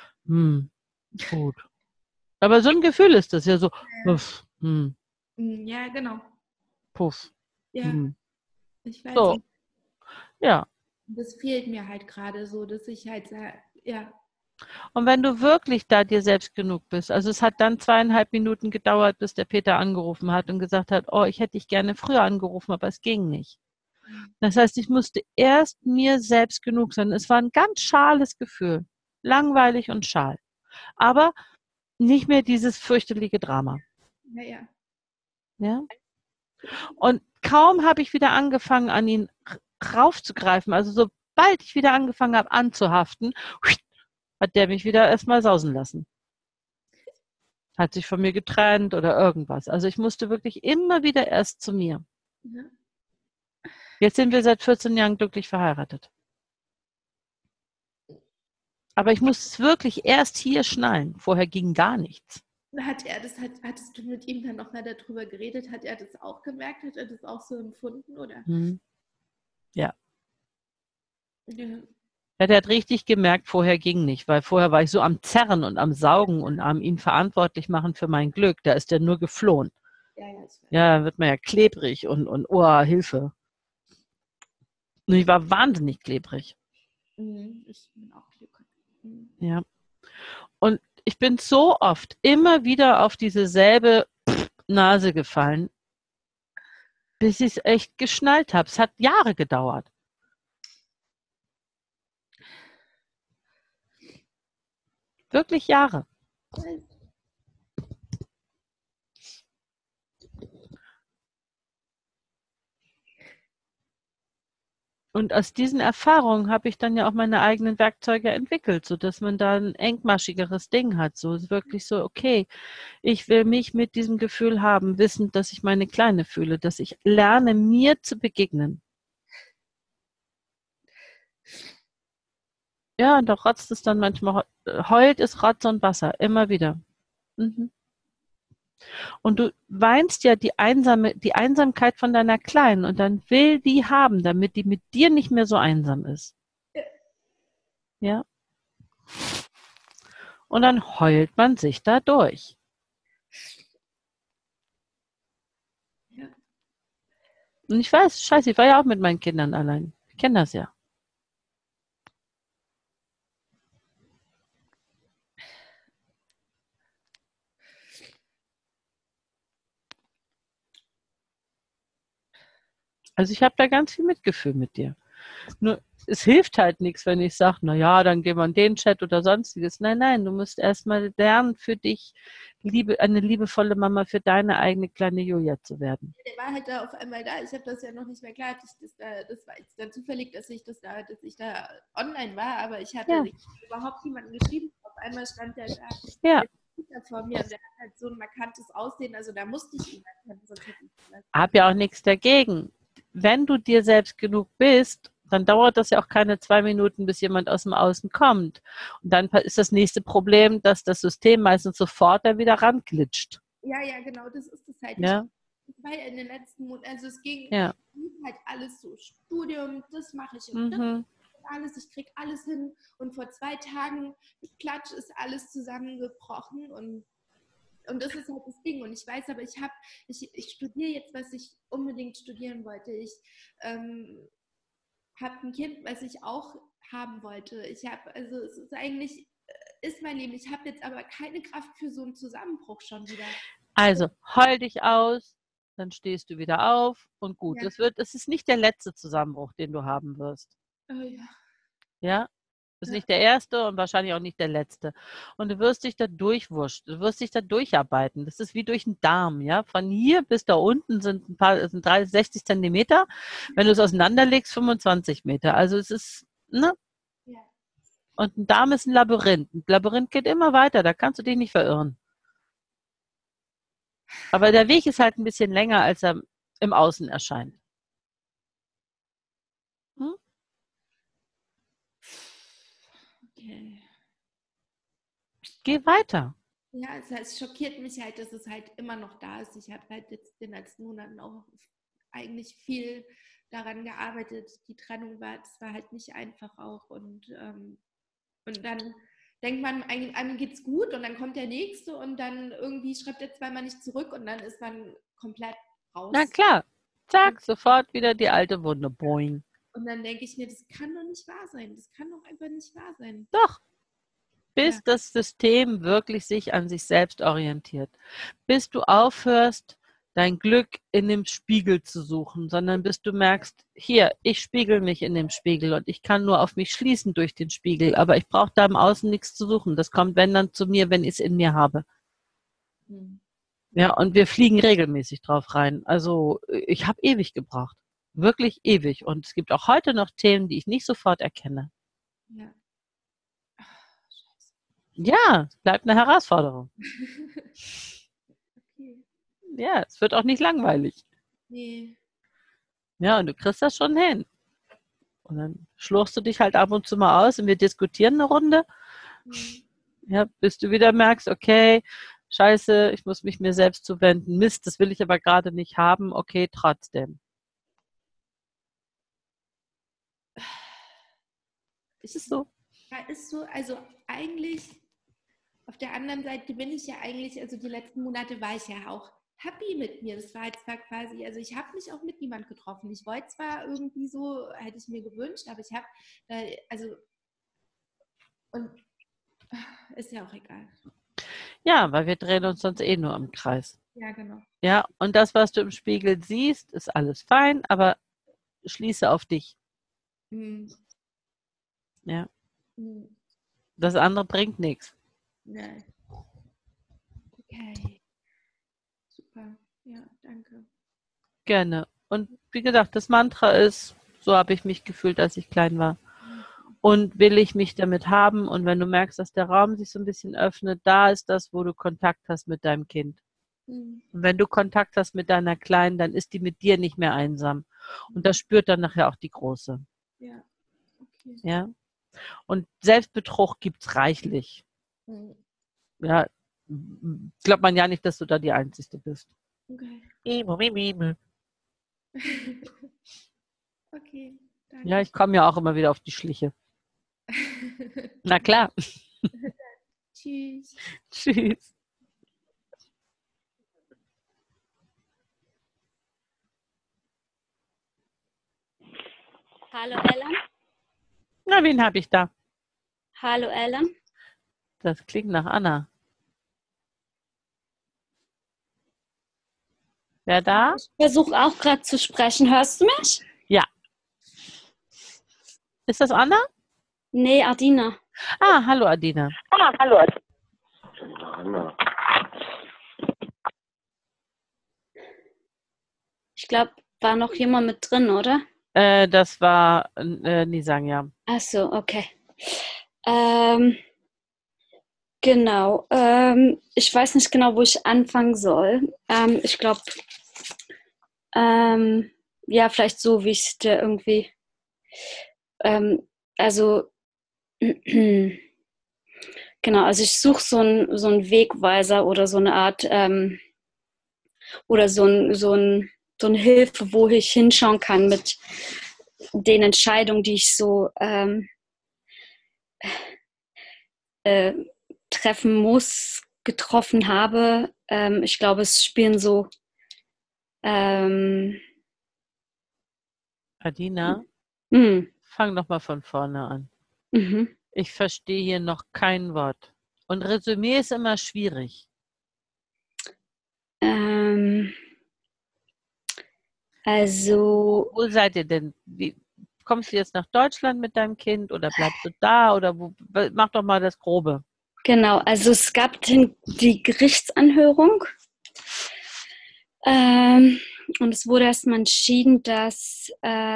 Gut. Aber so ein Gefühl ist das ja so, puff, Ja, genau. puff. Ja, ich weiß. So. Ja. Das fehlt mir halt gerade so, dass ich halt sage, ja. Und wenn du wirklich da dir selbst genug bist, also es hat dann 2,5 Minuten gedauert, bis der Peter angerufen hat und gesagt hat, oh, ich hätte dich gerne früher angerufen, aber es ging nicht. Das heißt, ich musste erst mir selbst genug sein. Es war ein ganz schales Gefühl. Langweilig und schal. Aber nicht mehr dieses fürchterliche Drama. Ja? Und kaum habe ich wieder angefangen, an ihn raufzugreifen, also sobald ich wieder angefangen habe anzuhaften, hat der mich wieder erstmal sausen lassen. Hat sich von mir getrennt oder irgendwas. Also ich musste wirklich immer wieder erst zu mir. Jetzt sind wir seit 14 Jahren glücklich verheiratet. Aber ich musste es wirklich erst hier schnallen. Vorher ging gar nichts. Hattest du mit ihm dann nochmal darüber geredet? Hat er das auch gemerkt? Hat er das auch so empfunden? Oder? Ja. Ja, der hat richtig gemerkt, vorher ging nicht, weil vorher war ich so am Zerren und am Saugen und am ihn verantwortlich machen für mein Glück. Da ist der nur geflohen. Ja, dann wird man ja klebrig und oh, Hilfe. Und ich war wahnsinnig klebrig. Ich bin auch klebrig. Ja. Und ich bin so oft immer wieder auf diese selbe Nase gefallen, bis ich es echt geschnallt habe. Es hat Jahre gedauert. Wirklich Jahre. Und aus diesen Erfahrungen habe ich dann ja auch meine eigenen Werkzeuge entwickelt, sodass man da ein engmaschigeres Ding hat. So ist wirklich so, okay, ich will mich mit diesem Gefühl haben, wissend, dass ich meine Kleine fühle, dass ich lerne, mir zu begegnen. Ja, und da rotzt es dann manchmal, heult es Rotz und Wasser, immer wieder. Und du weinst ja die Einsamkeit von deiner Kleinen und dann will die haben, damit die mit dir nicht mehr so einsam ist. Ja. Ja. Und dann heult man sich da durch. Ja. Und ich weiß, scheiße, ich war ja auch mit meinen Kindern allein. Ich kenne das ja. Also ich habe da ganz viel Mitgefühl mit dir. Nur es hilft halt nichts, wenn ich sage, na ja, dann gehen wir in den Chat oder sonstiges. Nein, nein, du musst erstmal lernen, für dich eine liebevolle Mama für deine eigene kleine Julia zu werden. Der war halt da auf einmal da. Ich habe das ja noch nicht mehr klar. Das war jetzt dann zufällig, dass ich da online war, aber ich hatte überhaupt niemanden geschrieben. Auf einmal stand der da. Ja. Vor mir und der hat halt so ein markantes Aussehen. Also da musste ich ihn erkennen, sonst hätte ich vielleicht. Hab ja auch nichts dagegen. Wenn du dir selbst genug bist, dann dauert das ja auch keine 2 Minuten, bis jemand aus dem Außen kommt. Und dann ist das nächste Problem, dass das System meistens sofort da wieder ranglitscht. Ja, genau, das ist es halt. Ja. Ich war ja in den letzten Monaten, also es ging Ja. halt alles so, Studium, das mache ich Mhm. das alles, ich kriege alles hin und vor 2 Tagen, klatsch, ist alles zusammengebrochen und das ist halt das Ding. Und ich weiß aber, ich studiere jetzt, was ich unbedingt studieren wollte. Ich habe ein Kind, was ich auch haben wollte. Also es ist eigentlich, ist mein Leben. Ich habe jetzt aber keine Kraft für so einen Zusammenbruch schon wieder. Also heul dich aus, dann stehst du wieder auf und gut. Ja. Das ist nicht der letzte Zusammenbruch, den du haben wirst. Oh, ja. Ja? Das ist Ja. nicht der erste und wahrscheinlich auch nicht der letzte. Und du wirst dich da durchwurschen, du wirst dich da durcharbeiten. Das ist wie durch den Darm, ja. Von hier bis da unten sind 60 Zentimeter. Wenn du es auseinanderlegst, 25 Meter. Also es ist, ne? Ja. Und ein Darm ist ein Labyrinth. Ein Labyrinth geht immer weiter, da kannst du dich nicht verirren. Aber der Weg ist halt ein bisschen länger, als er im Außen erscheint. Hm? Okay. Geh weiter. Ja, es schockiert mich halt, dass es halt immer noch da ist. Ich habe halt jetzt in den letzten Monaten auch eigentlich viel daran gearbeitet. Die Trennung das war halt nicht einfach auch. Und dann denkt man, einem geht's gut und dann kommt der Nächste und dann irgendwie schreibt er zweimal nicht zurück und dann ist man komplett raus. Na klar. Zack, sofort wieder die alte Wunde. Boing. Und dann denke ich mir, das kann doch nicht wahr sein. Das kann doch einfach nicht wahr sein. Doch. Bis das System wirklich sich an sich selbst orientiert. Bis du aufhörst, dein Glück in dem Spiegel zu suchen, sondern bis du merkst, hier, ich spiegel mich in dem Spiegel und ich kann nur auf mich schließen durch den Spiegel, aber ich brauche da im Außen nichts zu suchen. Das kommt, wenn dann zu mir, wenn ich es in mir habe. Ja, und wir fliegen regelmäßig drauf rein. Also ich habe ewig gebraucht. Wirklich ewig. Und es gibt auch heute noch Themen, die ich nicht sofort erkenne. Ja. Ja, es bleibt eine Herausforderung. Okay. Ja, es wird auch nicht langweilig. Nee. Ja, und du kriegst das schon hin. Und dann schlurchst du dich halt ab und zu mal aus und wir diskutieren eine Runde. Ja, bis du wieder merkst, okay, scheiße, ich muss mich mir selbst zuwenden. Mist, das will ich aber gerade nicht haben. Okay, trotzdem. Ist so. Ja, ist so, also eigentlich auf der anderen Seite bin ich ja eigentlich, also die letzten Monate war ich ja auch happy mit mir. Das war jetzt zwar quasi, also ich habe mich auch mit niemand getroffen. Ich wollte zwar irgendwie so, hätte ich mir gewünscht, aber ich habe, also, und ist ja auch egal. Ja, weil wir drehen uns sonst eh nur im Kreis. Ja, genau. Ja, und das, was du im Spiegel siehst, ist alles fein, aber schließe auf dich. Ja. Das andere bringt nichts. Nein. Okay. Super. Ja, danke. Gerne. Und wie gesagt, das Mantra ist, so habe ich mich gefühlt, als ich klein war. Und will ich mich damit haben? Und wenn du merkst, dass der Raum sich so ein bisschen öffnet, da ist das, wo du Kontakt hast mit deinem Kind. Und wenn du Kontakt hast mit deiner Kleinen, dann ist die mit dir nicht mehr einsam. Und das spürt dann nachher auch die Große. Ja. Okay. Ja. Und Selbstbetrug gibt's reichlich. Ja, glaubt man ja nicht, dass du da die Einzige bist. Okay. Okay, danke. Ja, ich komme ja auch immer wieder auf die Schliche. Na klar. Tschüss. Tschüss. Hallo Ellen. Na, wen habe ich da? Hallo Ellen. Das klingt nach Anna. Wer da? Ich versuche auch gerade zu sprechen. Hörst du mich? Ja. Ist das Anna? Nee, Adina. Ah, hallo Adina. Anna. Ich glaube, war noch jemand mit drin, oder? Das war Nisang, ja. Ach so, okay. Genau. Ich weiß nicht genau, wo ich anfangen soll. Ich glaube, ja, vielleicht so, wie ich es dir irgendwie. Also, genau, also ich suche so einen Wegweiser oder so eine Art, oder so eine Hilfe, wo ich hinschauen kann mit den Entscheidungen, die ich so treffen muss, getroffen habe. Ich glaube, es spielen so Adina, fang doch mal von vorne an. Mhm. Ich verstehe hier noch kein Wort. Und Resümee ist immer schwierig. Also, Wo seid ihr denn? Kommst du jetzt nach Deutschland mit deinem Kind oder bleibst du da? Oder mach doch mal das Grobe. genau, also es gab die Gerichtsanhörung und es wurde erstmal entschieden, dass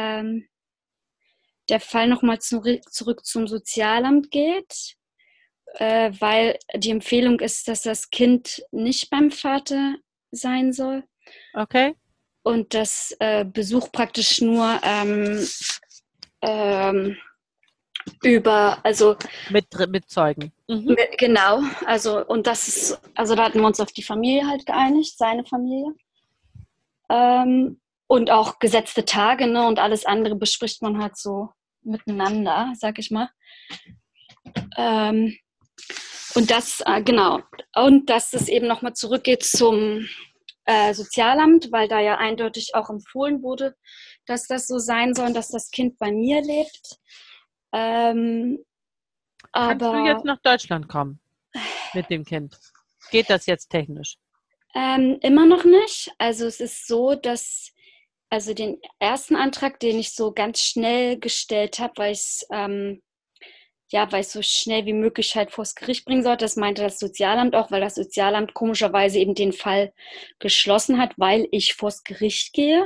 der Fall nochmal zurück zum Sozialamt geht, weil die Empfehlung ist, dass das Kind nicht beim Vater sein soll. Okay. Und das Besuch praktisch nur also mit Zeugen. Mhm. Genau, also und das ist, also da hatten wir uns auf die Familie halt geeinigt, seine Familie. Und auch gesetzte Tage, ne, und alles andere bespricht man halt so miteinander, sag ich mal. Und das, genau, und dass es eben nochmal zurückgeht zum Sozialamt, weil da ja eindeutig auch empfohlen wurde, dass das so sein soll, dass das Kind bei mir lebt. Kannst du jetzt nach Deutschland kommen mit dem Kind? Geht das jetzt technisch? Immer noch nicht. Also es ist so, dass also den ersten Antrag, den ich so ganz schnell gestellt habe, weil ich so schnell wie möglich halt vors Gericht bringen sollte, das meinte das Sozialamt auch, weil das Sozialamt komischerweise eben den Fall geschlossen hat, weil ich vors Gericht gehe.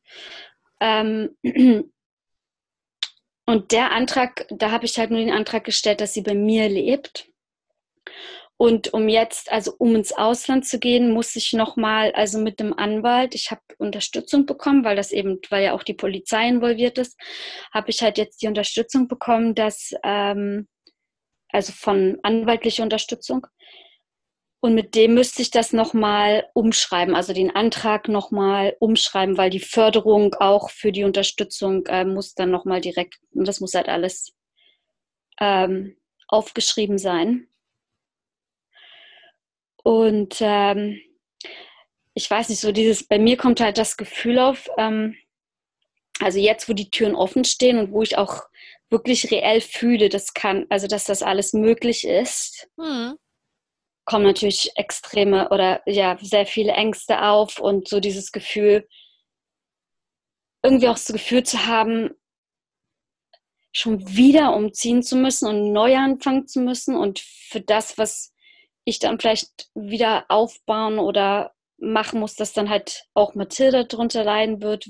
Und der Antrag, da habe ich halt nur den Antrag gestellt, dass sie bei mir lebt. Und um ins Ausland zu gehen, muss ich nochmal, also mit dem Anwalt, ich habe Unterstützung bekommen, weil ja auch die Polizei involviert ist, habe ich halt jetzt die Unterstützung bekommen, also von anwaltlicher Unterstützung. Und mit dem müsste ich das nochmal umschreiben, also den Antrag nochmal umschreiben, weil die Förderung auch für die Unterstützung muss dann nochmal direkt, und das muss halt alles aufgeschrieben sein. Und ich weiß nicht, bei mir kommt halt das Gefühl auf, also jetzt, wo die Türen offen stehen und wo ich auch wirklich reell fühle, dass das alles möglich ist, kommen natürlich extreme oder ja, sehr viele Ängste auf und so dieses Gefühl, irgendwie auch das Gefühl zu haben, schon wieder umziehen zu müssen und neu anfangen zu müssen und für das, was ich dann vielleicht wieder aufbauen oder machen muss, dass dann halt auch Mathilda drunter leiden wird,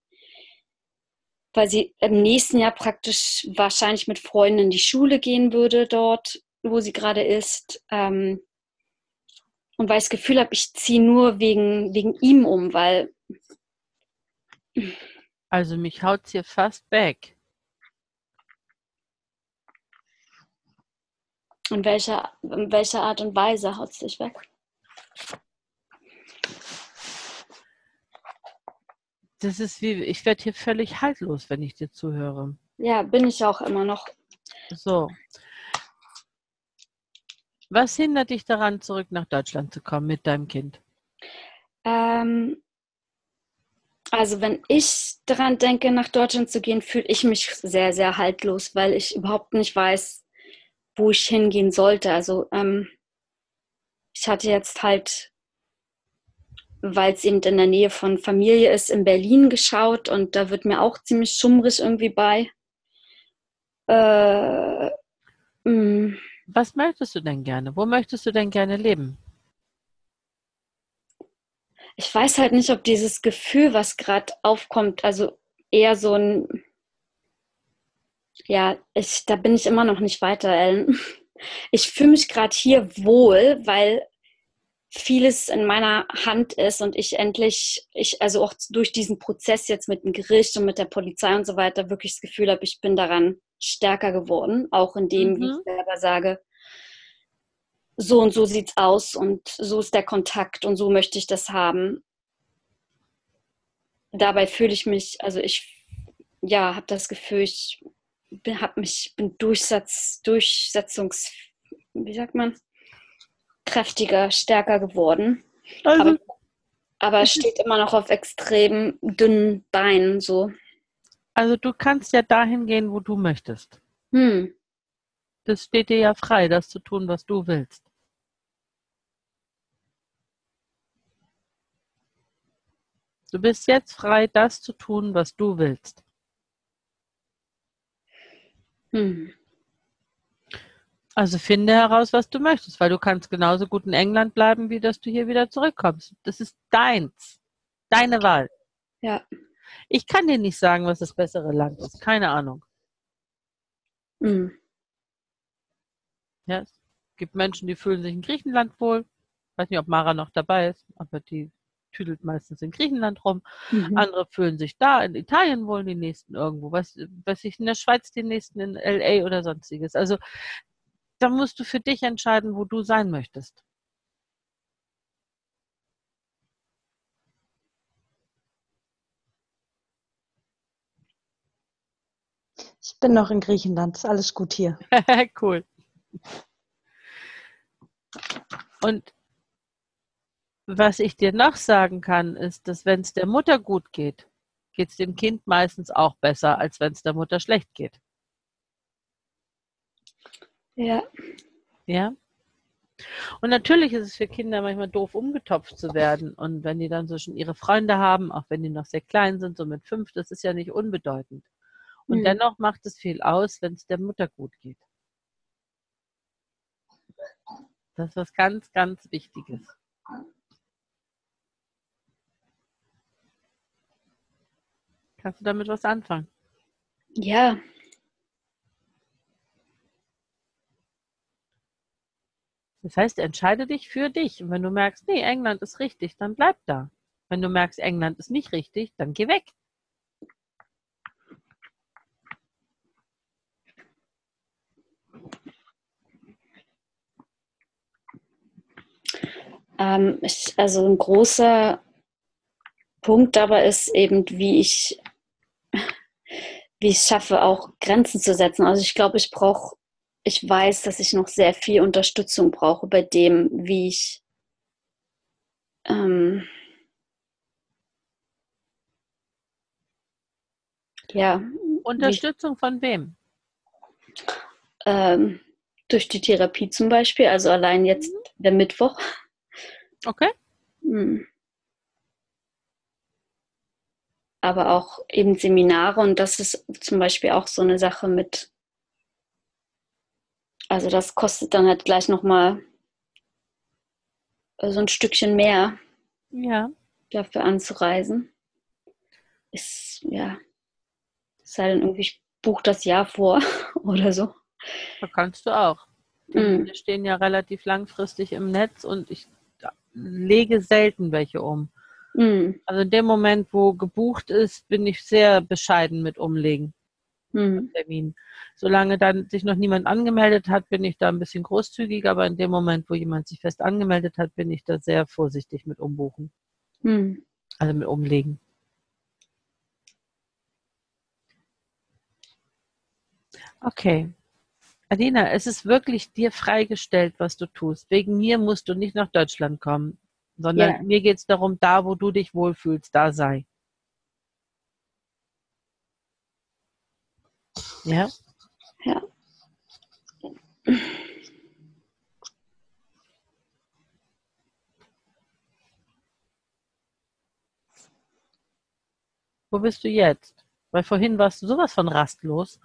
weil sie im nächsten Jahr praktisch wahrscheinlich mit Freunden in die Schule gehen würde dort, wo sie gerade ist. Und weil ich das Gefühl habe, ich ziehe nur wegen ihm um, weil... Also mich haut's hier fast weg. In welcher Art und Weise haut es dich weg? Ich werde hier völlig haltlos, wenn ich dir zuhöre. Ja, bin ich auch immer noch. So, Was hindert dich daran, zurück nach Deutschland zu kommen mit deinem Kind? Also wenn ich daran denke, nach Deutschland zu gehen, fühle ich mich sehr, sehr haltlos, weil ich überhaupt nicht weiß, wo ich hingehen sollte. Also ich hatte jetzt halt, weil es eben in der Nähe von Familie ist, in Berlin geschaut und da wird mir auch ziemlich schummrig irgendwie bei. Was möchtest du denn gerne? Wo möchtest du denn gerne leben? Ich weiß halt nicht, ob dieses Gefühl, was gerade aufkommt, also eher so ein, ja, da bin ich immer noch nicht weiter, Ellen. Ich fühle mich gerade hier wohl, weil vieles in meiner Hand ist und also auch durch diesen Prozess jetzt mit dem Gericht und mit der Polizei und so weiter wirklich das Gefühl habe, ich bin daran stärker geworden, auch in dem, wie ich selber sage, so und so sieht's aus und so ist der Kontakt und so möchte ich das haben. Dabei fühle ich mich, also ich habe das Gefühl, ich bin wie sagt man, kräftiger, stärker geworden. Also, Aber es steht immer noch auf extrem dünnen Beinen so. Also du kannst ja dahin gehen, wo du möchtest. Das steht dir ja frei, das zu tun, was du willst. Du bist jetzt frei, das zu tun, was du willst. Also finde heraus, was du möchtest, weil du kannst genauso gut in England bleiben, wie dass du hier wieder zurückkommst. Das ist deins. Deine Wahl. Ja. Ich kann dir nicht sagen, was das bessere Land ist. Keine Ahnung. Ja, es gibt Menschen, die fühlen sich in Griechenland wohl. Ich weiß nicht, ob Mara noch dabei ist, aber die tüdelt meistens in Griechenland rum. Andere fühlen sich da in Italien wohl, die nächsten irgendwo. Was ich in der Schweiz, die nächsten in LA oder sonstiges. Also da musst du für dich entscheiden, wo du sein möchtest. Ich bin noch in Griechenland, ist alles gut hier. Cool. Und was ich dir noch sagen kann, ist, dass wenn es der Mutter gut geht, geht es dem Kind meistens auch besser, als wenn es der Mutter schlecht geht. Ja. Ja? Und natürlich ist es für Kinder manchmal doof, umgetopft zu werden. Und wenn die dann so schon ihre Freunde haben, auch wenn die noch sehr klein sind, so mit 5, das ist ja nicht unbedeutend. Und dennoch macht es viel aus, wenn es der Mutter gut geht. Das ist was ganz, ganz Wichtiges. Kannst du damit was anfangen? Ja. Das heißt, entscheide dich für dich. Und wenn du merkst, nee, England ist richtig, dann bleib da. Wenn du merkst, England ist nicht richtig, dann geh weg. Also ein großer Punkt dabei ist eben, wie ich schaffe, auch Grenzen zu setzen. Also ich glaube, ich weiß, dass ich noch sehr viel Unterstützung brauche bei dem, wie ich Unterstützung von wem? Durch die Therapie zum Beispiel, also allein jetzt der Mittwoch. Okay. Aber auch eben Seminare und das ist zum Beispiel auch so eine Sache mit, also das kostet dann halt gleich nochmal so ein Stückchen mehr, dafür anzureisen. Ist sei denn irgendwie, ich buche das Jahr vor oder so. Da kannst du auch. Die stehen ja relativ langfristig im Netz und ich lege selten welche um. Also in dem Moment, wo gebucht ist, bin ich sehr bescheiden mit Umlegen. Termin. Solange dann sich noch niemand angemeldet hat, bin ich da ein bisschen großzügiger, aber in dem Moment, wo jemand sich fest angemeldet hat, bin ich da sehr vorsichtig mit Umbuchen. Also mit Umlegen. Okay. Adina, es ist wirklich dir freigestellt, was du tust. Wegen mir musst du nicht nach Deutschland kommen, sondern Ja. mir geht es darum, da, wo du dich wohlfühlst, da sei. Ja? Ja. Wo bist du jetzt? Weil vorhin warst du sowas von rastlos.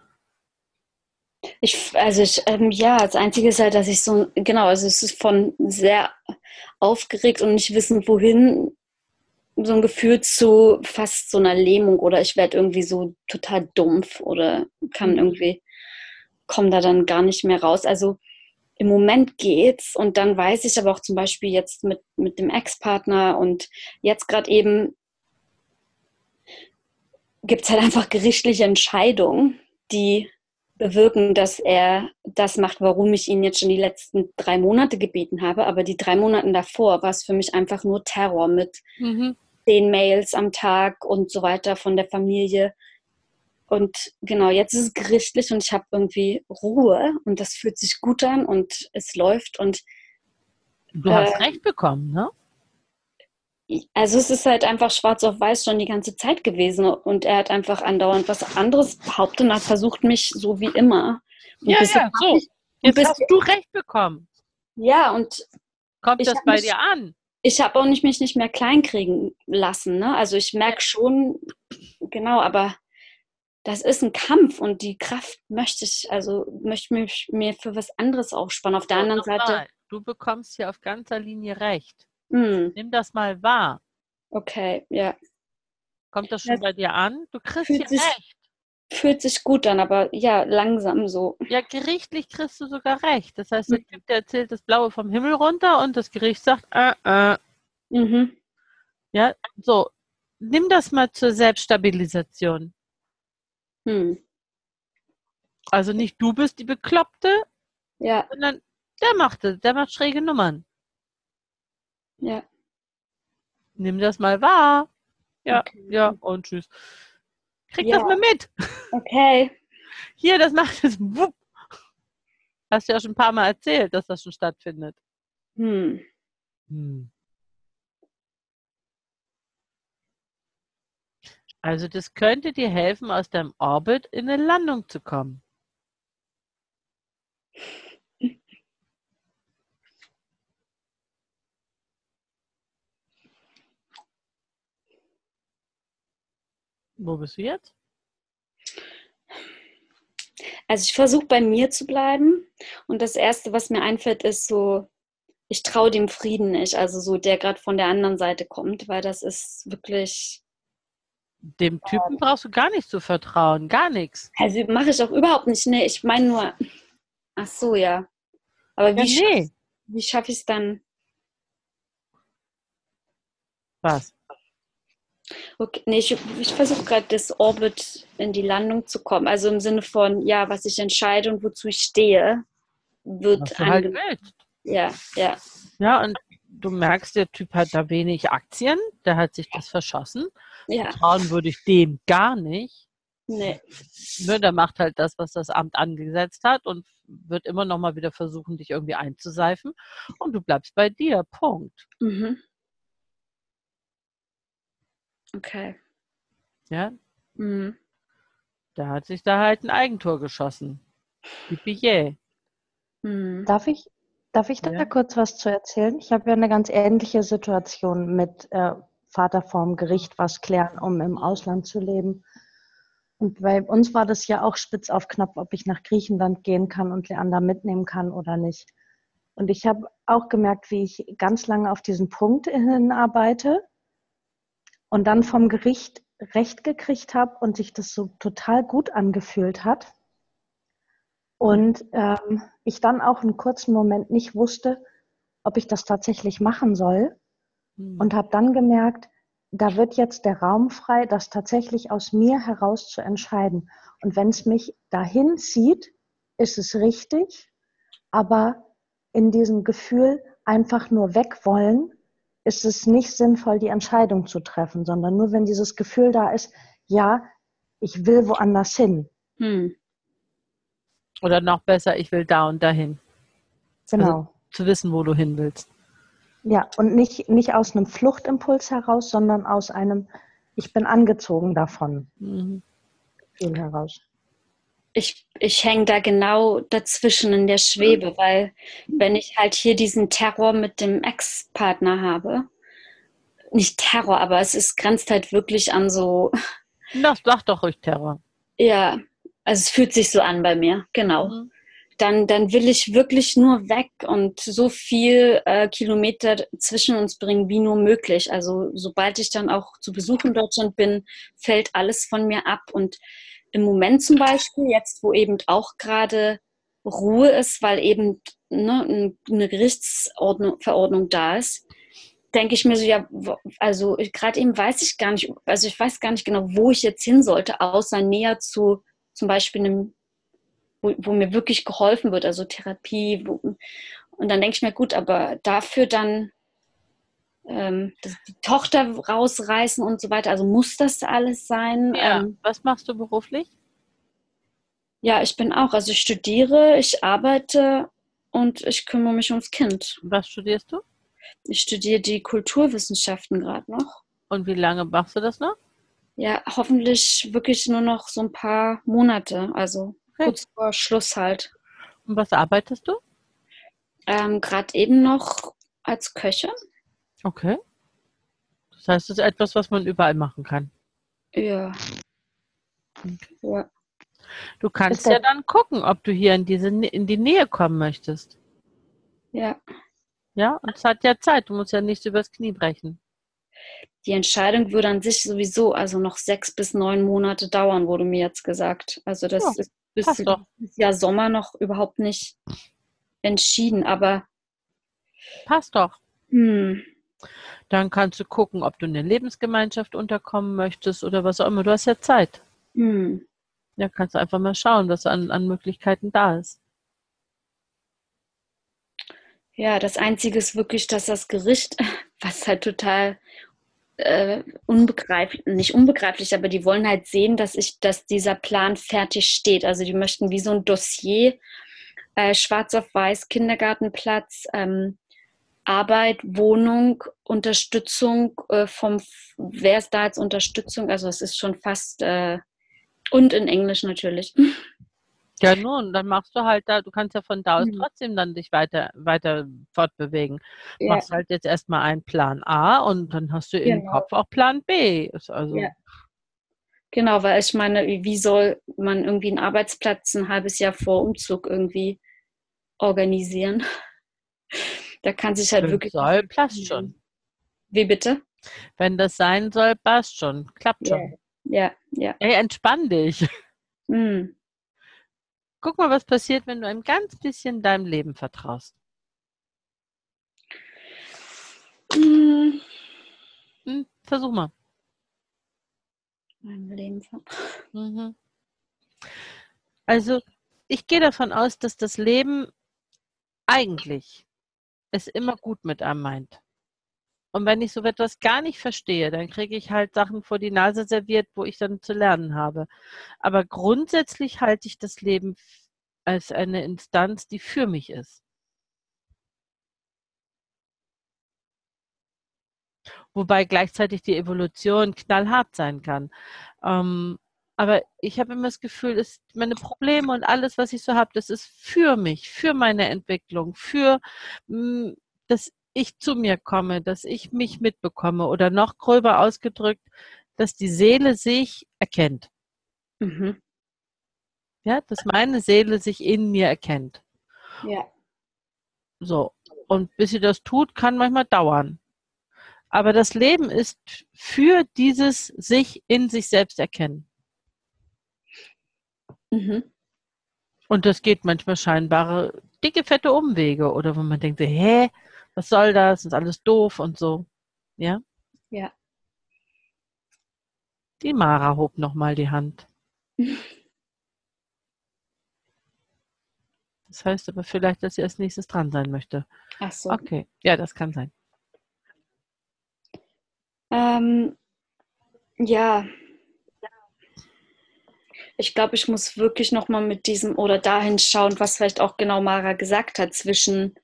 Ja, das Einzige ist halt, dass ich also es ist von sehr aufgeregt und nicht wissen, wohin, so ein Gefühl zu fast so einer Lähmung oder ich werde irgendwie so total dumpf oder komme da dann gar nicht mehr raus. Also im Moment geht's und dann weiß ich aber auch zum Beispiel jetzt mit dem Ex-Partner und jetzt gerade eben gibt es halt einfach gerichtliche Entscheidungen, die bewirken, dass er das macht, warum ich ihn jetzt schon die letzten 3 Monate gebeten habe. Aber die 3 Monate davor war es für mich einfach nur Terror mit 10 Mails am Tag und so weiter von der Familie. Und genau, jetzt ist es gerichtlich und ich habe irgendwie Ruhe und das fühlt sich gut an und es läuft. Und Du hast recht bekommen, ne? also es ist halt einfach schwarz auf weiß schon die ganze Zeit gewesen und er hat einfach andauernd was anderes behauptet und hat versucht, mich so wie immer. Und Ja, so. Jetzt hast du recht bekommen. Ja, und kommt das bei dir an? Ich habe auch mich nicht mehr kleinkriegen lassen, ne? Also ich merke schon, genau, aber das ist ein Kampf und die Kraft möchte mich mir für was anderes aufspannen. Auf der anderen Seite. Du bekommst hier auf ganzer Linie recht. Nimm das mal wahr. Okay, ja. Kommt das schon bei dir an? Du kriegst hier recht. Fühlt sich gut an, aber ja, langsam so. Ja, gerichtlich kriegst du sogar recht. Das heißt, der Typ, der erzählt das Blaue vom Himmel runter und das Gericht sagt, Ja, so. Nimm das mal zur Selbststabilisation. Also nicht du bist die Bekloppte, sondern der macht schräge Nummern. Ja. Nimm das mal wahr. Ja, Okay. ja, und tschüss. Krieg das mal mit. Okay. Hier, das macht es. Hast du ja schon ein paar Mal erzählt, dass das schon stattfindet. Also das könnte dir helfen, aus deinem Orbit in eine Landung zu kommen. Wo bist du jetzt? Also ich versuche bei mir zu bleiben und das Erste, was mir einfällt, ist so, ich traue dem Frieden nicht, also so der gerade von der anderen Seite kommt, weil das ist wirklich... Dem Typen brauchst du gar nicht zu vertrauen, gar nichts. Also mache ich auch überhaupt nicht, ne, ich meine nur, ach so, ja. Aber wie schaffe ich es dann? Was? Okay, nee, ich versuche gerade das Orbit in die Landung zu kommen. Also im Sinne von, ja, was ich entscheide und wozu ich stehe, wird angenommen. Ja. Ja, und du merkst, der Typ hat da wenig Aktien, der hat sich das verschossen. Ja. Vertrauen würde ich dem gar nicht. Nee. Ne, der macht halt das, was das Amt angesetzt hat und wird immer noch mal wieder versuchen, dich irgendwie einzuseifen. Und du bleibst bei dir. Punkt. Okay. Ja? Der hat sich da halt ein Eigentor geschossen. Yippie. Darf ich da kurz was zu erzählen? Ich habe ja eine ganz ähnliche Situation mit Vater vorm Gericht was klären, um im Ausland zu leben. Und bei uns war das ja auch spitz auf Knopf, ob ich nach Griechenland gehen kann und Leander mitnehmen kann oder nicht. Und ich habe auch gemerkt, wie ich ganz lange auf diesen Punkt hinarbeite und dann vom Gericht Recht gekriegt habe und sich das so total gut angefühlt hat. Und ich dann auch einen kurzen Moment nicht wusste, ob ich das tatsächlich machen soll. Und habe dann gemerkt, da wird jetzt der Raum frei, das tatsächlich aus mir heraus zu entscheiden. Und wenn es mich dahin zieht, ist es richtig. Aber in diesem Gefühl einfach nur weg wollen, ist es nicht sinnvoll, die Entscheidung zu treffen, sondern nur wenn dieses Gefühl da ist, ja, ich will woanders hin. Oder noch besser, ich will da und dahin. Genau. Also zu wissen, wo du hin willst. Ja, und nicht aus einem Fluchtimpuls heraus, sondern aus einem, ich bin angezogen davon, Gefühl heraus. Ich hänge da genau dazwischen in der Schwebe, weil wenn ich halt hier diesen Terror mit dem Ex-Partner habe, nicht Terror, aber grenzt halt wirklich an so, Sag doch ruhig Terror. ja, also es fühlt sich so an bei mir, genau. Dann will ich wirklich nur weg und so viel Kilometer zwischen uns bringen, wie nur möglich. Also sobald ich dann auch zu Besuch in Deutschland bin, fällt alles von mir ab. Und im Moment zum Beispiel, jetzt wo eben auch gerade Ruhe ist, weil eben eine Gerichtsverordnung da ist, denke ich mir so, ja, also gerade eben weiß ich gar nicht, also ich weiß gar nicht genau, wo ich jetzt hin sollte, außer näher zu zum Beispiel einem, wo mir wirklich geholfen wird, also Therapie. Und dann denke ich mir, gut, aber dafür dann die Tochter rausreißen und so weiter, also muss das alles sein? Ja. Was machst du beruflich? Ja, ich bin auch, also ich studiere, ich arbeite und ich kümmere mich ums Kind. Was studierst du? Ich studiere die Kulturwissenschaften gerade noch. Und wie lange machst du das noch? Ja, hoffentlich wirklich nur noch so ein paar Monate, also kurz vor Schluss halt. Und was arbeitest du? Gerade eben noch als Köchin. Okay. Das heißt, es ist etwas, was man überall machen kann. Ja. Ja. Du kannst ja dann gucken, ob du hier in die Nähe kommen möchtest. Ja. Ja, und es hat ja Zeit. Du musst ja nichts übers Knie brechen. Die Entscheidung würde an sich sowieso also noch 6 bis 9 Monate dauern, wurde mir jetzt gesagt. Also das ist bis Jahr Sommer noch überhaupt nicht entschieden, aber passt doch. Dann kannst du gucken, ob du in der Lebensgemeinschaft unterkommen möchtest oder was auch immer. Du hast ja Zeit. Ja, kannst du einfach mal schauen, was an Möglichkeiten da ist. Ja, das Einzige ist wirklich, dass das Gericht, was halt total nicht unbegreiflich, aber die wollen halt sehen, dass dieser Plan fertig steht. Also die möchten wie so ein Dossier, schwarz auf weiß, Kindergartenplatz, Arbeit, Wohnung, Unterstützung wer ist da als Unterstützung? Also es ist schon fast, und in Englisch natürlich. Ja, nun, dann machst du halt du kannst ja von da aus trotzdem dann dich weiter fortbewegen. Ja. Machst halt jetzt erstmal einen Plan A und dann hast du im Kopf auch Plan B. Also Genau, weil ich meine, wie soll man irgendwie einen Arbeitsplatz ein halbes Jahr vor Umzug irgendwie organisieren? Da kann sich halt wirklich... passt schon. Wie bitte? Wenn das sein soll, passt schon. Klappt schon. Ja. Ey, entspann dich. Guck mal, was passiert, wenn du ein ganz bisschen deinem Leben vertraust. Versuch mal. Meinem Leben vertrauen. Also, ich gehe davon aus, dass das Leben eigentlich es immer gut mit einem meint. Und wenn ich so etwas gar nicht verstehe, dann kriege ich halt Sachen vor die Nase serviert, wo ich dann zu lernen habe. Aber grundsätzlich halte ich das Leben als eine Instanz, die für mich ist. Wobei gleichzeitig die Evolution knallhart sein kann. Aber ich habe immer das Gefühl, meine Probleme und alles, was ich so habe, das ist für mich, für meine Entwicklung, für dass ich zu mir komme, dass ich mich mitbekomme oder noch gröber ausgedrückt, dass die Seele sich erkennt. Ja, dass meine Seele sich in mir erkennt. Ja. So. Und bis sie das tut, kann manchmal dauern. Aber das Leben ist für dieses sich in sich selbst erkennen. Und das geht manchmal scheinbare dicke, fette Umwege oder wo man denkt, hä, was soll das? Das ist alles doof und so. Ja? Ja. Die Mara hob nochmal die Hand. Das heißt aber vielleicht, dass sie als nächstes dran sein möchte. Ach so. Okay, ja, das kann sein. Ja. Ich glaube, ich muss wirklich nochmal mit diesem oder dahin schauen, was vielleicht auch genau Mara gesagt hat, zwischen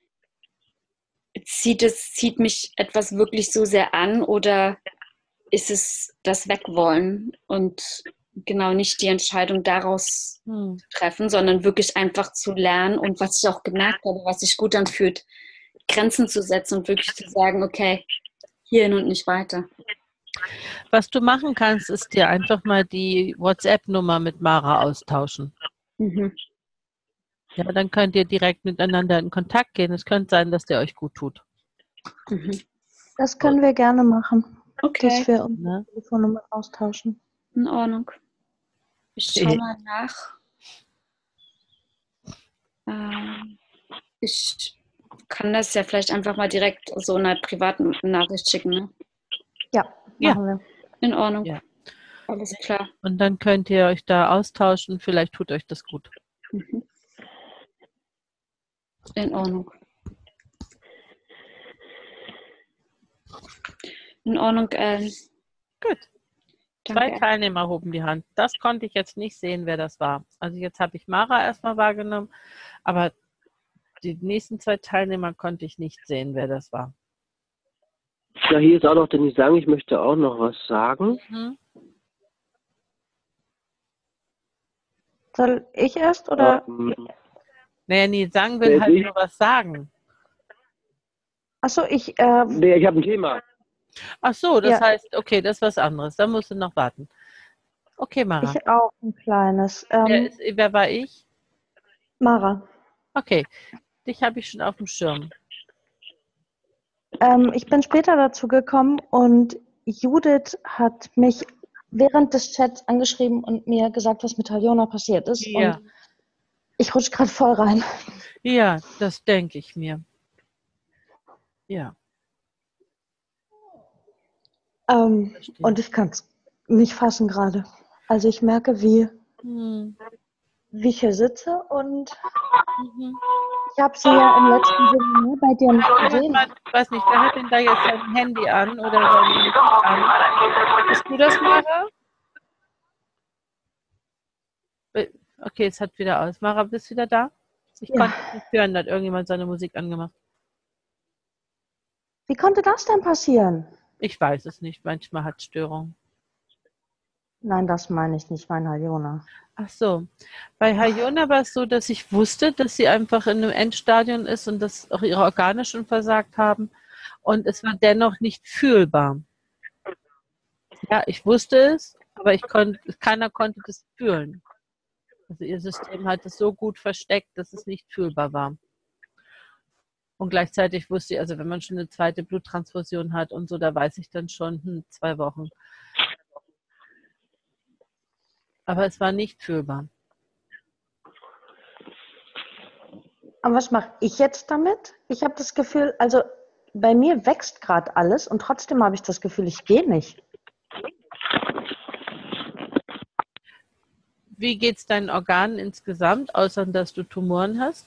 zieht mich etwas wirklich so sehr an oder ist es das Wegwollen und genau nicht die Entscheidung daraus treffen, sondern wirklich einfach zu lernen und was ich auch gemerkt habe, was sich gut anfühlt, Grenzen zu setzen und wirklich zu sagen, okay, hierhin und nicht weiter. Was du machen kannst, ist dir einfach mal die WhatsApp-Nummer mit Mara austauschen. Mhm. Ja, dann könnt ihr direkt miteinander in Kontakt gehen. Es könnte sein, dass der euch gut tut. Mhm. Das können wir gerne machen, Okay, dass wir unsere Ne? Telefonnummer austauschen. in Ordnung. Ich schaue mal nach. Ich kann das ja vielleicht einfach mal direkt so in einer privaten Nachricht schicken, ne? Ja, Ja. machen wir. In Ordnung. Ja. Alles klar. Und dann könnt ihr euch da austauschen. Vielleicht tut euch das gut. Mhm. In Ordnung. In Ordnung, Gut. danke. 2 Teilnehmer hoben die Hand. Das konnte ich jetzt nicht sehen, wer das war. Also jetzt habe ich Mara erstmal wahrgenommen, aber die nächsten 2 Teilnehmer konnte ich nicht sehen, wer das war. Ja, hier ist auch noch Denise Sang, ich möchte auch noch was sagen. Mhm. Soll ich erst oder? Naja, nee, Sang will Wer halt ich? nur was sagen. Achso, Nee, ich habe ein Thema. Ach so, das Ja. heißt, okay, das ist was anderes. Da musst du noch warten. Okay, Mara. Ich auch ein kleines. Wer war ich? Mara. Okay, dich habe ich schon auf dem Schirm. Ich bin später dazu gekommen und Judith hat mich während des Chats angeschrieben und mir gesagt, was mit Aljona passiert ist. Ja. Und ich rutsche gerade voll rein. Ja, das denke ich mir. Ja. Und ich kann es nicht fassen gerade. Also ich merke, wie ich hier sitze und ich habe sie ja im letzten Seminar bei dir nicht gesehen. Ich weiß nicht, wer hat denn da jetzt sein Handy an oder sein Musik an? Bist du das, Mara? Okay, es hat wieder aus. Mara, bist du wieder da? Ich konnte nicht hören, da hat irgendjemand seine Musik angemacht. Wie konnte das denn passieren? Ich weiß es nicht. Manchmal hat es Störungen. Nein, das meine ich nicht, mein Aljona. Ach so. Bei Hayona war es so, dass ich wusste, dass sie einfach in einem Endstadium ist und dass auch ihre Organe schon versagt haben. Und es war dennoch nicht fühlbar. Ja, ich wusste es, aber keiner konnte das fühlen. Also ihr System hat es so gut versteckt, dass es nicht fühlbar war. Und gleichzeitig wusste ich, also wenn man schon eine zweite Bluttransfusion hat und so, da weiß ich dann schon 2 Wochen. Aber es war nicht fühlbar. Aber was mache ich jetzt damit? Ich habe das Gefühl, also bei mir wächst gerade alles und trotzdem habe ich das Gefühl, ich gehe nicht. Wie geht es deinen Organen insgesamt, außer dass du Tumoren hast?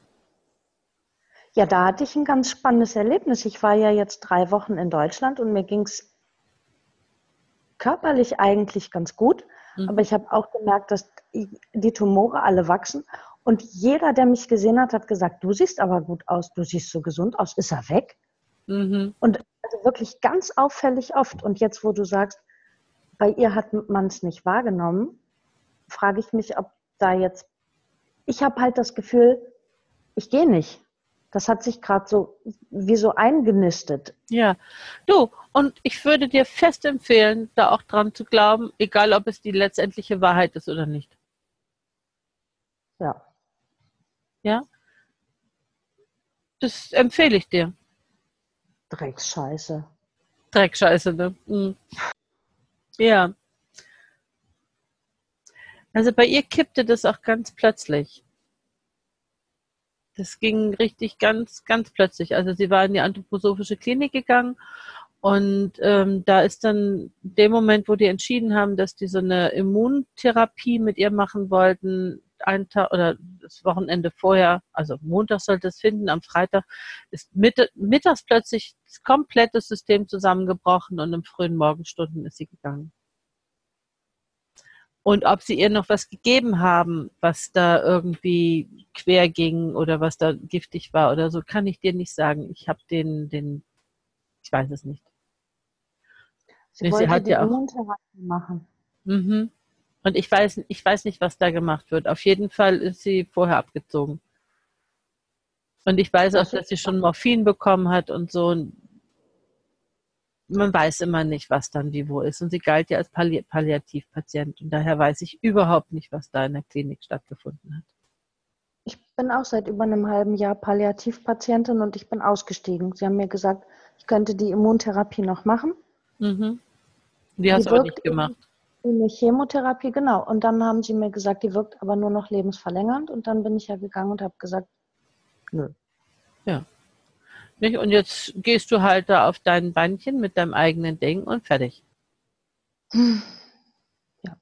Ja, da hatte ich ein ganz spannendes Erlebnis. Ich war ja jetzt 3 Wochen in Deutschland und mir ging es körperlich eigentlich ganz gut. Aber ich habe auch gemerkt, dass die Tumore alle wachsen. Und jeder, der mich gesehen hat, hat gesagt, du siehst aber gut aus, du siehst so gesund aus. Ist er weg? Und also wirklich ganz auffällig oft. Und jetzt, wo du sagst, bei ihr hat man es nicht wahrgenommen, frage ich mich, ob da jetzt, ich habe halt das Gefühl, ich gehe nicht. Das hat sich gerade so wie so eingenistet. Ja, du, und ich würde dir fest empfehlen, da auch dran zu glauben, egal ob es die letztendliche Wahrheit ist oder nicht. Ja. Ja? Das empfehle ich dir. Drecksscheiße. Dreckscheiße, ne? Mhm. Ja. Also bei ihr kippte das auch ganz plötzlich. Das ging richtig ganz, ganz plötzlich. Also sie war in die anthroposophische Klinik gegangen und da ist dann in dem Moment, wo die entschieden haben, dass die so eine Immuntherapie mit ihr machen wollten, einen Tag oder das Wochenende vorher, also Montag sollte es finden, am Freitag ist mittags plötzlich das komplette System zusammengebrochen und in frühen Morgenstunden ist sie gegangen. Und ob sie ihr noch was gegeben haben, was da irgendwie quer ging oder was da giftig war oder so, kann ich dir nicht sagen. Ich habe ich weiß es nicht. Sie Sie wollte hat die ja auch, Immuntherapie machen. und ich weiß nicht, was da gemacht wird. Auf jeden Fall ist sie vorher abgezogen. Und ich weiß auch, Das dass ist sie schon Morphin bekommen hat und so. Und man weiß immer nicht, was dann wie wo ist. Und sie galt ja als Palliativpatient. Und daher weiß ich überhaupt nicht, was da in der Klinik stattgefunden hat. Ich bin auch seit über einem halben Jahr Palliativpatientin und ich bin ausgestiegen. Sie haben mir gesagt, ich könnte die Immuntherapie noch machen. Die hast Die du aber wirkt nicht gemacht. eine Chemotherapie, genau. Und dann haben sie mir gesagt, die wirkt aber nur noch lebensverlängernd. Und dann bin ich ja gegangen und habe gesagt, nö. Ja. Nicht? Und jetzt gehst du halt da auf dein Beinchen mit deinem eigenen Ding und fertig. Ja.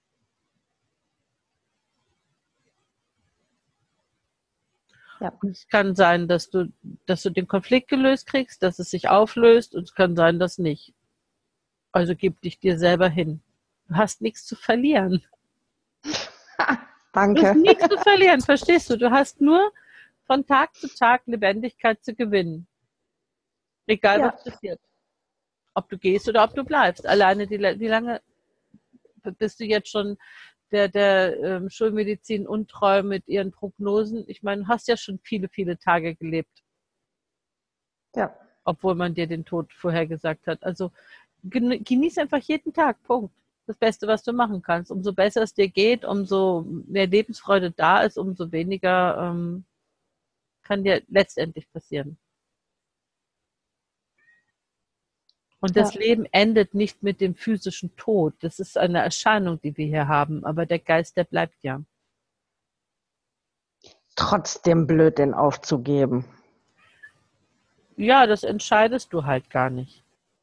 Ja. Und es kann sein, dass du den Konflikt gelöst kriegst, dass es sich auflöst, und es kann sein, dass nicht. Also gib dich dir selber hin. Du hast nichts zu verlieren. Du hast Danke. nichts zu verlieren, verstehst du? Du hast nur von Tag zu Tag Lebendigkeit zu gewinnen. Egal, Ja. was passiert. Ob du gehst oder ob du bleibst. Alleine wie lange bist du jetzt schon der Schulmedizin untreu mit ihren Prognosen? Ich meine, du hast ja schon viele, viele Tage gelebt. Ja. Obwohl man dir den Tod vorhergesagt hat. Also genieß einfach jeden Tag, Punkt. Das Beste, was du machen kannst. Umso besser es dir geht, umso mehr Lebensfreude da ist, umso weniger kann dir letztendlich passieren. Und das Ja. Leben endet nicht mit dem physischen Tod. Das ist eine Erscheinung, die wir hier haben. Aber der Geist, der bleibt ja. Trotzdem blöd, den aufzugeben. Ja, das entscheidest du halt gar nicht.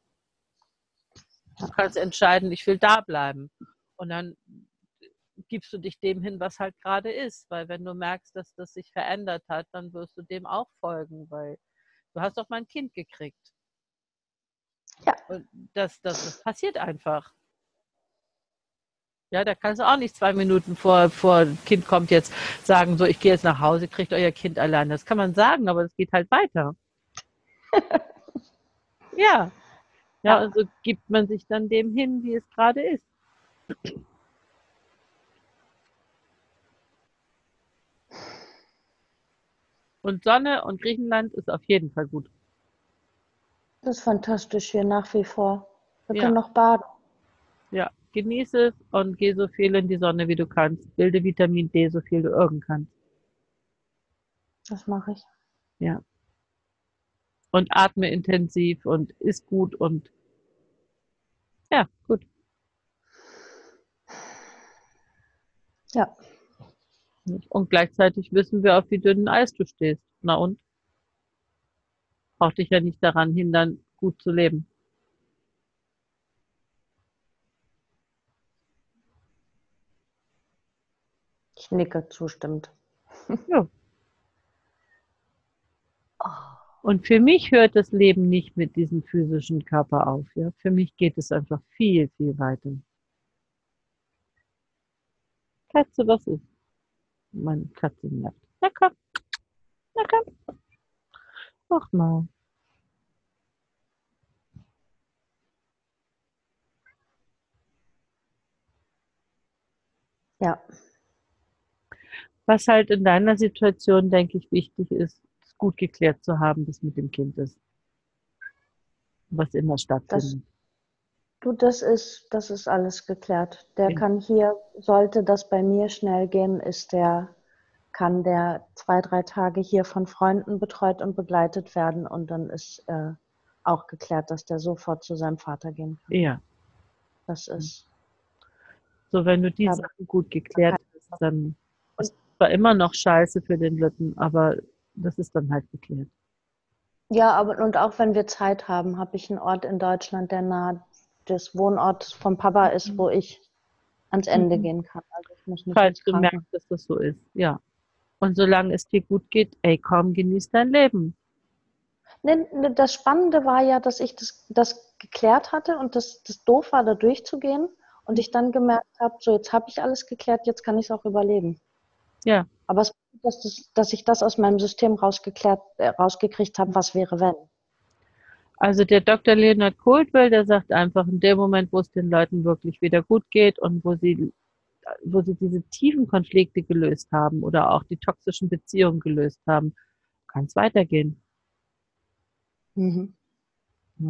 Du kannst entscheiden, ich will da bleiben. Und dann gibst du dich dem hin, was halt gerade ist. Weil wenn du merkst, dass das sich verändert hat, dann wirst du dem auch folgen. Weil du hast doch mal ein Kind gekriegt. Ja. Und das passiert einfach. Ja, da kannst du auch nicht 2 Minuten vor Kind kommt jetzt sagen, so, ich gehe jetzt nach Hause, kriegt euer Kind allein. Das kann man sagen, aber das geht halt weiter. Ja. Ja, also gibt man sich dann dem hin, wie es gerade ist. Und Sonne und Griechenland ist auf jeden Fall gut. Das ist fantastisch hier nach wie vor. Wir Ja. können noch baden. Ja, genieße es und geh so viel in die Sonne, wie du kannst. Bilde Vitamin D, so viel du irgend kannst. Das mache ich. Ja. Und atme intensiv und iss gut und ja, gut. Ja. Und gleichzeitig wissen wir, auf wie dünnen Eis du stehst. Na und? Braucht dich ja nicht daran hindern, gut zu leben. Ich nicke zustimmend. Ja. Und für mich hört das Leben nicht mit diesem physischen Körper auf. Ja? Für mich geht es einfach viel, viel weiter. Katze, was ist? Meine Katze nervt. Na komm. Na komm. Mach mal. Ja. Was halt in deiner Situation, denke ich, wichtig ist, gut geklärt zu haben, was mit dem Kind ist. Was immer stattfindet. Das ist alles geklärt. Der Ja. kann hier, sollte das bei mir schnell gehen, kann der 2, 3 Tage hier von Freunden betreut und begleitet werden und dann ist auch geklärt, dass der sofort zu seinem Vater gehen kann. Ja. Das ist. So, wenn du die Sachen gut geklärt hast, dann ist es zwar immer noch scheiße für den Lütten, aber das ist dann halt geklärt. Ja, aber und auch wenn wir Zeit haben, habe ich einen Ort in Deutschland, der nah des Wohnorts vom Papa ist, wo ich ans Ende gehen kann. Also ich muss nicht Falls ins du Krankenhaus. merkst, dass das so ist, ja. Und solange es dir gut geht, ey, komm, genieß dein Leben. Nee, das Spannende war ja, dass ich das geklärt hatte und das doof war, da durchzugehen. und ich dann gemerkt habe, so jetzt habe ich alles geklärt, jetzt kann ich es auch überleben. Ja. Aber es dass ich das aus meinem System rausgekriegt habe, was wäre, wenn. Also der Dr. Leonard Coldwell, der sagt einfach, in dem Moment, wo es den Leuten wirklich wieder gut geht und wo sie diese tiefen Konflikte gelöst haben oder auch die toxischen Beziehungen gelöst haben, kann es weitergehen. Mhm. Ja.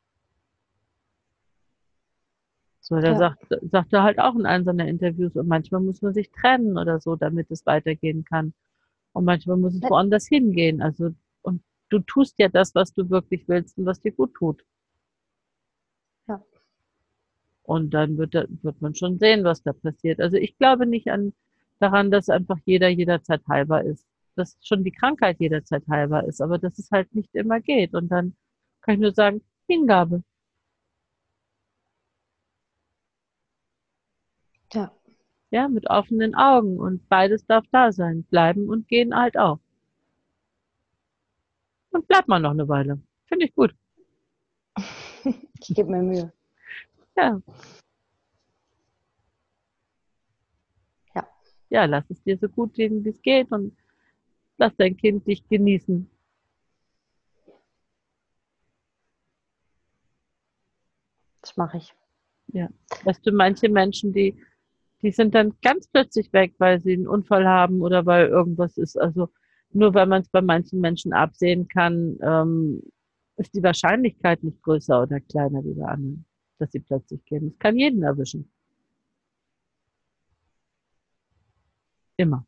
So, der Ja. sagt er halt auch in einem seiner Interviews, und manchmal muss man sich trennen oder so, damit es weitergehen kann. Und manchmal muss es woanders hingehen. Also, und du tust ja das, was du wirklich willst und was dir gut tut. Ja. Und dann wird man schon sehen, was da passiert. Also ich glaube nicht daran, dass einfach jeder jederzeit heilbar ist. Dass schon die Krankheit jederzeit heilbar ist, aber dass es halt nicht immer geht. Und dann kann ich nur sagen, Hingabe. Ja. Ja, mit offenen Augen. Und beides darf da sein. Bleiben und gehen halt auch. Und bleibt man noch eine Weile. Finde ich gut. Ich gebe mir Mühe. Ja. Ja. Ja, lass es dir so gut gehen, wie es geht, und lass dein Kind dich genießen. Das mache ich. Ja. Weißt du, manche Menschen, die sind dann ganz plötzlich weg, weil sie einen Unfall haben oder weil irgendwas ist. Also nur weil man es bei manchen Menschen absehen kann, ist die Wahrscheinlichkeit nicht größer oder kleiner wie bei anderen, dass sie plötzlich gehen. Das kann jeden erwischen. Immer.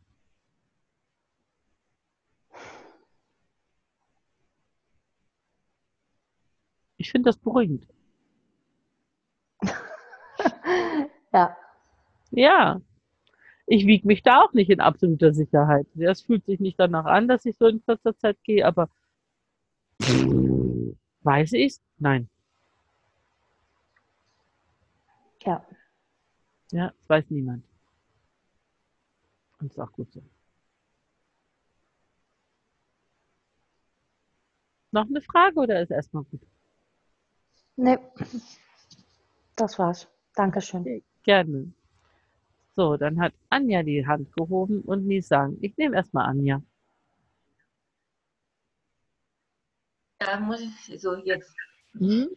Ich finde das beruhigend. Ja. Ja. Ich wiege mich da auch nicht in absoluter Sicherheit. Es fühlt sich nicht danach an, dass ich so in kurzer Zeit gehe, aber weiß ich's? Nein. Ja. Ja, das weiß niemand. Und ist auch gut so. Noch eine Frage oder ist erstmal gut? Nee. Das war's. Dankeschön. Okay, gerne. So, dann hat Anja die Hand gehoben und Nisang. Ich nehme erstmal Anja. Da muss ich so jetzt. Mhm.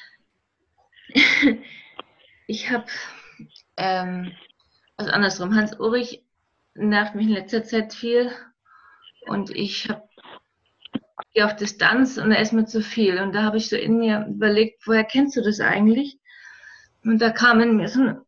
Ich habe, also andersrum, Hans-Ulrich nervt mich in letzter Zeit viel und ich gehe auf Distanz und er ist mir zu viel. Und da habe ich so in mir überlegt, woher kennst du das eigentlich? Und da kam in mir so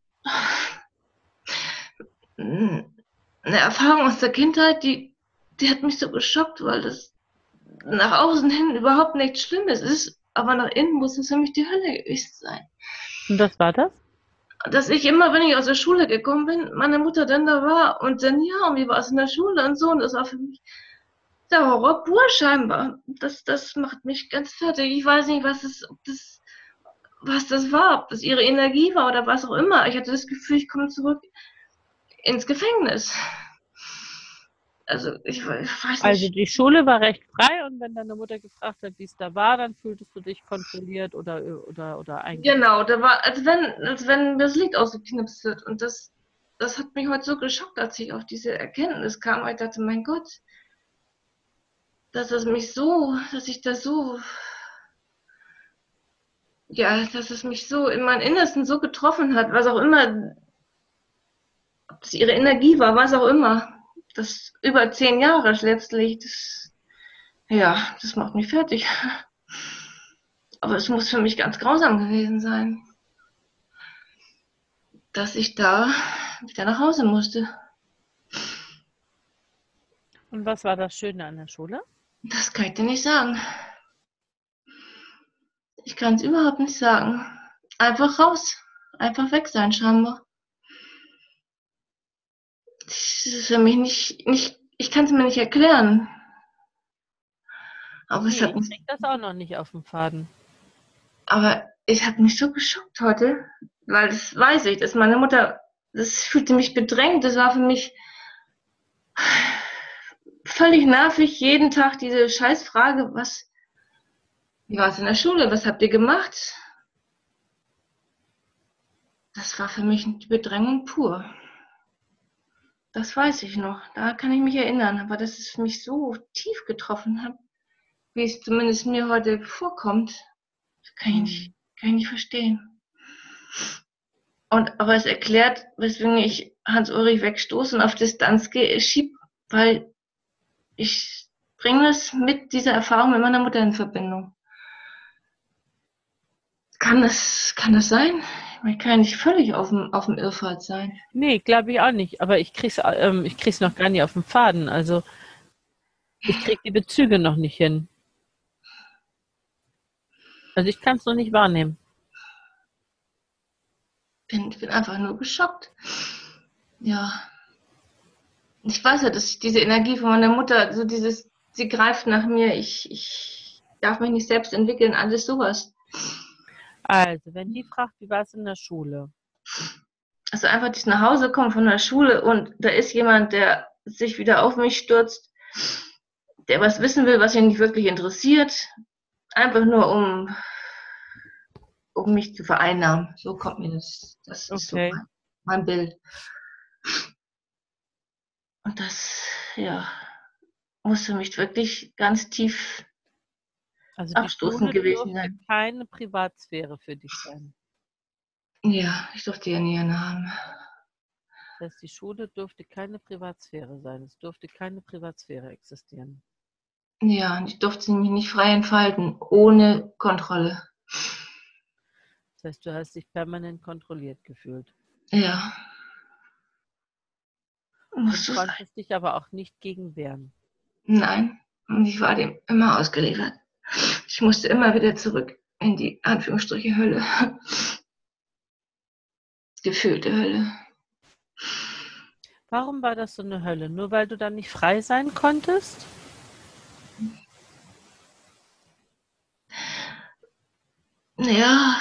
eine Erfahrung aus der Kindheit, die hat mich so geschockt, weil das nach außen hin überhaupt nichts Schlimmes ist, aber nach innen muss es für mich die Hölle gewesen sein. Und was war das? Dass ich immer, wenn ich aus der Schule gekommen bin, meine Mutter dann da war und dann, ja, und wie war es in der Schule und so, und das war für mich der Horror pur scheinbar. Das macht mich ganz fertig. Ich weiß nicht, was das war, ob das ihre Energie war oder was auch immer. Ich hatte das Gefühl, ich komme zurück ins Gefängnis. Also ich weiß nicht. Also die Schule war recht frei, und wenn deine Mutter gefragt hat, wie es da war, dann fühltest du dich kontrolliert oder eingeschränkt. Genau, da war, als wenn das Licht ausgeknipst wird. Und das hat mich heute so geschockt, als ich auf diese Erkenntnis kam, weil ich dachte, mein Gott, dass es mich so in meinem Innersten so getroffen hat, was auch immer, ob das ihre Energie war, was auch immer. Das über 10 Jahre letztlich, das macht mich fertig. Aber es muss für mich ganz grausam gewesen sein, dass ich da wieder nach Hause musste. Und was war das Schöne an der Schule? Das kann ich dir nicht sagen. Ich kann es überhaupt nicht sagen. Einfach raus. Einfach weg sein, scheinbar. Das ist für mich nicht ich kann es mir nicht erklären. Aber Nee, ich krieg das auch noch nicht auf den Faden. Aber es hat mich so geschockt heute, weil das weiß ich, dass meine Mutter, das fühlte mich bedrängt, das war für mich völlig nervig, jeden Tag diese Scheißfrage, wie war es in der Schule, was habt ihr gemacht? das war für mich eine Bedrängung pur. Das weiß ich noch. Da kann ich mich erinnern. Aber dass es mich so tief getroffen hat, wie es zumindest mir heute vorkommt, das kann ich nicht verstehen. Aber es erklärt, weswegen ich Hans-Ulrich wegstoße und auf Distanz schiebe, weil ich bringe es mit dieser Erfahrung mit meiner Mutter in Verbindung. Kann das sein? Ich kann ja nicht völlig auf dem Irrfahrt sein. Nee, glaube ich auch nicht. Aber ich krieg's noch gar nicht auf den Faden. Also ich kriege die Bezüge noch nicht hin. Also ich kann es noch nicht wahrnehmen. Ich bin einfach nur geschockt. Ja. Ich weiß ja, dass ich diese Energie von meiner Mutter, so dieses, sie greift nach mir, ich darf mich nicht selbst entwickeln, alles sowas. Also, wenn die fragt, wie war es in der Schule? Also einfach, dass ich nach Hause komme von der Schule und da ist jemand, der sich wieder auf mich stürzt, der was wissen will, was ihn nicht wirklich interessiert, einfach nur um mich zu vereinnahmen. So kommt mir das. Das ist so mein Bild. Und das, ja, muss für mich wirklich ganz tief abstoßend gewesen sein. Keine Privatsphäre für dich sein. Ja, ich durfte ja nie eine haben. Das heißt, die Schule durfte keine Privatsphäre sein. Es durfte keine Privatsphäre existieren. Ja, und ich durfte mich nicht frei entfalten, ohne Kontrolle. Das heißt, du hast dich permanent kontrolliert gefühlt. Ja. Und konntest dich aber auch nicht gegen wehren. Nein, und ich war dem immer ausgeliefert. Ich musste immer wieder zurück in die Anführungsstriche Hölle. Gefühlte Hölle. Warum war das so eine Hölle? Nur weil du dann nicht frei sein konntest? Ja.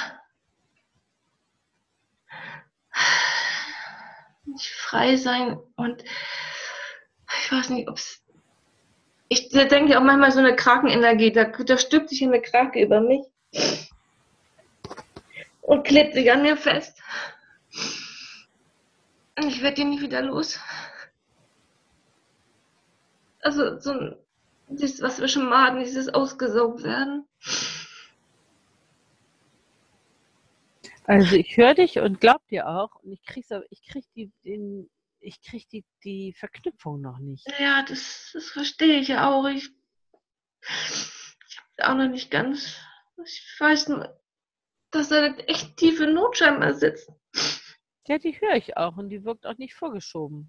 Nicht frei sein und ich weiß nicht, ob es. Ich denke auch manchmal so eine Krakenenergie, da stülpt sich eine Krake über mich und klebt sich an mir fest. Und ich werde die nie wieder los. Also dieses, was wir schon mal hatten, dieses ausgesaugt werden. Also ich höre dich und glaub dir auch und ich krieg die Verknüpfung noch nicht. Ja, das verstehe ich ja auch. Ich habe auch noch nicht ganz. Ich weiß nur, dass da eine echt tiefe Not scheinbar sitzt. Ja, die höre ich auch und die wirkt auch nicht vorgeschoben.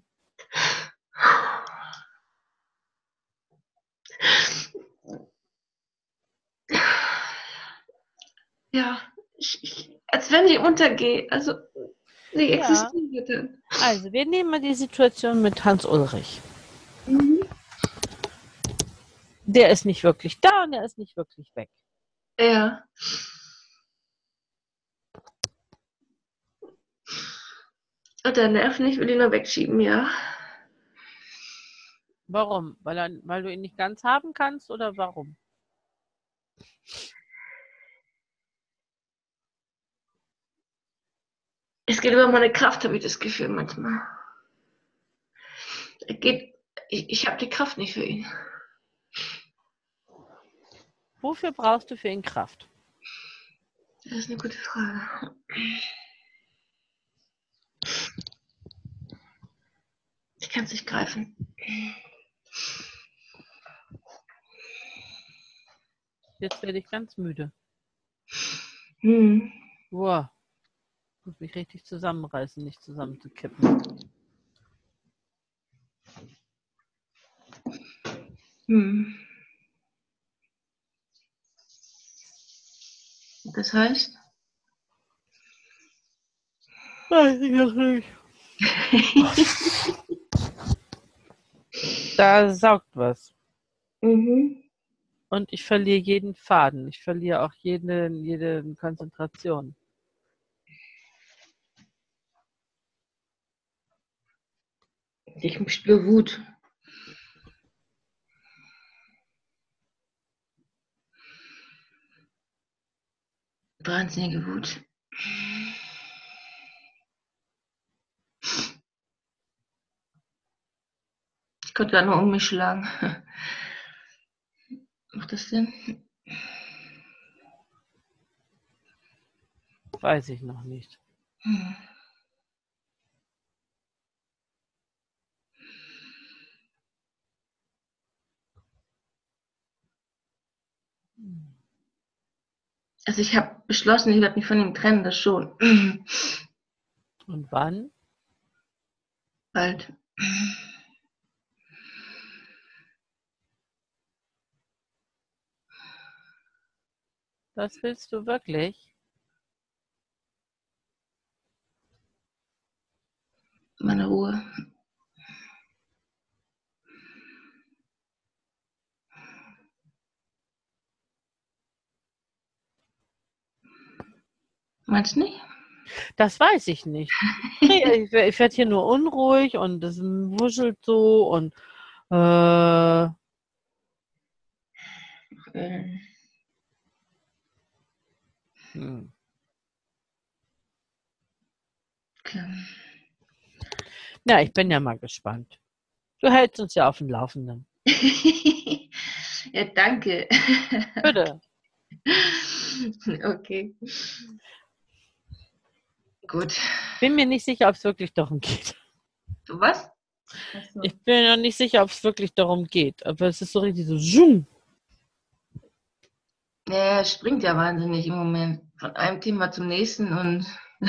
Ja, als wenn ich untergehe. Also, sie existiert dann. Also, wir nehmen mal die Situation mit Hans-Ulrich. Der ist nicht wirklich da und er ist nicht wirklich weg. Ja. Und der nervt nicht, will ihn nur wegschieben, ja. Warum? Weil du ihn nicht ganz haben kannst oder warum? Es geht über meine Kraft, habe ich das Gefühl manchmal. Ich habe die Kraft nicht für ihn. Wofür brauchst du für ihn Kraft? Das ist eine gute Frage. Ich kann es nicht greifen. Jetzt werde ich ganz müde. Wow. Ich muss mich richtig zusammenreißen, nicht zusammenzukippen. Das heißt? Weiß ich noch nicht. Da saugt was. Und ich verliere jeden Faden. Ich verliere auch jede Konzentration. Ich spüre Wut. Wahnsinnige Wut. könnte da nur um mich schlagen. Macht das Sinn? Weiß ich noch nicht. Also ich habe beschlossen, ich werde mich von ihm trennen, das schon. Und wann? Bald. Das willst du wirklich? Meine Ruhe. Meinst du nicht? Das weiß ich nicht. Nee, ich werde hier nur unruhig und es wuschelt so und Klar. Ja, ich bin ja mal gespannt. Du hältst uns ja auf dem Laufenden. Ja, danke. Bitte. Okay. Gut. Bin mir nicht sicher, ob es wirklich darum geht. Du was? Ich bin noch nicht sicher, ob es wirklich darum geht. Aber es ist so richtig so zoom. Ja, es springt ja wahnsinnig im Moment. Von einem Thema zum nächsten und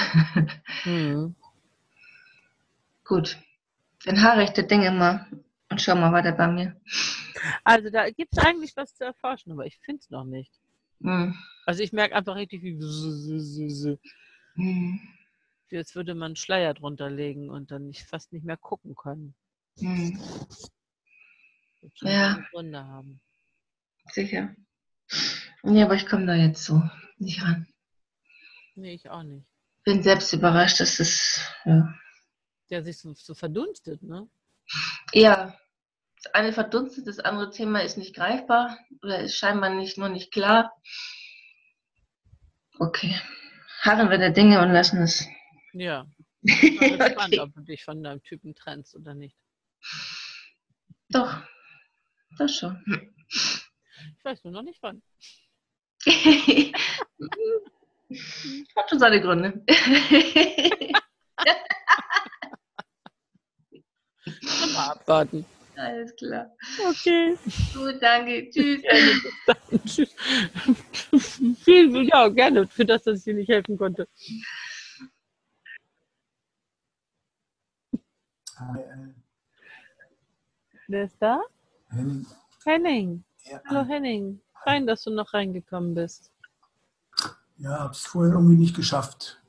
gut. Dann harre ich das Ding immer und schau mal weiter bei mir. Also da gibt es eigentlich was zu erforschen, aber ich finde es noch nicht. Hm. Also ich merke einfach richtig wie wie als würde man einen Schleier drunter legen und dann fast nicht mehr gucken können. Ja. Gründe haben. Sicher. Ja, aber ich komme da jetzt so nicht ran. Nee, ich auch nicht. Bin selbst überrascht, dass es, ja. Der sich so verdunstet, ne? Ja, das eine verdunstet, das andere Thema ist nicht greifbar oder ist scheinbar nur nicht klar. Okay. Harren wir der Dinge und lassen es. Ja. Ich bin mal gespannt, Okay. ob du dich von deinem Typen trennst oder nicht. Doch, das schon. Ich weiß nur noch nicht wann. Hat schon seine Gründe. Mal abwarten. Alles klar. Okay. Gut, danke. Tschüss. Tschüss. Ja, gerne, für das, dass ich dir nicht helfen konnte. Wer ist da? Henning. Henning. Ja. Hallo Henning. Fein, dass du noch reingekommen bist. Ja, habe es vorher irgendwie nicht geschafft.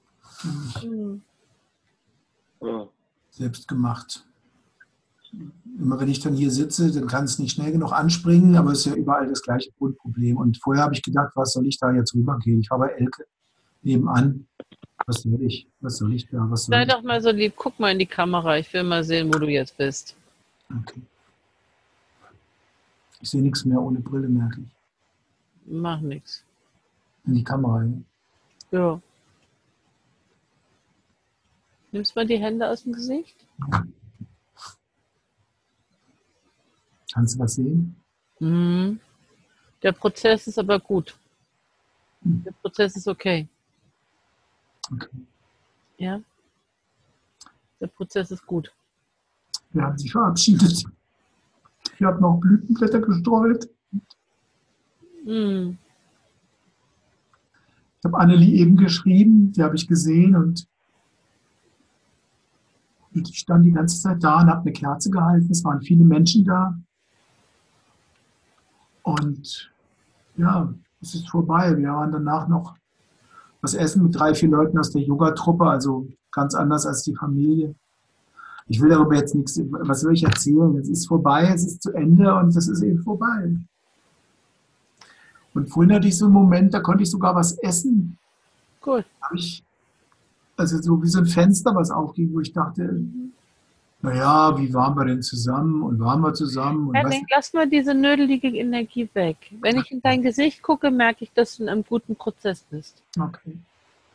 Selbst gemacht. Immer wenn ich dann hier sitze, dann kann es nicht schnell genug anspringen, aber es ist ja überall das gleiche Grundproblem. Und vorher habe ich gedacht, was soll ich da jetzt rübergehen? Ich war bei Elke nebenan. Was soll ich da? Sei doch mal so lieb, guck mal in die Kamera. Ich will mal sehen, wo du jetzt bist. Okay. Ich sehe nichts mehr ohne Brille, merke ich. Mach nichts. In die Kamera. Ja. Nimmst mal die Hände aus dem Gesicht? Kannst du was sehen? Mhm. Der Prozess ist aber gut. Der Prozess ist okay. Okay. Ja? Der Prozess ist gut. Wir haben sich verabschiedet. Ich habe noch Blütenblätter gestreut. Mhm. Ich habe Annelie eben geschrieben, die habe ich gesehen und ich stand die ganze Zeit da und habe eine Kerze gehalten. Es waren viele Menschen da. Und ja, es ist vorbei. Wir waren danach noch was essen mit 3, 4 Leuten aus der Yoga-Truppe, also ganz anders als die Familie. Ich will darüber jetzt nichts, was soll ich erzählen? Es ist vorbei, es ist zu Ende und es ist eben vorbei. Und vorhin hatte ich so einen Moment, da konnte ich sogar was essen. Cool. Also so wie so ein Fenster, was aufging, wo ich dachte, naja, wie waren wir denn zusammen und waren wir zusammen? Und Henning, lass mal diese nödelige Energie weg. Wenn ich in dein Gesicht gucke, merke ich, dass du in einem guten Prozess bist. Okay.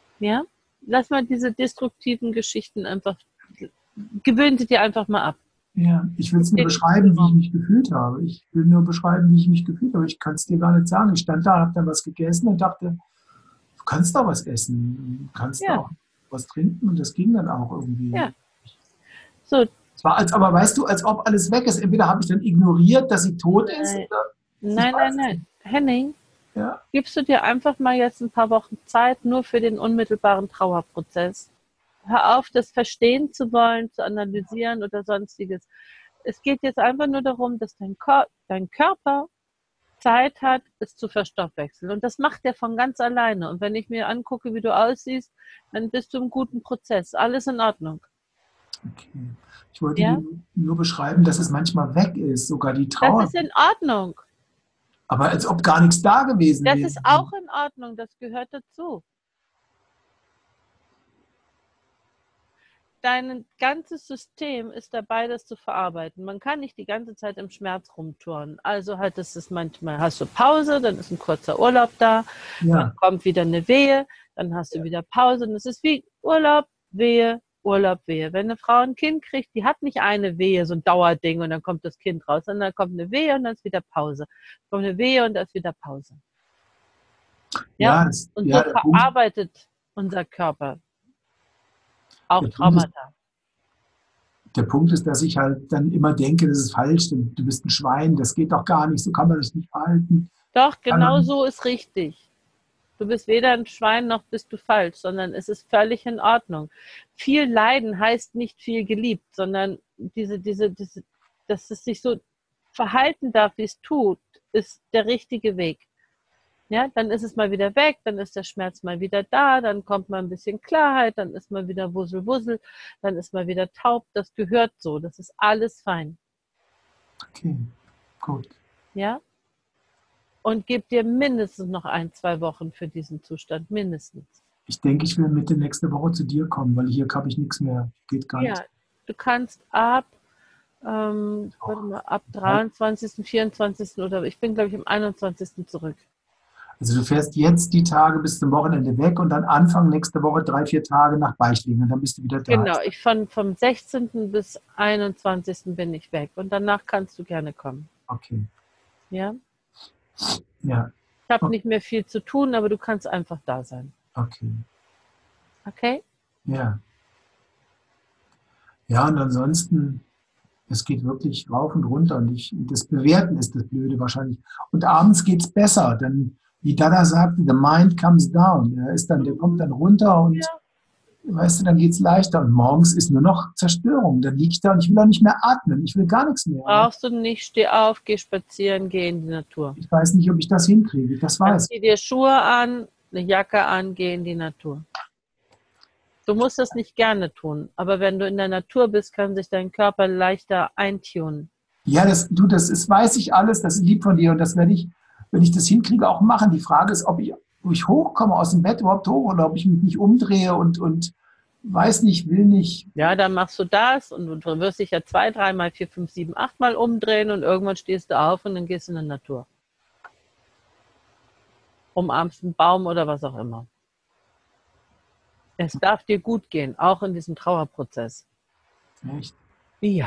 Ja? Lass mal diese destruktiven Geschichten einfach, gewöhn sie dir einfach mal ab. Ja, ich will es nur beschreiben, wie ich mich gefühlt habe. Ich will nur beschreiben, wie ich mich gefühlt habe. Ich kann es dir gar nicht sagen. Ich stand da, habe dann was gegessen und dachte, du kannst doch was essen, du kannst Ja. auch was trinken und das ging dann auch irgendwie. Ja. So, Es war aber weißt du, als ob alles weg ist. Entweder habe ich dann ignoriert, dass sie tot ist. nein, Oder nein, nein, nein. Henning, Ja. gibst du dir einfach mal jetzt ein paar Wochen Zeit nur für den unmittelbaren Trauerprozess? Hör auf, das verstehen zu wollen, zu analysieren oder sonstiges. Es geht jetzt einfach nur darum, dass dein Körper Zeit hat, es zu verstoffwechseln. Und das macht er von ganz alleine. Und wenn ich mir angucke, wie du aussiehst, dann bist du im guten Prozess. Alles in Ordnung. Okay. Ich wollte Ja? dir nur beschreiben, dass es manchmal weg ist, sogar die Das Trauer. ist in Ordnung. Aber als ob gar nichts da gewesen Das wäre. ist auch in Ordnung. Das gehört dazu. Dein ganzes System ist dabei, das zu verarbeiten. Man kann nicht die ganze Zeit im Schmerz rumtouren. Also halt, das ist manchmal, hast du Pause, dann ist ein kurzer Urlaub da, Ja. dann kommt wieder eine Wehe, dann hast du wieder Pause und es ist wie Urlaub, Wehe, Urlaub, Wehe. Wenn eine Frau ein Kind kriegt, die hat nicht eine Wehe, so ein Dauerding und dann kommt das Kind raus, sondern dann kommt eine Wehe und dann ist wieder Pause. Dann kommt eine Wehe und dann ist wieder Pause. Ja, und so verarbeitet unser Körper auch Traumata. Der Punkt ist, dass ich halt dann immer denke, das ist falsch, du bist ein Schwein, das geht doch gar nicht, so kann man sich nicht verhalten. Doch, genau so ist richtig. Du bist weder ein Schwein noch bist du falsch, sondern es ist völlig in Ordnung. Viel Leiden heißt nicht viel geliebt, sondern dass es sich so verhalten darf, wie es tut, ist der richtige Weg. Ja, dann ist es mal wieder weg, dann ist der Schmerz mal wieder da, dann kommt mal ein bisschen Klarheit, dann ist mal wieder Wussel, Wussel, dann ist mal wieder taub. Das gehört so, das ist alles fein. Okay, gut. Ja? Und gib dir mindestens noch 1-2 Wochen für diesen Zustand, mindestens. Ich denke, ich will Mitte nächste Woche zu dir kommen, weil hier habe ich nichts mehr, geht gar nicht. Ja, du kannst ab 23., 24. oder ich bin, glaube ich, am 21. zurück. Also du fährst jetzt die Tage bis zum Wochenende weg und dann Anfang nächste Woche 3-4 Tage nach Beichlingen und dann bist du wieder da. Genau, vom 16. bis 21. bin ich weg und danach kannst du gerne kommen. Okay. Ja? Ja. Ich habe nicht mehr viel zu tun, aber du kannst einfach da sein. Okay. Okay? Ja. Ja, und ansonsten, es geht wirklich rauf und runter und das Bewerten ist das Blöde wahrscheinlich. Und abends geht es besser, denn wie Dada sagte, the mind comes down. Der kommt dann runter und weißt du, dann geht es leichter. Und morgens ist nur noch Zerstörung. Dann liege ich da und ich will auch nicht mehr atmen. Ich will gar nichts mehr. Brauchst du nicht, steh auf, geh spazieren, geh in die Natur. Ich weiß nicht, ob ich das hinkriege. Das weiß ich. Zieh dir Schuhe an, eine Jacke an, geh in die Natur. Du musst das nicht gerne tun, aber wenn du in der Natur bist, kann sich dein Körper leichter eintunen. Ja, das weiß ich alles, das ist lieb von dir und das werde ich, wenn ich das hinkriege, auch machen. Die Frage ist, ob ich hochkomme aus dem Bett überhaupt hoch oder ob ich mich nicht umdrehe und weiß nicht, will nicht. Ja, dann machst du das und du wirst dich ja 2, 3 mal, 4, 5, 7, 8 Mal umdrehen und irgendwann stehst du auf und dann gehst du in die Natur. Umarmst einen Baum oder was auch immer. Es darf dir gut gehen, auch in diesem Trauerprozess. Echt? Ja.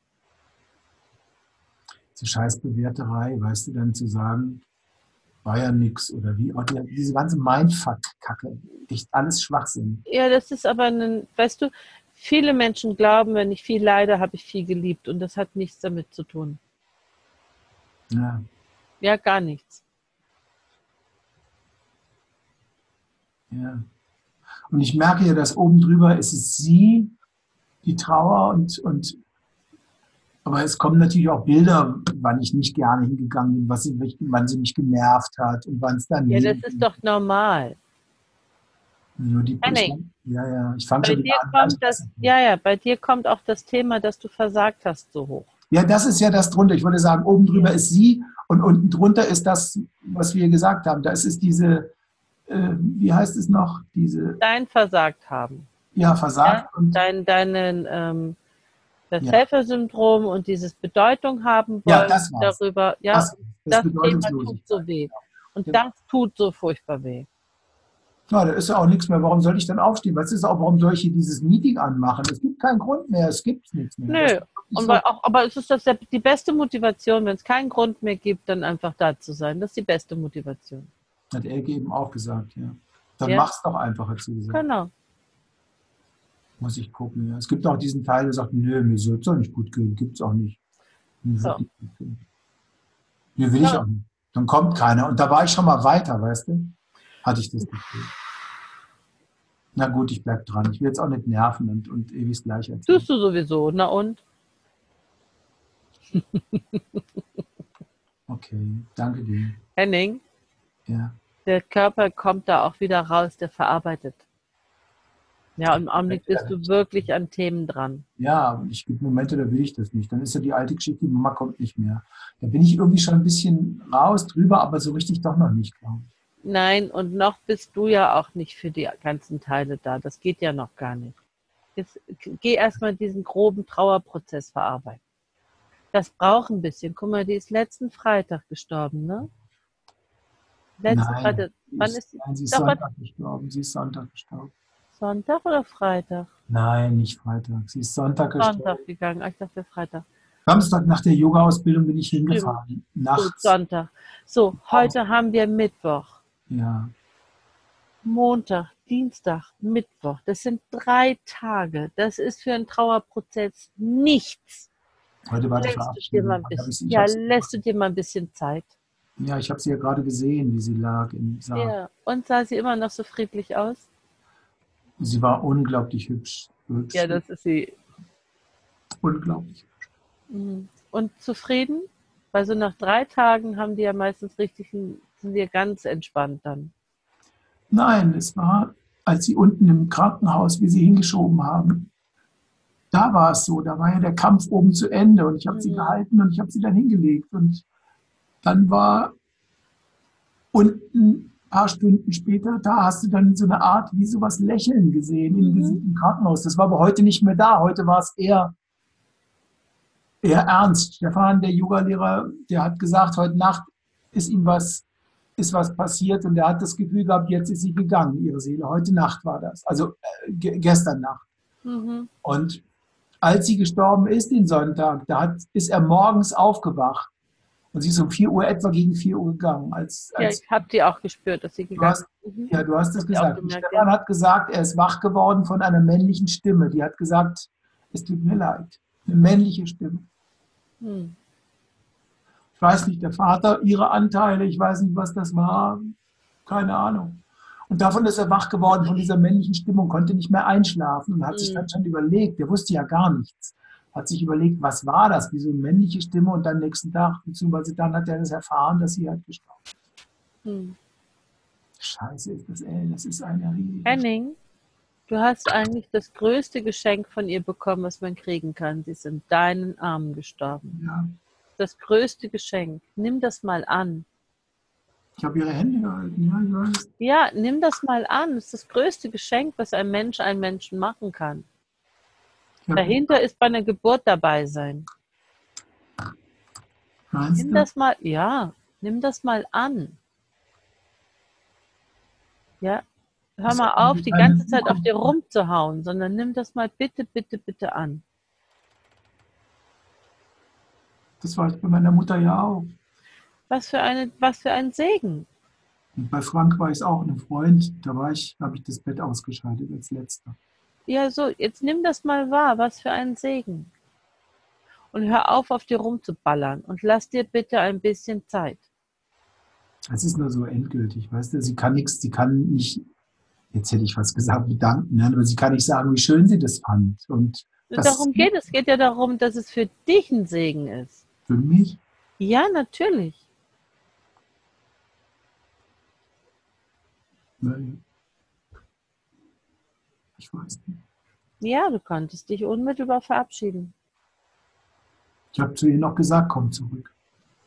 Diese scheiß Bewerterei, weißt du, dann zu sagen, war ja nix oder wie, diese ganze Mindfuck-Kacke, echt alles Schwachsinn. Ja, das ist aber weißt du, viele Menschen glauben, wenn ich viel leide, habe ich viel geliebt und das hat nichts damit zu tun. Ja. Ja, gar nichts. Ja. Und ich merke ja, dass oben drüber ist es sie, die Trauer aber es kommen natürlich auch Bilder, wann ich nicht gerne hingegangen bin, wann sie mich genervt hat und wann es dann Ja, das ist doch normal. Nur die ja, ich fange schon wieder an. Bei dir kommt auch das Thema, dass du versagt hast, so hoch. Ja, das ist ja das drunter. Ich würde sagen, oben drüber ist sie und unten drunter ist das, was wir gesagt haben. Da ist diese, wie heißt es noch? Dein Versagt haben. Ja, versagt. Ja, das Helfersyndrom und dieses Bedeutung haben wollen das war's. darüber. Ja, das Thema tut so weh. Und das tut so furchtbar weh. Ja, da ist ja auch nichts mehr. Warum soll ich dann aufstehen? Was ist auch, warum soll ich hier dieses Meeting anmachen? Es gibt keinen Grund mehr, es gibt nichts mehr. Das Nö. ist wirklich Und so. aber es ist die beste Motivation, wenn es keinen Grund mehr gibt, dann einfach da zu sein. Das ist die beste Motivation. Hat Elke eben auch gesagt, ja. Dann Ja. mach's doch einfach, hat sie gesagt. Genau. Muss ich gucken. Ja. Es gibt auch diesen Teil, der sagt, nö, mir soll es doch nicht gut gehen. Gibt es auch nicht. Mir So. wird nicht gut gehen. Mir will ich auch nicht. Dann kommt keiner. Und da war ich schon mal weiter, weißt du? Hatte ich das Gefühl. Na gut, ich bleib dran. Ich will jetzt auch nicht nerven und ewig das Gleiche erzählen. Tust du sowieso. Na und? Okay, danke dir. Henning, Ja. der Körper kommt da auch wieder raus, der verarbeitet. Ja, und im Augenblick bist du wirklich an Themen dran. Ja, es gibt Momente, da will ich das nicht. Dann ist ja die alte Geschichte, die Mama kommt nicht mehr. Da bin ich irgendwie schon ein bisschen raus drüber, aber so richtig doch noch nicht, glaube ich. Nein, und noch bist du ja auch nicht für die ganzen Teile da. Das geht ja noch gar nicht. Jetzt geh erstmal diesen groben Trauerprozess verarbeiten. Das braucht ein bisschen. Guck mal, die ist letzten Freitag gestorben, ne? Letzten Freitag. Wann ist sie? Nein, sie ist Doch, Sonntag gestorben. Sie ist Sonntag gestorben. Sonntag oder Freitag? Nein, nicht Freitag. Sie ist Sonntag gestorben. Sonntag gegangen. Ich dachte Freitag. Samstag nach der Yoga-Ausbildung bin ich hingefahren. Gut, Nachts. Sonntag. So, heute haben wir Mittwoch. Ja. Montag, Dienstag, Mittwoch. Das sind 3 Tage. Das ist für einen Trauerprozess nichts. Heute war die Lässt du dir mal ein bisschen, lässt du dir mal ein bisschen Zeit. Ja, ich habe sie ja gerade gesehen, wie sie lag im Sarg. Ja. Und sah sie immer noch so friedlich aus? Sie war unglaublich hübsch. Ja, das ist sie. Unglaublich hübsch. Und zufrieden? Weil so nach 3 Tagen haben die ja meistens sind die ganz entspannt dann. Nein, es war, als sie unten im Krankenhaus, wie sie hingeschoben haben, da war es so, da war ja der Kampf oben zu Ende und ich habe sie gehalten und ich habe sie dann hingelegt und dann war unten ein paar Stunden später, da hast du dann so eine Art, wie sowas Lächeln gesehen im Krankenhaus. Das war aber heute nicht mehr da, heute war es eher ernst. Stefan, der Yogalehrer, der hat gesagt, heute Nacht ist ihm was passiert und er hat das Gefühl gehabt, jetzt ist sie gegangen, ihre Seele. Heute Nacht war das, also gestern Nacht. Und als sie gestorben ist, den Sonntag, ist er morgens aufgewacht und sie ist um 4 Uhr, etwa gegen 4 Uhr gegangen. Ja, ich habe die auch gespürt, dass sie gegangen ist. Ja, du hast es gesagt. Stefan hat gesagt, er ist wach geworden von einer männlichen Stimme. Die hat gesagt, es tut mir leid. Eine männliche Stimme. Ich weiß nicht, der Vater, ihre Anteile, ich weiß nicht, was das war. Keine Ahnung. Und davon ist er wach geworden, von dieser männlichen Stimmung, konnte nicht mehr einschlafen und hat sich dann schon überlegt, der wusste ja gar nichts, hat sich überlegt, was war das, wie so eine männliche Stimme und dann nächsten Tag, beziehungsweise dann hat er das erfahren, dass sie halt gestorben ist. Scheiße ist das, das ist eine riesige... Henning, du hast eigentlich das größte Geschenk von ihr bekommen, was man kriegen kann. Sie ist in deinen Armen gestorben. Ja. Das größte Geschenk. Nimm das mal an. Ich habe ihre Hände gehalten, ja, ich weiß. Ja, nimm das mal an. Das ist das größte Geschenk, was ein Mensch einem Menschen machen kann. Dahinter ist bei einer Geburt dabei sein. Meinst nimm du? das mal, ja, nimm das mal an. Ja, hör mal auf, die ganze Zeit auf dir rumzuhauen, sondern nimm das mal bitte, bitte, bitte an. Das war ich bei meiner Mutter ja auch. Was für ein Segen. Und bei Frank war ich auch ein Freund, da habe ich das Bett ausgeschaltet als letzter. Ja, so, jetzt nimm das mal wahr, was für ein Segen. Und hör auf dir rumzuballern und lass dir bitte ein bisschen Zeit. Es ist nur so endgültig, weißt du, sie kann nicht, jetzt hätte ich was gesagt, bedanken, aber sie kann nicht sagen, wie schön sie das fand. Und darum geht es. Es geht ja darum, dass es für dich ein Segen ist. Für mich? Ja, natürlich. Nein. Ich weiß nicht. Ja, du konntest dich unmittelbar verabschieden. Ich habe zu ihr noch gesagt, komm zurück.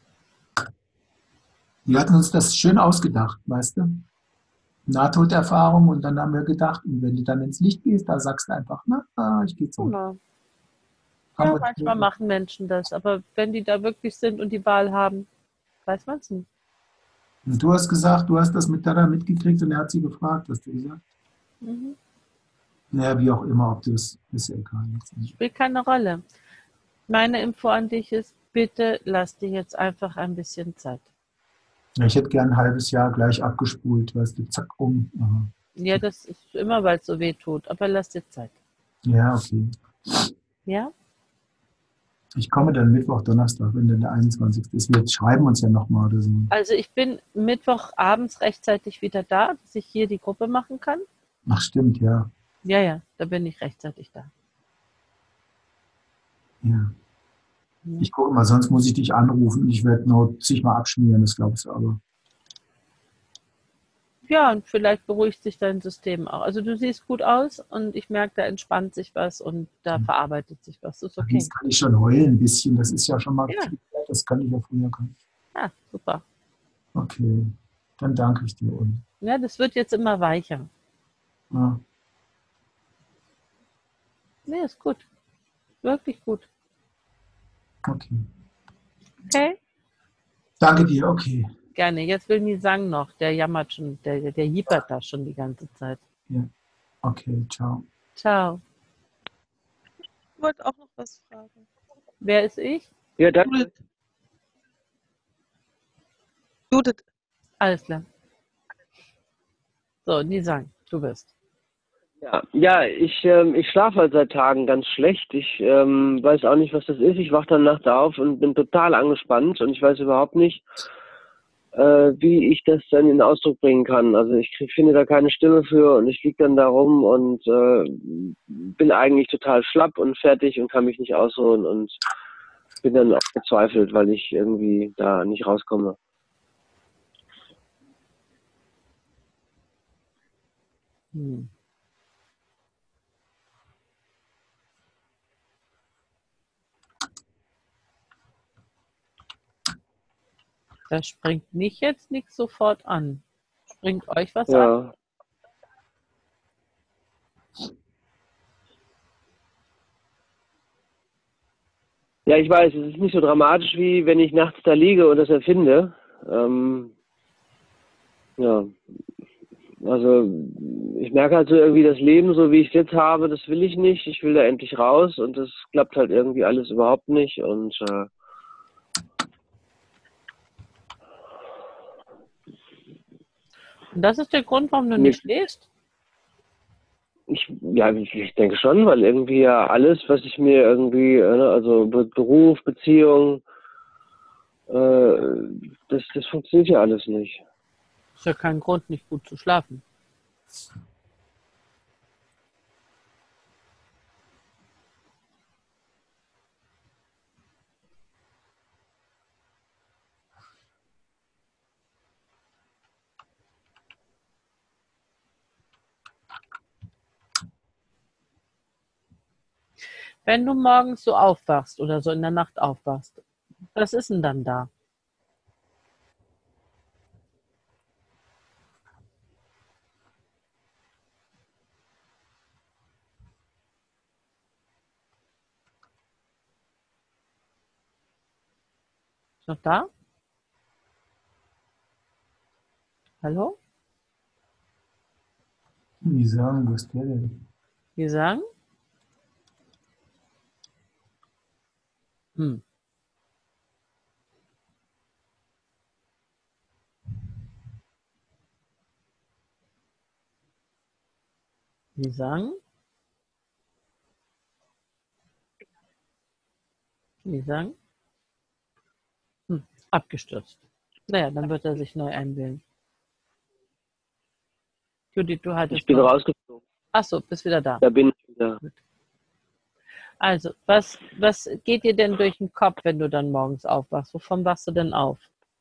Wir hatten uns das schön ausgedacht, weißt du? Nahtoderfahrung und dann haben wir gedacht, und wenn du dann ins Licht gehst, da sagst du einfach, na, ich gehe zurück. Genau. Ja, manchmal machen Menschen das, aber wenn die da wirklich sind und die Wahl haben, weiß man es nicht. Und du hast gesagt, du hast das mit Dada mitgekriegt und er hat sie gefragt, hast du gesagt? Mhm. Naja, wie auch immer, ob du das ist ja egal. Spielt keine Rolle. Meine Info an dich ist, bitte lass dir jetzt einfach ein bisschen Zeit. Ja, ich hätte gern ein halbes Jahr gleich abgespult, weißt du, zack, um. Aha. Ja, das ist immer, weil es so weh tut, aber lass dir Zeit. Ja, okay. Ja? Ich komme dann Mittwoch, Donnerstag, wenn dann der 21. ist. Wir schreiben uns ja nochmal oder so. Also ich bin Mittwoch abends rechtzeitig wieder da, dass ich hier die Gruppe machen kann. Ach, stimmt, ja. Ja, da bin ich rechtzeitig da. Ja. Ich gucke mal, sonst muss ich dich anrufen und ich werde noch zigmal abschmieren, das glaubst du aber. Ja, und vielleicht beruhigt sich dein System auch. Also du siehst gut aus und ich merke, da entspannt sich was und da verarbeitet sich was. Das ist okay. Jetzt kann ich schon heulen ein bisschen, das ist ja schon mal Ja. viel, das kann ich ja früher können. Ja, super. Okay, dann danke ich dir. Und, Ja, das wird jetzt immer weicher. ja. Nee, ist gut. Wirklich gut. Okay. Okay? Danke dir, okay. Gerne. Jetzt will Nisang noch. Der jammert schon, der jippert da schon die ganze Zeit. Ja. Okay, ciao. Ciao. Ich wollte auch noch was fragen. Wer ist ich? Ja, danke. Judith. Alles klar. So, Nisang, du bist. Ja, ich schlafe halt seit Tagen ganz schlecht. Ich weiß auch nicht, was das ist. Ich wache dann nachts auf und bin total angespannt und ich weiß überhaupt nicht, wie ich das dann in Ausdruck bringen kann. Also ich finde da keine Stimme für und ich liege dann da rum und bin eigentlich total schlapp und fertig und kann mich nicht ausruhen und bin dann auch verzweifelt, weil ich irgendwie da nicht rauskomme. Da springt mich jetzt nichts sofort an. Springt euch was an? Ja, ich weiß, es ist nicht so dramatisch, wie wenn ich nachts da liege und das empfinde. Ja, also ich merke halt so irgendwie, das Leben, so wie ich es jetzt habe, das will ich nicht. Ich will da endlich raus und das klappt halt irgendwie alles überhaupt nicht. Und das ist der Grund, warum du nicht schläfst? ich denke schon, weil irgendwie ja alles, was ich mir irgendwie, also Beruf, Beziehung, das funktioniert ja alles nicht. Ist ja kein Grund, nicht gut zu schlafen. Wenn du morgens so aufwachst oder so in der Nacht aufwachst, was ist denn dann da? Ist noch da? Hallo? Wie sagen, was der denn? Wie sagen? Wie sagen? Wie sagen? Abgestürzt. Naja, dann wird er sich neu einwählen. Judith, du hattest. Ich bin rausgeflogen. Achso, bist wieder da. Da bin ich wieder. Also, was geht dir denn durch den Kopf, wenn du dann morgens aufwachst? Wovon wachst du denn auf?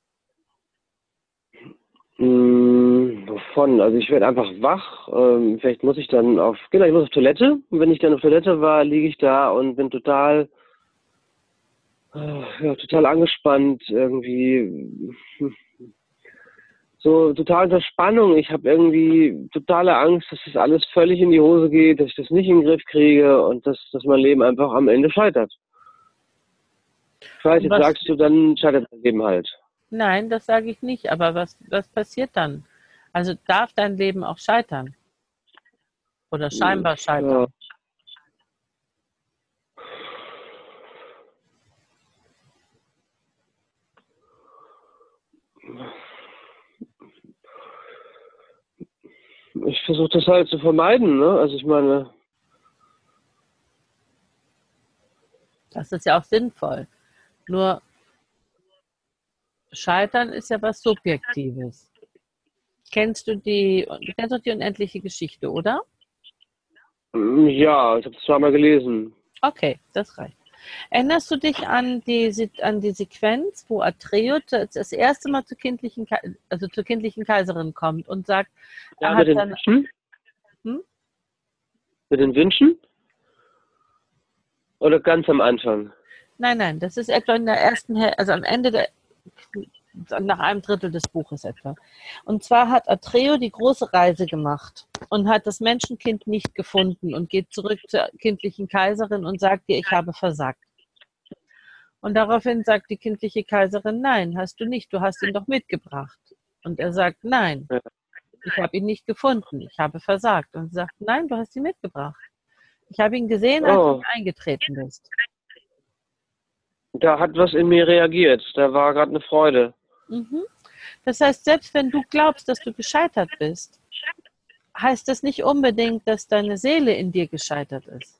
Wovon? Also ich werde einfach wach. Vielleicht muss ich dann ich muss auf Toilette. Und wenn ich dann auf Toilette war, liege ich da und bin total angespannt irgendwie. So total unter Spannung. Ich habe irgendwie totale Angst, dass das alles völlig in die Hose geht, dass ich das nicht in den Griff kriege und dass mein Leben einfach am Ende scheitert. Ich weiß, jetzt sagst du, dann scheitert mein Leben halt. Nein, das sage ich nicht. Aber was passiert dann? Also darf dein Leben auch scheitern? Oder scheinbar Ja. scheitern? Ich versuche das halt zu vermeiden, ne? Also ich meine, Das ist ja auch sinnvoll. Nur Scheitern ist ja was Subjektives. Kennst du die unendliche Geschichte, oder? ja, ich habe es zweimal gelesen. Okay, das reicht. Erinnerst du dich an die Sequenz, wo Atreus das erste Mal zur kindlichen Kaiserin kommt und sagt, Ja, er mit hat den dann... Wünschen? Hm? Mit den Wünschen? Oder ganz am Anfang? Nein, das ist etwa in der ersten Hälfte, also am Ende nach einem Drittel des Buches etwa. Und zwar hat Atreo die große Reise gemacht und hat das Menschenkind nicht gefunden und geht zurück zur kindlichen Kaiserin und sagt ihr, ich habe versagt. Und daraufhin sagt die kindliche Kaiserin, nein, hast du nicht, du hast ihn doch mitgebracht. Und er sagt, nein, ich habe ihn nicht gefunden, ich habe versagt. Und sie sagt, nein, du hast ihn mitgebracht. Ich habe ihn gesehen, als du eingetreten bist. Da hat was in mir reagiert. Da war gerade eine Freude. Mhm. Das heißt, selbst wenn du glaubst, dass du gescheitert bist, heißt das nicht unbedingt, dass deine Seele in dir gescheitert ist.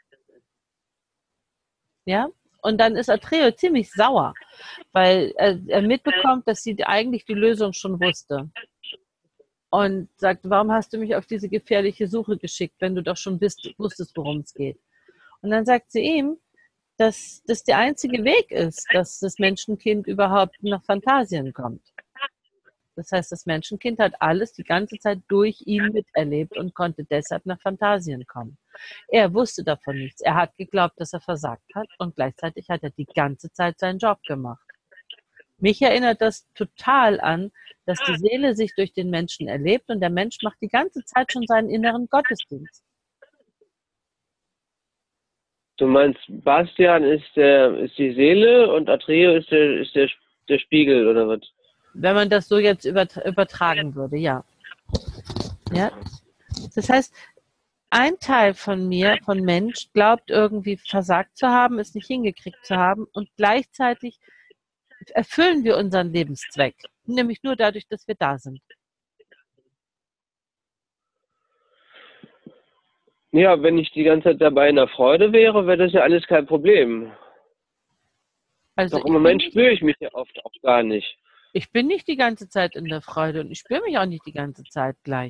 Ja? Und dann ist Atreo ziemlich sauer, weil er mitbekommt, dass sie eigentlich die Lösung schon wusste. Und sagt, warum hast du mich auf diese gefährliche Suche geschickt, wenn du doch schon wusstest, worum es geht? Und dann sagt sie ihm, dass das der einzige Weg ist, dass das Menschenkind überhaupt nach Phantasien kommt. Das heißt, das Menschenkind hat alles die ganze Zeit durch ihn miterlebt und konnte deshalb nach Phantasien kommen. Er wusste davon nichts. Er hat geglaubt, dass er versagt hat und gleichzeitig hat er die ganze Zeit seinen Job gemacht. Mich erinnert das total an, dass die Seele sich durch den Menschen erlebt und der Mensch macht die ganze Zeit schon seinen inneren Gottesdienst. Du meinst, Bastian ist die Seele und Atreo ist der Spiegel, oder was? Wenn man das so jetzt übertragen würde, ja. Ja. Das heißt, ein Teil von mir, von Mensch, glaubt irgendwie versagt zu haben, es nicht hingekriegt zu haben und gleichzeitig erfüllen wir unseren Lebenszweck, nämlich nur dadurch, dass wir da sind. Ja, wenn ich die ganze Zeit dabei in der Freude wäre, wäre das ja alles kein Problem. Also doch im Moment spüre ich mich ja oft auch gar nicht. Ich bin nicht die ganze Zeit in der Freude und ich spüre mich auch nicht die ganze Zeit gleich.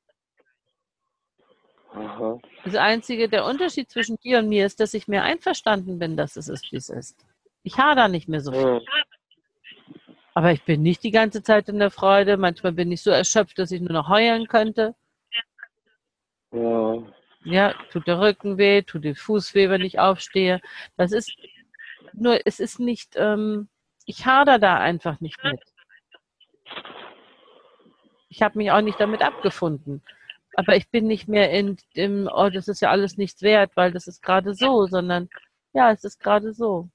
Aha. Der Unterschied zwischen dir und mir ist, dass ich mir einverstanden bin, dass es ist, wie es ist. Ich hader nicht mehr so viel. Aber ich bin nicht die ganze Zeit in der Freude. Manchmal bin ich so erschöpft, dass ich nur noch heulen könnte. Ja. Ja, tut der Rücken weh, tut der Fuß weh, wenn ich aufstehe. Das ist nur, es ist nicht, ich hader da einfach nicht mit. Ich habe mich auch nicht damit abgefunden. Aber ich bin nicht mehr oh, das ist ja alles nichts wert, weil das ist gerade so, sondern ja, es ist gerade so.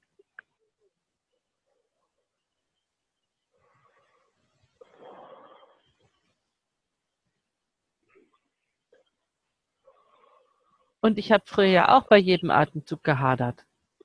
Und ich habe früher ja auch bei jedem Atemzug gehadert.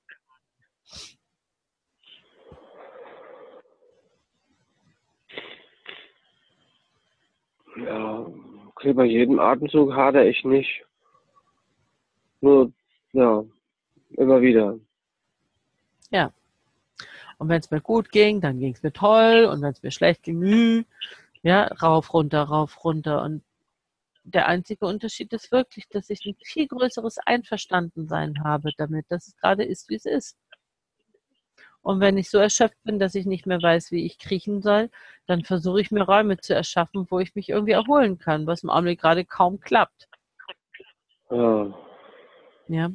Ja, okay, bei jedem Atemzug hadere ich nicht. Nur, ja, immer wieder. Ja. Und wenn es mir gut ging, dann ging es mir toll. Und wenn es mir schlecht ging, ja, rauf, runter, rauf, runter. Und der einzige Unterschied ist wirklich, dass ich ein viel größeres Einverstandensein habe damit, dass es gerade ist, wie es ist. Und wenn ich so erschöpft bin, dass ich nicht mehr weiß, wie ich kriechen soll, dann versuche ich mir Räume zu erschaffen, wo ich mich irgendwie erholen kann, was im Augenblick gerade kaum klappt. Ja. Ja.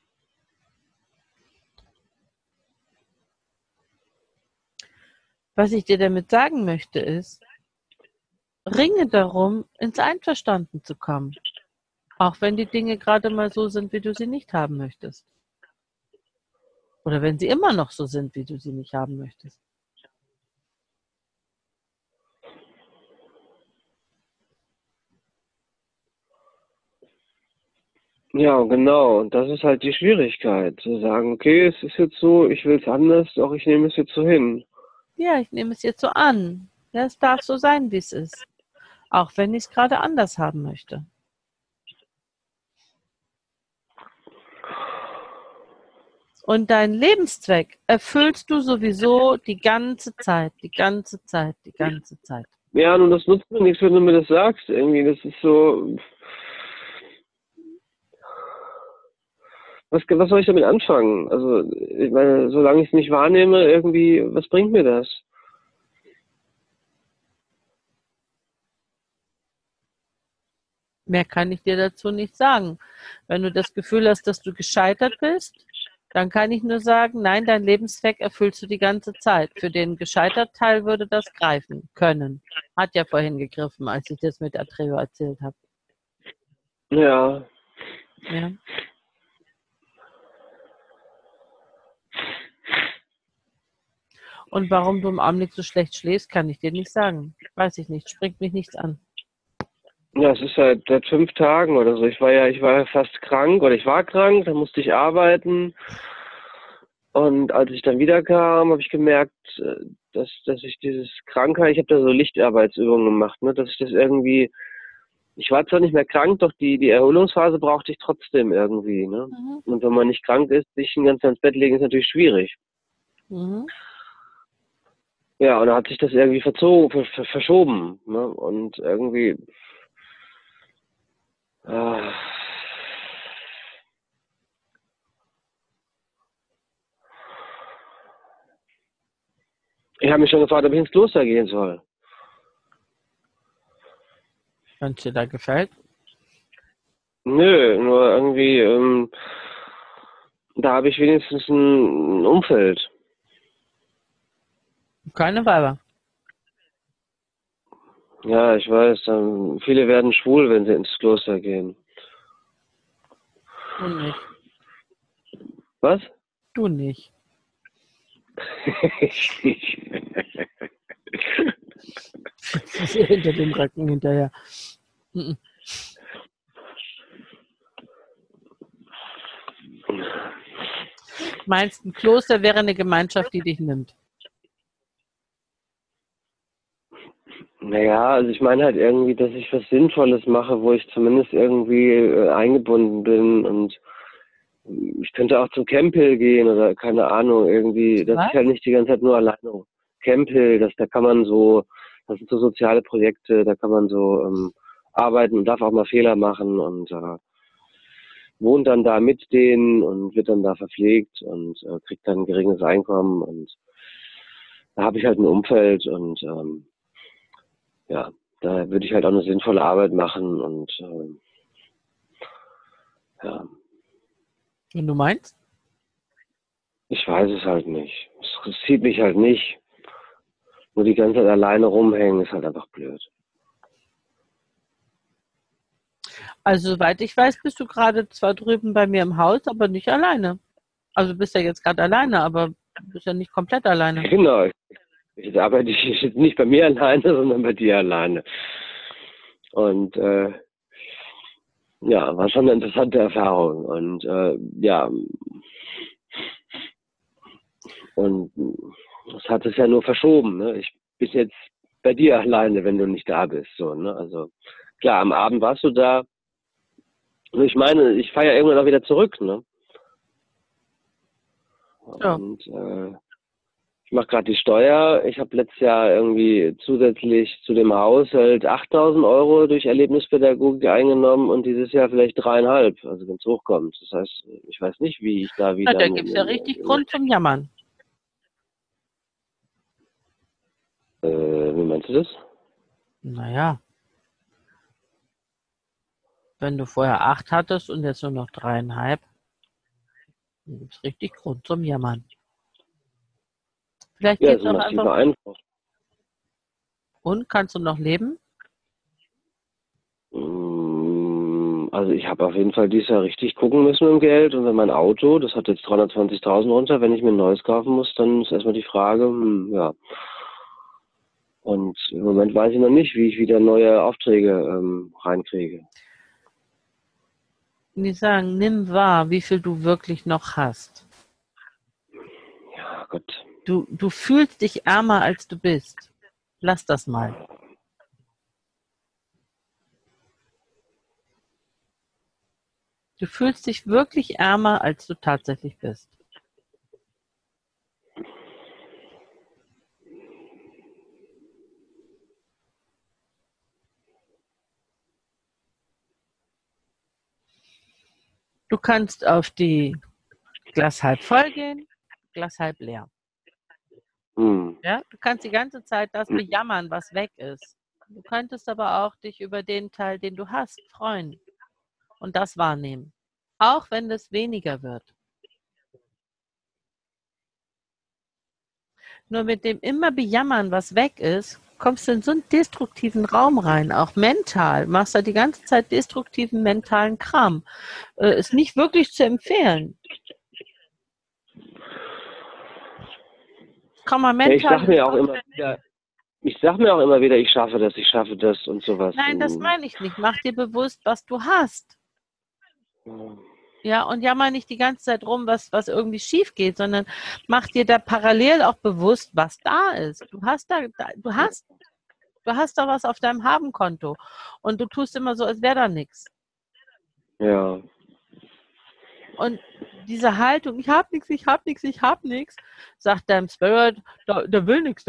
Was ich dir damit sagen möchte ist, ringe darum, ins Einverstanden zu kommen. Auch wenn die Dinge gerade mal so sind, wie du sie nicht haben möchtest. Oder wenn sie immer noch so sind, wie du sie nicht haben möchtest. Ja, genau. Und das ist halt die Schwierigkeit, zu sagen, okay, es ist jetzt so, ich will es anders, auch ich nehme es jetzt so hin. Ja, ich nehme es jetzt so an. Ja, es darf so sein, wie es ist. Auch wenn ich es gerade anders haben möchte. Und deinen Lebenszweck erfüllst du sowieso die ganze Zeit, die ganze Zeit, die ganze Zeit. Ja, nun, das nutzt mir nichts, wenn du mir das sagst. Irgendwie, das ist so. Was soll ich damit anfangen? Also, ich meine, solange ich es nicht wahrnehme, irgendwie, was bringt mir das? Mehr kann ich dir dazu nicht sagen. Wenn du das Gefühl hast, dass du gescheitert bist, dann kann ich nur sagen, nein, dein Lebenszweck erfüllst du die ganze Zeit. Für den gescheiterten Teil würde das greifen können. Hat ja vorhin gegriffen, als ich das mit Atreo erzählt habe. Ja. Ja. Und warum du im Augenblick so schlecht schläfst, kann ich dir nicht sagen. Weiß ich nicht, springt mich nichts an. Ja, es ist seit 5 Tagen oder so. Ich war ja fast krank oder ich war krank, dann musste ich arbeiten. Und als ich dann wiederkam, habe ich gemerkt, dass ich dieses Krankheit, ich habe da so Lichtarbeitsübungen gemacht, ne, dass ich das irgendwie, ich war zwar nicht mehr krank, doch die Erholungsphase brauchte ich trotzdem irgendwie. Ne? Mhm. Und wenn man nicht krank ist, sich den ganzen Tag ins Bett legen, ist natürlich schwierig. Mhm. Ja, und da hat sich das irgendwie verschoben. Ne? Und irgendwie. Ich habe mich schon gefragt, ob ich ins Kloster gehen soll. Wenn es dir da gefällt. Nö, nur irgendwie, da habe ich wenigstens ein Umfeld. Keine Weiber. Ja, ich weiß, viele werden schwul, wenn sie ins Kloster gehen. Du nicht. Was? Du nicht. Ich nicht. Hinter dem Rücken hinterher. Mhm. Meinst, ein Kloster wäre eine Gemeinschaft, die dich nimmt? Naja, also ich meine halt irgendwie, dass ich was Sinnvolles mache, wo ich zumindest irgendwie eingebunden bin und ich könnte auch zum Camphill gehen oder keine Ahnung, irgendwie, dass ich halt nicht die ganze Zeit nur alleine Camphill, da kann man so, das sind so soziale Projekte, da kann man so arbeiten und darf auch mal Fehler machen und wohnt dann da mit denen und wird dann da verpflegt und kriegt dann ein geringes Einkommen und da habe ich halt ein Umfeld und ja, da würde ich halt auch eine sinnvolle Arbeit machen und ja. Und du meinst? Ich weiß es halt nicht. Es zieht mich halt nicht. Nur die ganze Zeit alleine rumhängen ist halt einfach blöd. Also, soweit ich weiß, bist du gerade zwar drüben bei mir im Haus, aber nicht alleine. Also, du bist ja jetzt gerade alleine, aber du bist ja nicht komplett alleine. Genau. Jetzt arbeite ich jetzt nicht bei mir alleine, sondern bei dir alleine. Und ja, war schon eine interessante Erfahrung. Und ja, und das hat es ja nur verschoben. Ne? Ich bin jetzt bei dir alleine, wenn du nicht da bist. So, ne? Also klar, am Abend warst du da. Und ich meine, ich fahre ja irgendwann auch wieder zurück. Ne? Ja. Und ich mache gerade die Steuer. Ich habe letztes Jahr irgendwie zusätzlich zu dem Haushalt 8.000 Euro durch Erlebnispädagogik eingenommen und dieses Jahr vielleicht 3,5, also wenn es hochkommt. Das heißt, ich weiß nicht, wie ich da wieder... Da gibt es ja richtig Grund zum Jammern. Wie meinst du das? Naja. Wenn du vorher 8 hattest und jetzt nur noch 3,5, dann gibt es richtig Grund zum Jammern. Vielleicht Ja, geht es auch einfach. Und kannst du noch leben? Also ich habe auf jeden Fall dieses Jahr richtig gucken müssen mit dem Geld und wenn mein Auto, das hat jetzt 320.000 runter, wenn ich mir ein neues kaufen muss, dann ist erstmal die Frage, ja. Und im Moment weiß ich noch nicht, wie ich wieder neue Aufträge reinkriege. Die sagen, nimm wahr, wie viel du wirklich noch hast. Ja, Gott. Du fühlst dich ärmer, als du bist. Lass das mal. Du fühlst dich wirklich ärmer, als du tatsächlich bist. Du kannst auf die Glas halb voll gehen, Glas halb leer. Ja, du kannst die ganze Zeit das bejammern, was weg ist. Du könntest aber auch dich über den Teil, den du hast, freuen und das wahrnehmen. Auch wenn es weniger wird. Nur mit dem immer bejammern, was weg ist, kommst du in so einen destruktiven Raum rein, auch mental. Machst da die ganze Zeit destruktiven mentalen Kram. Ist nicht wirklich zu empfehlen. Kann man mental. Ja, ich sag mir auch immer wieder, ich schaffe das und sowas. Nein, das meine ich nicht. Mach dir bewusst, was du hast. Ja, und jammer nicht die ganze Zeit rum, was irgendwie schief geht, sondern mach dir da parallel auch bewusst, was da ist. Du hast da was auf deinem Habenkonto und du tust immer so, als wäre da nichts. Ja. Und diese Haltung, ich hab nichts, sagt deinem Spirit, der will nichts.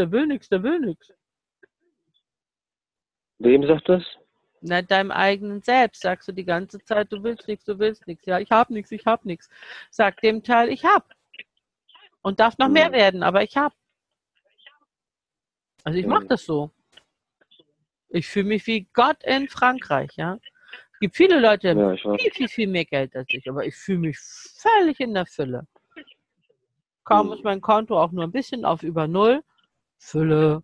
Wem sagt das? Na, deinem eigenen Selbst sagst du die ganze Zeit, du willst nichts. Ja, ich hab nichts. Sag dem Teil, ich hab. Und darf noch mehr werden, aber ich hab. Also ich mache das so. Ich fühle mich wie Gott in Frankreich, ja. Es gibt viele Leute, die haben viel mehr Geld als ich, aber ich fühle mich völlig in der Fülle. Kaum ist mein Konto auch nur ein bisschen auf über Null. Fülle.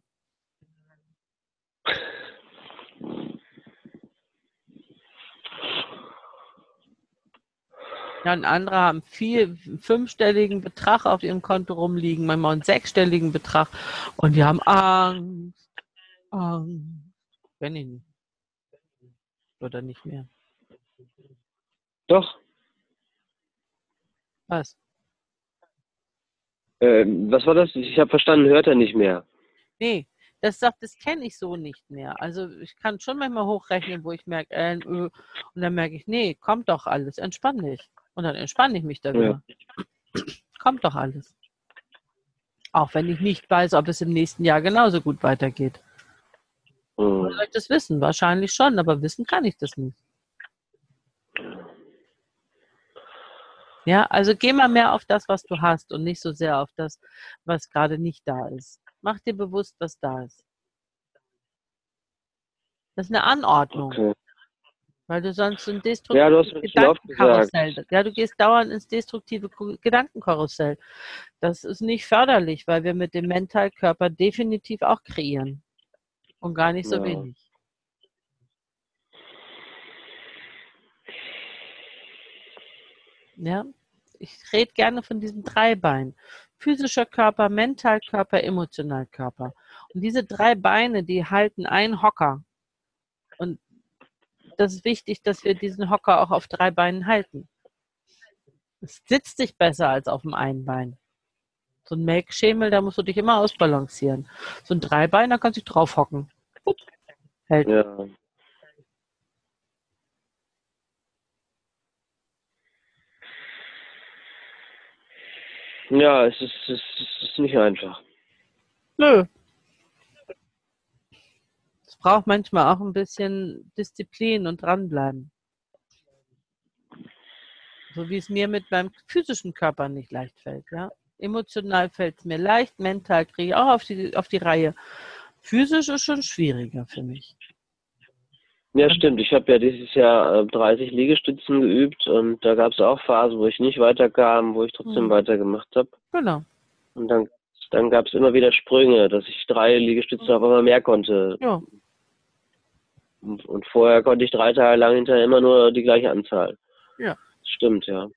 Ja, und andere haben fünfstelligen Betrag auf ihrem Konto rumliegen, manchmal einen sechsstelligen Betrag und die haben Angst. Wenn ich nicht. Oder nicht mehr. Doch. Was? Was war das? Ich habe verstanden, hört er nicht mehr. Nee, das kenne ich so nicht mehr. Also ich kann schon manchmal hochrechnen, wo ich merke, und dann merke ich, nee, kommt doch alles, entspann dich. Und dann entspanne ich mich da wieder. Ja. Kommt doch alles. Auch wenn ich nicht weiß, ob es im nächsten Jahr genauso gut weitergeht. Woher soll ich das wissen? Wahrscheinlich schon, aber wissen kann ich das nicht. Ja, also geh mal mehr auf das, was du hast und nicht so sehr auf das, was gerade nicht da ist. Mach dir bewusst, was da ist. Das ist eine Anordnung. Okay. Weil du sonst ein destruktives Gedankenkarussell. Ja, du gehst dauernd ins destruktive Gedankenkarussell. Das ist nicht förderlich, weil wir mit dem Mentalkörper definitiv auch kreieren. Und gar nicht so wenig. Ja, ich rede gerne von diesen 3 Beinen. Physischer Körper, Mentalkörper, Emotionalkörper. Und diese 3 Beine, die halten einen Hocker. Und das ist wichtig, dass wir diesen Hocker auch auf 3 Beinen halten. Es sitzt sich besser als auf dem einen Bein. So ein Melkschemel, da musst du dich immer ausbalancieren. So ein 3-Bein, da kannst du dich drauf hocken. Hält. Ja. Ja, es ist nicht einfach. Nö. Es braucht manchmal auch ein bisschen Disziplin und dranbleiben. So wie es mir mit meinem physischen Körper nicht leicht fällt. Ja? Emotional fällt es mir leicht, mental kriege ich auch auf die Reihe. Physisch ist schon schwieriger für mich. Ja, stimmt. Ich habe ja dieses Jahr 30 Liegestützen geübt und da gab es auch Phasen, wo ich nicht weiterkam, wo ich trotzdem weitergemacht habe. Genau. Und dann gab es immer wieder Sprünge, dass ich 3 Liegestützen auf einmal mehr konnte. Ja. Und vorher konnte ich 3 Tage lang hinterher immer nur die gleiche Anzahl. Ja. Das stimmt, ja.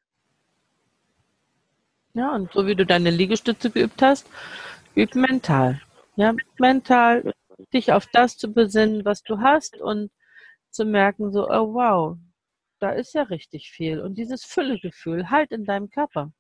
Ja, und so wie du deine Liegestütze geübt hast, üb mental. Ja, mental dich auf das zu besinnen, was du hast und zu merken, so, oh wow, Da ist ja richtig viel. Und dieses Füllegefühl halt in deinem Körper.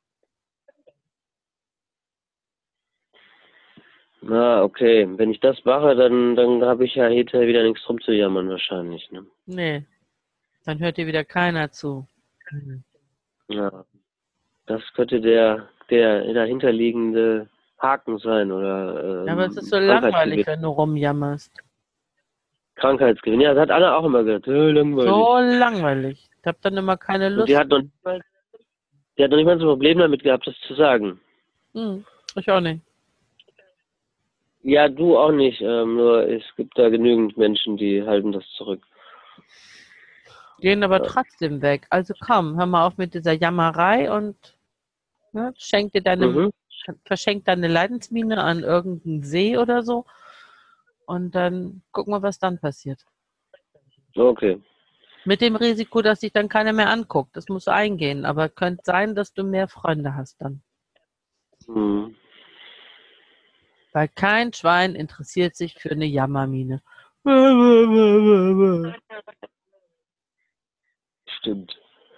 Na, okay. Wenn ich das mache, dann habe ich ja hinterher wieder nichts drum zu jammern wahrscheinlich. Ne? Nee, dann hört dir wieder keiner zu. Ja, das könnte der dahinterliegende Haken sein oder Aber es ist so langweilig, Krankheitsgewinn. wenn du rumjammerst. Krankheitsgewinn. Ja, das hat Anna auch immer gesagt. Langweilig. So langweilig. Ich habe dann immer keine Und Lust. die hat noch nicht mal so ein Problem damit gehabt, das zu sagen. Ich auch nicht. Ja, du auch nicht. Nur es gibt da genügend Menschen, die halten das zurück. Gehen aber trotzdem weg. Also komm, hör mal auf mit dieser Jammerei und ne, verschenk deine Leidensmine an irgendeinen See oder so. Und dann gucken wir, was dann passiert. Okay. Mit dem Risiko, dass sich dann keiner mehr anguckt. Das muss eingehen. Aber könnte sein, dass du mehr Freunde hast dann. Mhm. Weil kein Schwein interessiert sich für eine Jammermine. Stimmt.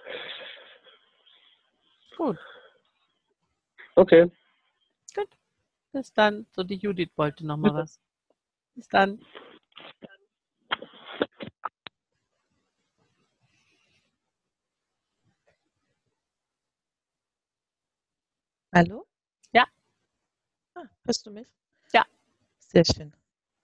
Gut. Okay. Gut. Bis dann. So, die Judith wollte noch mal was. Bis dann. Hallo? Ja. Hörst du mich? Ja. Sehr schön.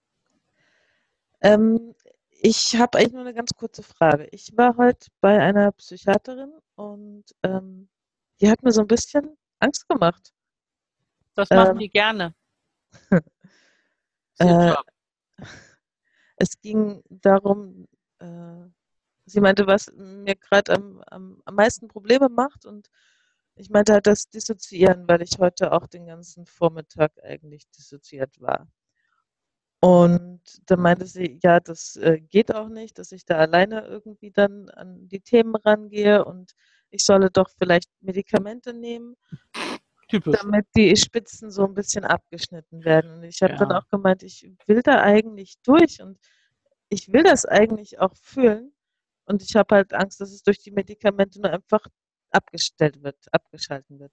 Ich habe eigentlich nur eine ganz kurze Frage. Ich war heute bei einer Psychiaterin und die hat mir so ein bisschen Angst gemacht. Das machen die gerne. Ist ihr Äh, Job. Es ging darum, sie meinte, was mir gerade am meisten Probleme macht, und ich meinte halt das Dissoziieren, weil ich heute auch den ganzen Vormittag eigentlich dissoziiert war. Und dann meinte sie, ja, das geht auch nicht, dass ich da alleine irgendwie dann an die Themen rangehe und ich solle doch vielleicht Medikamente nehmen, Typisch. damit die Spitzen so ein bisschen abgeschnitten werden. Und ich habe dann Ja. auch gemeint, ich will da eigentlich durch und ich will das eigentlich auch fühlen. Und ich habe halt Angst, dass es durch die Medikamente nur einfach abgestellt wird, abgeschalten wird.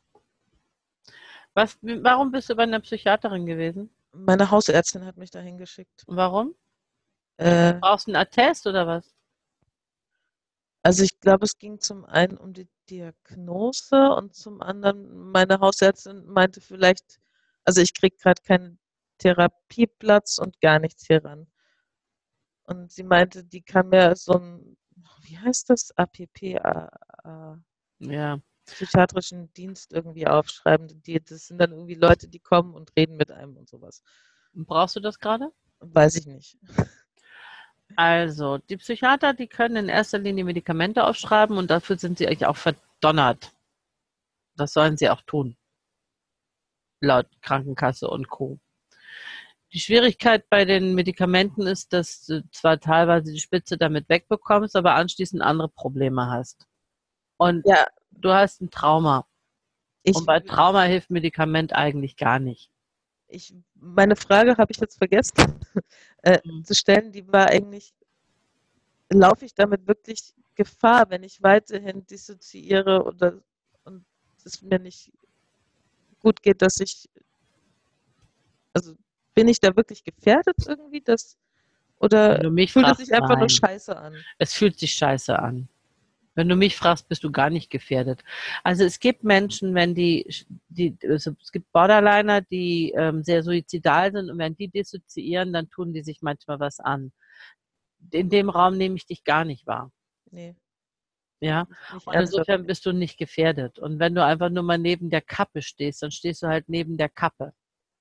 Warum bist du bei einer Psychiaterin gewesen? Meine Hausärztin hat mich dahin geschickt. Warum? Äh, Brauchst du einen Attest oder was? Also ich glaube, es ging zum einen um die Diagnose und zum anderen, meine Hausärztin meinte vielleicht, also ich kriege gerade keinen Therapieplatz und gar nichts hier ran. Und sie meinte, die kann mir so ein, wie heißt das, APP, Ja. psychiatrischen Dienst irgendwie aufschreiben. Das sind dann irgendwie Leute, die kommen und reden mit einem und sowas. Brauchst du das gerade? Weiß ich nicht. Also, die Psychiater, die können in erster Linie Medikamente aufschreiben und dafür sind sie eigentlich auch verdonnert. Das sollen sie auch tun. Laut Krankenkasse und Co. Die Schwierigkeit bei den Medikamenten ist, dass du zwar teilweise die Spitze damit wegbekommst, aber anschließend andere Probleme hast. Und Ja, du hast ein Trauma. ich, Und bei Trauma hilft Medikament eigentlich gar nicht. meine Frage habe ich jetzt vergessen zu stellen, die war eigentlich, laufe ich damit wirklich Gefahr, wenn ich weiterhin dissoziiere und es mir nicht gut geht, dass also bin ich da wirklich gefährdet irgendwie, oder Wenn du mich fühlt es fragst, sich einfach nur nein. scheiße an? Es fühlt sich scheiße an. Wenn du mich fragst, bist du gar nicht gefährdet. Also es gibt Menschen, wenn also es gibt Borderliner, die sehr suizidal sind, und wenn die dissoziieren, dann tun die sich manchmal was an. In dem Raum nehme ich dich gar nicht wahr. Nee. Ja, Nicht und ernsthaft. insofern bist du nicht gefährdet. Und wenn du einfach nur mal neben der Kappe stehst, dann stehst du halt neben der Kappe.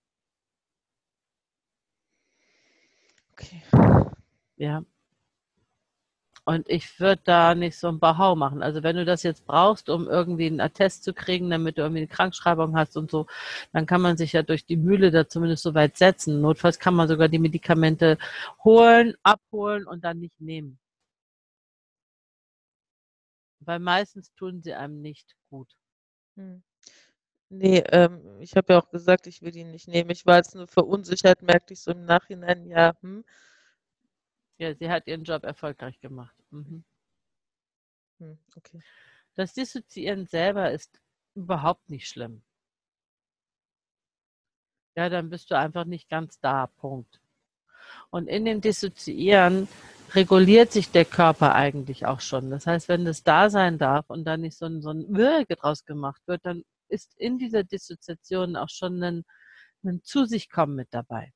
Okay. Ja. Und ich würde da nicht so ein Bahau machen. Also wenn du das jetzt brauchst, um irgendwie einen Attest zu kriegen, damit du irgendwie eine Krankschreibung hast und so, dann kann man sich ja durch die Mühle da zumindest so weit setzen. Notfalls kann man sogar die Medikamente holen, abholen und dann nicht nehmen. Weil meistens tun sie einem nicht gut. Nee, ich habe ja auch gesagt, ich will ihn nicht nehmen. Ich war jetzt nur verunsichert, merkte ich so im Nachhinein, ja, Ja, sie hat ihren Job erfolgreich gemacht. Mhm. Okay. Das Dissoziieren selber ist überhaupt nicht schlimm. Ja, dann bist du einfach nicht ganz da, Punkt. Und in dem Dissoziieren reguliert sich der Körper eigentlich auch schon. Das heißt, wenn das da sein darf und dann nicht so ein Würge draus gemacht wird, dann ist in dieser Dissoziation auch schon ein Zu sich kommen mit dabei.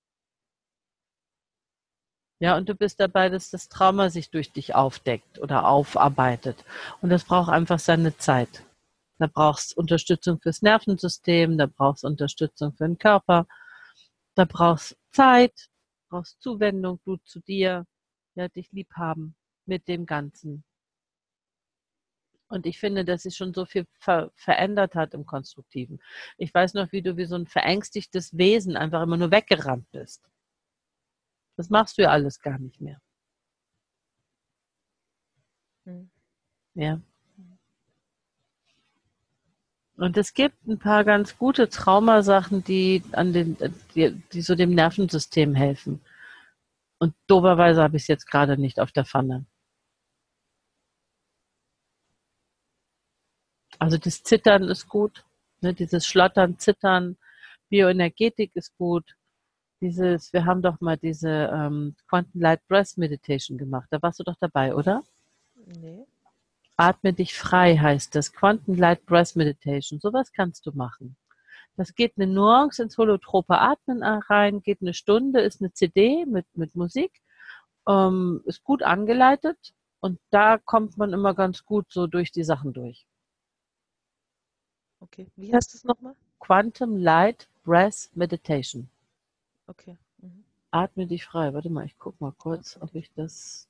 Ja, und du bist dabei, dass das Trauma sich durch dich aufdeckt oder aufarbeitet. Und das braucht einfach seine Zeit. Da brauchst du Unterstützung fürs Nervensystem, da brauchst du Unterstützung für den Körper, da brauchst du Zeit, brauchst Zuwendung, du zu dir, ja, dich lieb haben mit dem Ganzen. Und ich finde, dass sich schon so viel verändert hat im Konstruktiven. Ich weiß noch, wie du wie so ein verängstigtes Wesen einfach immer nur weggerannt bist. Das machst du ja alles gar nicht mehr. Ja. Und es gibt ein paar ganz gute Traumasachen, die so dem Nervensystem helfen. Und doberweise habe ich es jetzt gerade nicht auf der Pfanne. Also das Zittern ist gut, ne, dieses Schlottern, Zittern, Bioenergetik ist gut. Wir haben doch mal diese Quantum Light Breath Meditation gemacht. Da warst du doch dabei, oder? Nee. Atme dich frei heißt das. Quantum Light Breath Meditation. Sowas kannst du machen. Das geht eine Nuance ins holotrope Atmen rein, geht eine Stunde, ist eine CD mit Musik, ist gut angeleitet und da kommt man immer ganz gut so durch die Sachen durch. Okay. Wie heißt es nochmal? Quantum Light Breath Meditation. Okay. Mhm. Atme dich frei. Warte mal, ich gucke mal kurz, ob ich das...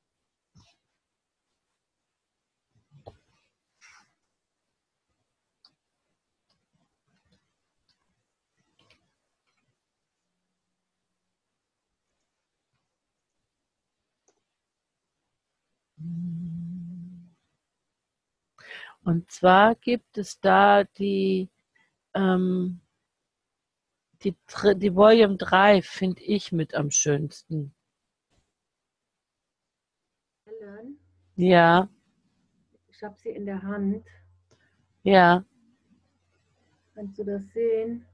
Und zwar gibt es da die Volume 3, finde ich mit am schönsten. Helen, Ja, ich habe sie in der Hand. ja, Kannst du das sehen?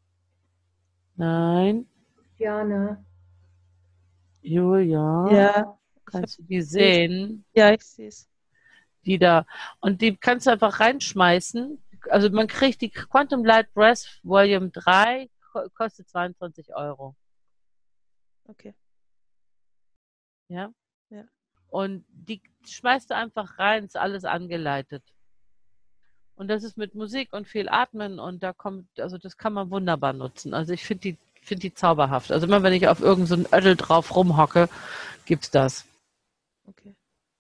nein, Christiane. Julia, Ja. kannst du die sehen? Ja, ich sehe es. Die da. Und die kannst du einfach reinschmeißen. Also man kriegt die Quantum Light Breath Volume 3, kostet 22 €. Okay. Ja? Ja. Und die schmeißt du einfach rein, ist alles angeleitet. Und das ist mit Musik und viel Atmen und also das kann man wunderbar nutzen. Also ich finde die zauberhaft. Also immer wenn ich auf irgend so ein Ödel drauf rumhocke, gibt's das. Okay.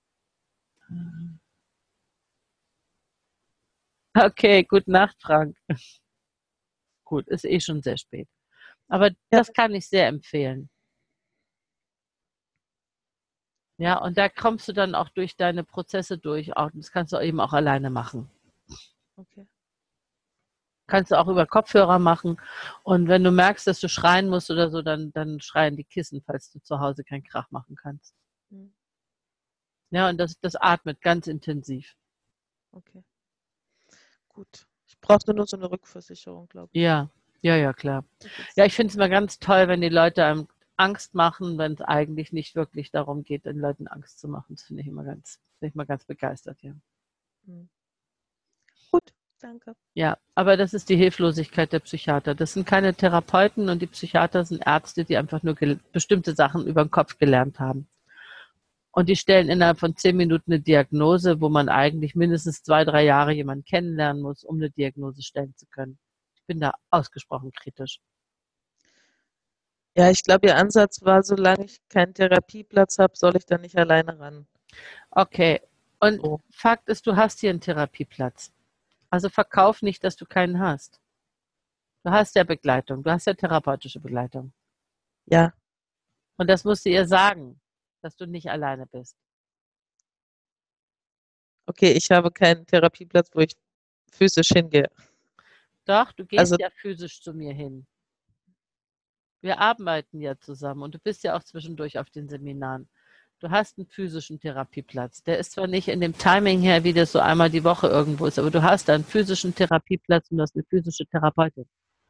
Okay, gute Nacht, Frank. Gut, ist eh schon sehr spät. Aber das kann ich sehr empfehlen. Ja, und da kommst du dann auch durch deine Prozesse durch. Auch, das kannst du eben auch alleine machen. Okay. Kannst du auch über Kopfhörer machen. Und wenn du merkst, dass du schreien musst oder so, dann schreien die Kissen, falls du zu Hause keinen Krach machen kannst. Mhm. Ja, und das atmet ganz intensiv. Okay. Gut. Ich brauchte nur so eine Rückversicherung, glaube ich. Ja, klar. Ja, ich finde es immer ganz toll, wenn die Leute einem Angst machen, wenn es eigentlich nicht wirklich darum geht, den Leuten Angst zu machen. Das finde ich bin ich mal ganz begeistert, ja. Mhm. Gut, danke. Ja, aber das ist die Hilflosigkeit der Psychiater. Das sind keine Therapeuten und die Psychiater sind Ärzte, die einfach nur bestimmte Sachen über den Kopf gelernt haben. Und die stellen innerhalb von 10 Minuten eine Diagnose, wo man eigentlich mindestens 2, 3 Jahre jemanden kennenlernen muss, um eine Diagnose stellen zu können. Ich bin da ausgesprochen kritisch. Ja, ich glaube, Ihr Ansatz war, solange ich keinen Therapieplatz habe, soll ich da nicht alleine ran. Okay, und So. Fakt ist, du hast hier einen Therapieplatz. Also verkauf nicht, dass du keinen hast. Du hast ja Begleitung, du hast ja therapeutische Begleitung. Ja, Und das musst du ihr sagen, dass du nicht alleine bist. okay, ich habe keinen Therapieplatz, wo ich physisch hingehe. Doch, du gehst Also, ja physisch zu mir hin. Wir arbeiten ja zusammen und du bist ja auch zwischendurch auf den Seminaren. Du hast einen physischen Therapieplatz. Der ist zwar nicht in dem Timing her, wie das so einmal die Woche irgendwo ist, aber du hast da einen physischen Therapieplatz und du hast eine physische Therapeutin.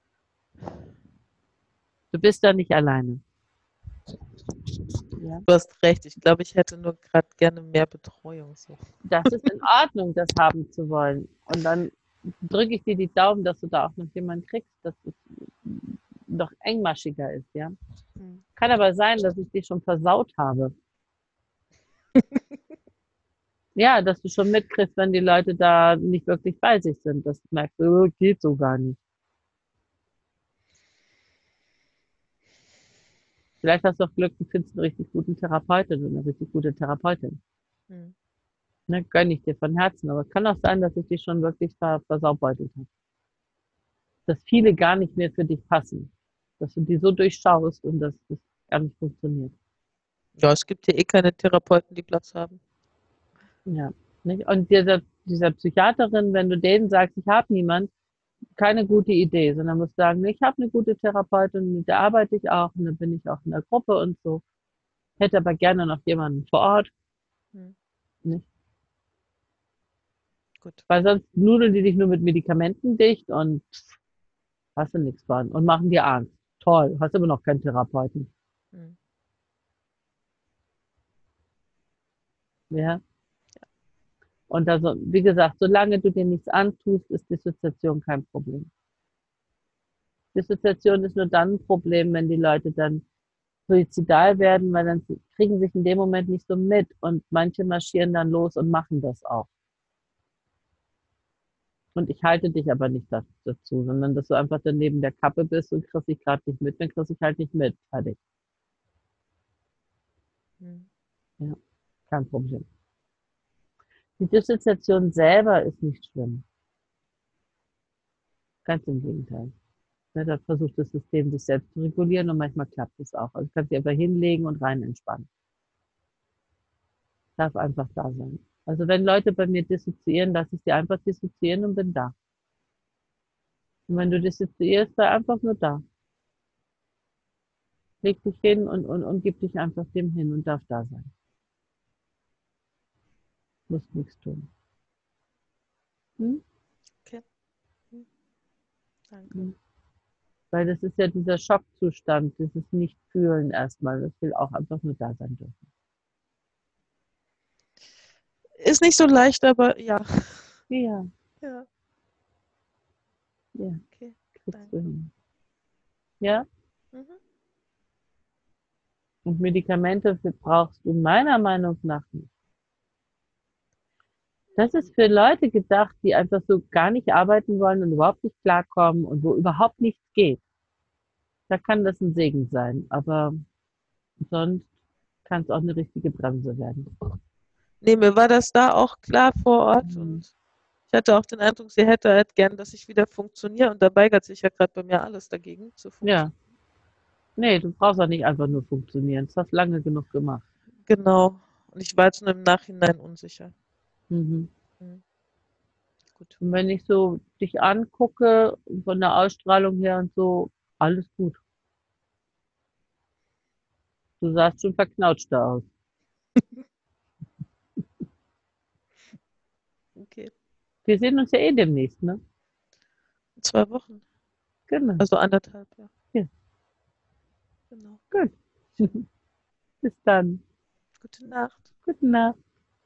Du bist da nicht alleine. Ja. Du hast recht. Ich glaube, ich hätte nur gerade gerne mehr Betreuung. So. Das ist in Ordnung, das haben zu wollen. Und dann drücke ich dir die Daumen, dass du da auch noch jemanden kriegst, dass es noch engmaschiger ist, ja. Kann aber sein, dass ich dich schon versaut habe. Ja, dass du schon mitkriegst, wenn die Leute da nicht wirklich bei sich sind. Das merkst du, geht so gar nicht. Vielleicht hast du auch Glück und findest einen richtig guten Therapeuten oder eine richtig gute Therapeutin. Ne, gönne ich dir von Herzen. Aber es kann auch sein, dass ich dich schon wirklich versaubeutelt habe. Dass viele gar nicht mehr für dich passen. Dass du die so durchschaust und dass das gar nicht funktioniert. Ja, es gibt hier eh keine Therapeuten, die Platz haben. Ja. Nicht? Und dieser Psychiaterin, wenn du denen sagst, ich habe niemand, keine gute Idee, sondern musst sagen, ich habe eine gute Therapeutin, mit der arbeite ich auch und dann bin ich auch in der Gruppe und so. Hätte aber gerne noch jemanden vor Ort. Nicht? Gut. Weil sonst nudeln die dich nur mit Medikamenten dicht und hast du nichts von und machen dir Angst. Toll, hast immer noch keinen Therapeuten. Ja. Und also, wie gesagt, solange du dir nichts antust, ist Dissoziation kein Problem. Dissoziation ist nur dann ein Problem, wenn die Leute dann suizidal werden, weil dann kriegen sich in dem Moment nicht so mit und manche marschieren dann los und machen das auch. Und ich halte dich aber nicht dazu, sondern dass du einfach dann neben der Kappe bist und kriegst dich gerade nicht mit, dann kriegst dich halt nicht mit. Fertig. Ja, kein Problem. Die Dissoziation selber ist nicht schlimm. Ganz im Gegenteil. Ja, da versucht das System sich selbst zu regulieren und manchmal klappt es auch. Also kannst du einfach hinlegen und rein entspannen. Darf einfach da sein. Also wenn Leute bei mir dissoziieren, lasse ich sie einfach dissoziieren und bin da. Und wenn du dissoziierst, sei einfach nur da. Leg dich hin und gib dich einfach dem hin und darf da sein. Muss nichts tun. Okay. Danke. Weil das ist ja dieser Schockzustand, dieses Nicht-Fühlen erstmal. Das will auch einfach nur da sein dürfen. Ist nicht so leicht, aber ja. Ja. Ja. Ja. Okay. Kriegst du hin. Ja? Mhm. Und Medikamente brauchst du meiner Meinung nach nicht. Das ist für Leute gedacht, die einfach so gar nicht arbeiten wollen und überhaupt nicht klarkommen und wo überhaupt nichts geht. Da kann das ein Segen sein, aber sonst kann es auch eine richtige Bremse werden. Nee, mir war das da auch klar vor Ort und ich hatte auch den Eindruck, sie hätte halt gern, dass ich wieder funktioniere und da weigert sich ja gerade bei mir alles dagegen zu funktionieren. Ja. Nee, du brauchst auch nicht einfach nur funktionieren. Das hast du lange genug gemacht. Genau. Und ich war jetzt nur im Nachhinein unsicher. Mhm. Gut. Und wenn ich so dich angucke, von der Ausstrahlung her und so, alles gut. Du sahst schon verknautschter aus. Okay. Wir sehen uns ja eh demnächst, ne? In 2 Wochen. Genau. Also 1,5, ja. Ja. Genau. Gut. Bis dann. Gute Nacht. Gute Nacht.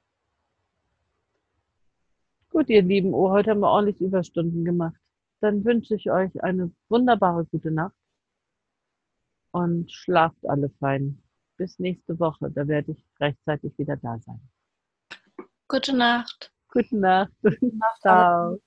Gut, ihr Lieben, heute haben wir ordentlich Überstunden gemacht. Dann wünsche ich euch eine wunderbare gute Nacht und schlaft alle fein. Bis nächste Woche, da werde ich rechtzeitig wieder da sein. Gute Nacht. Gute Nacht. Ciao.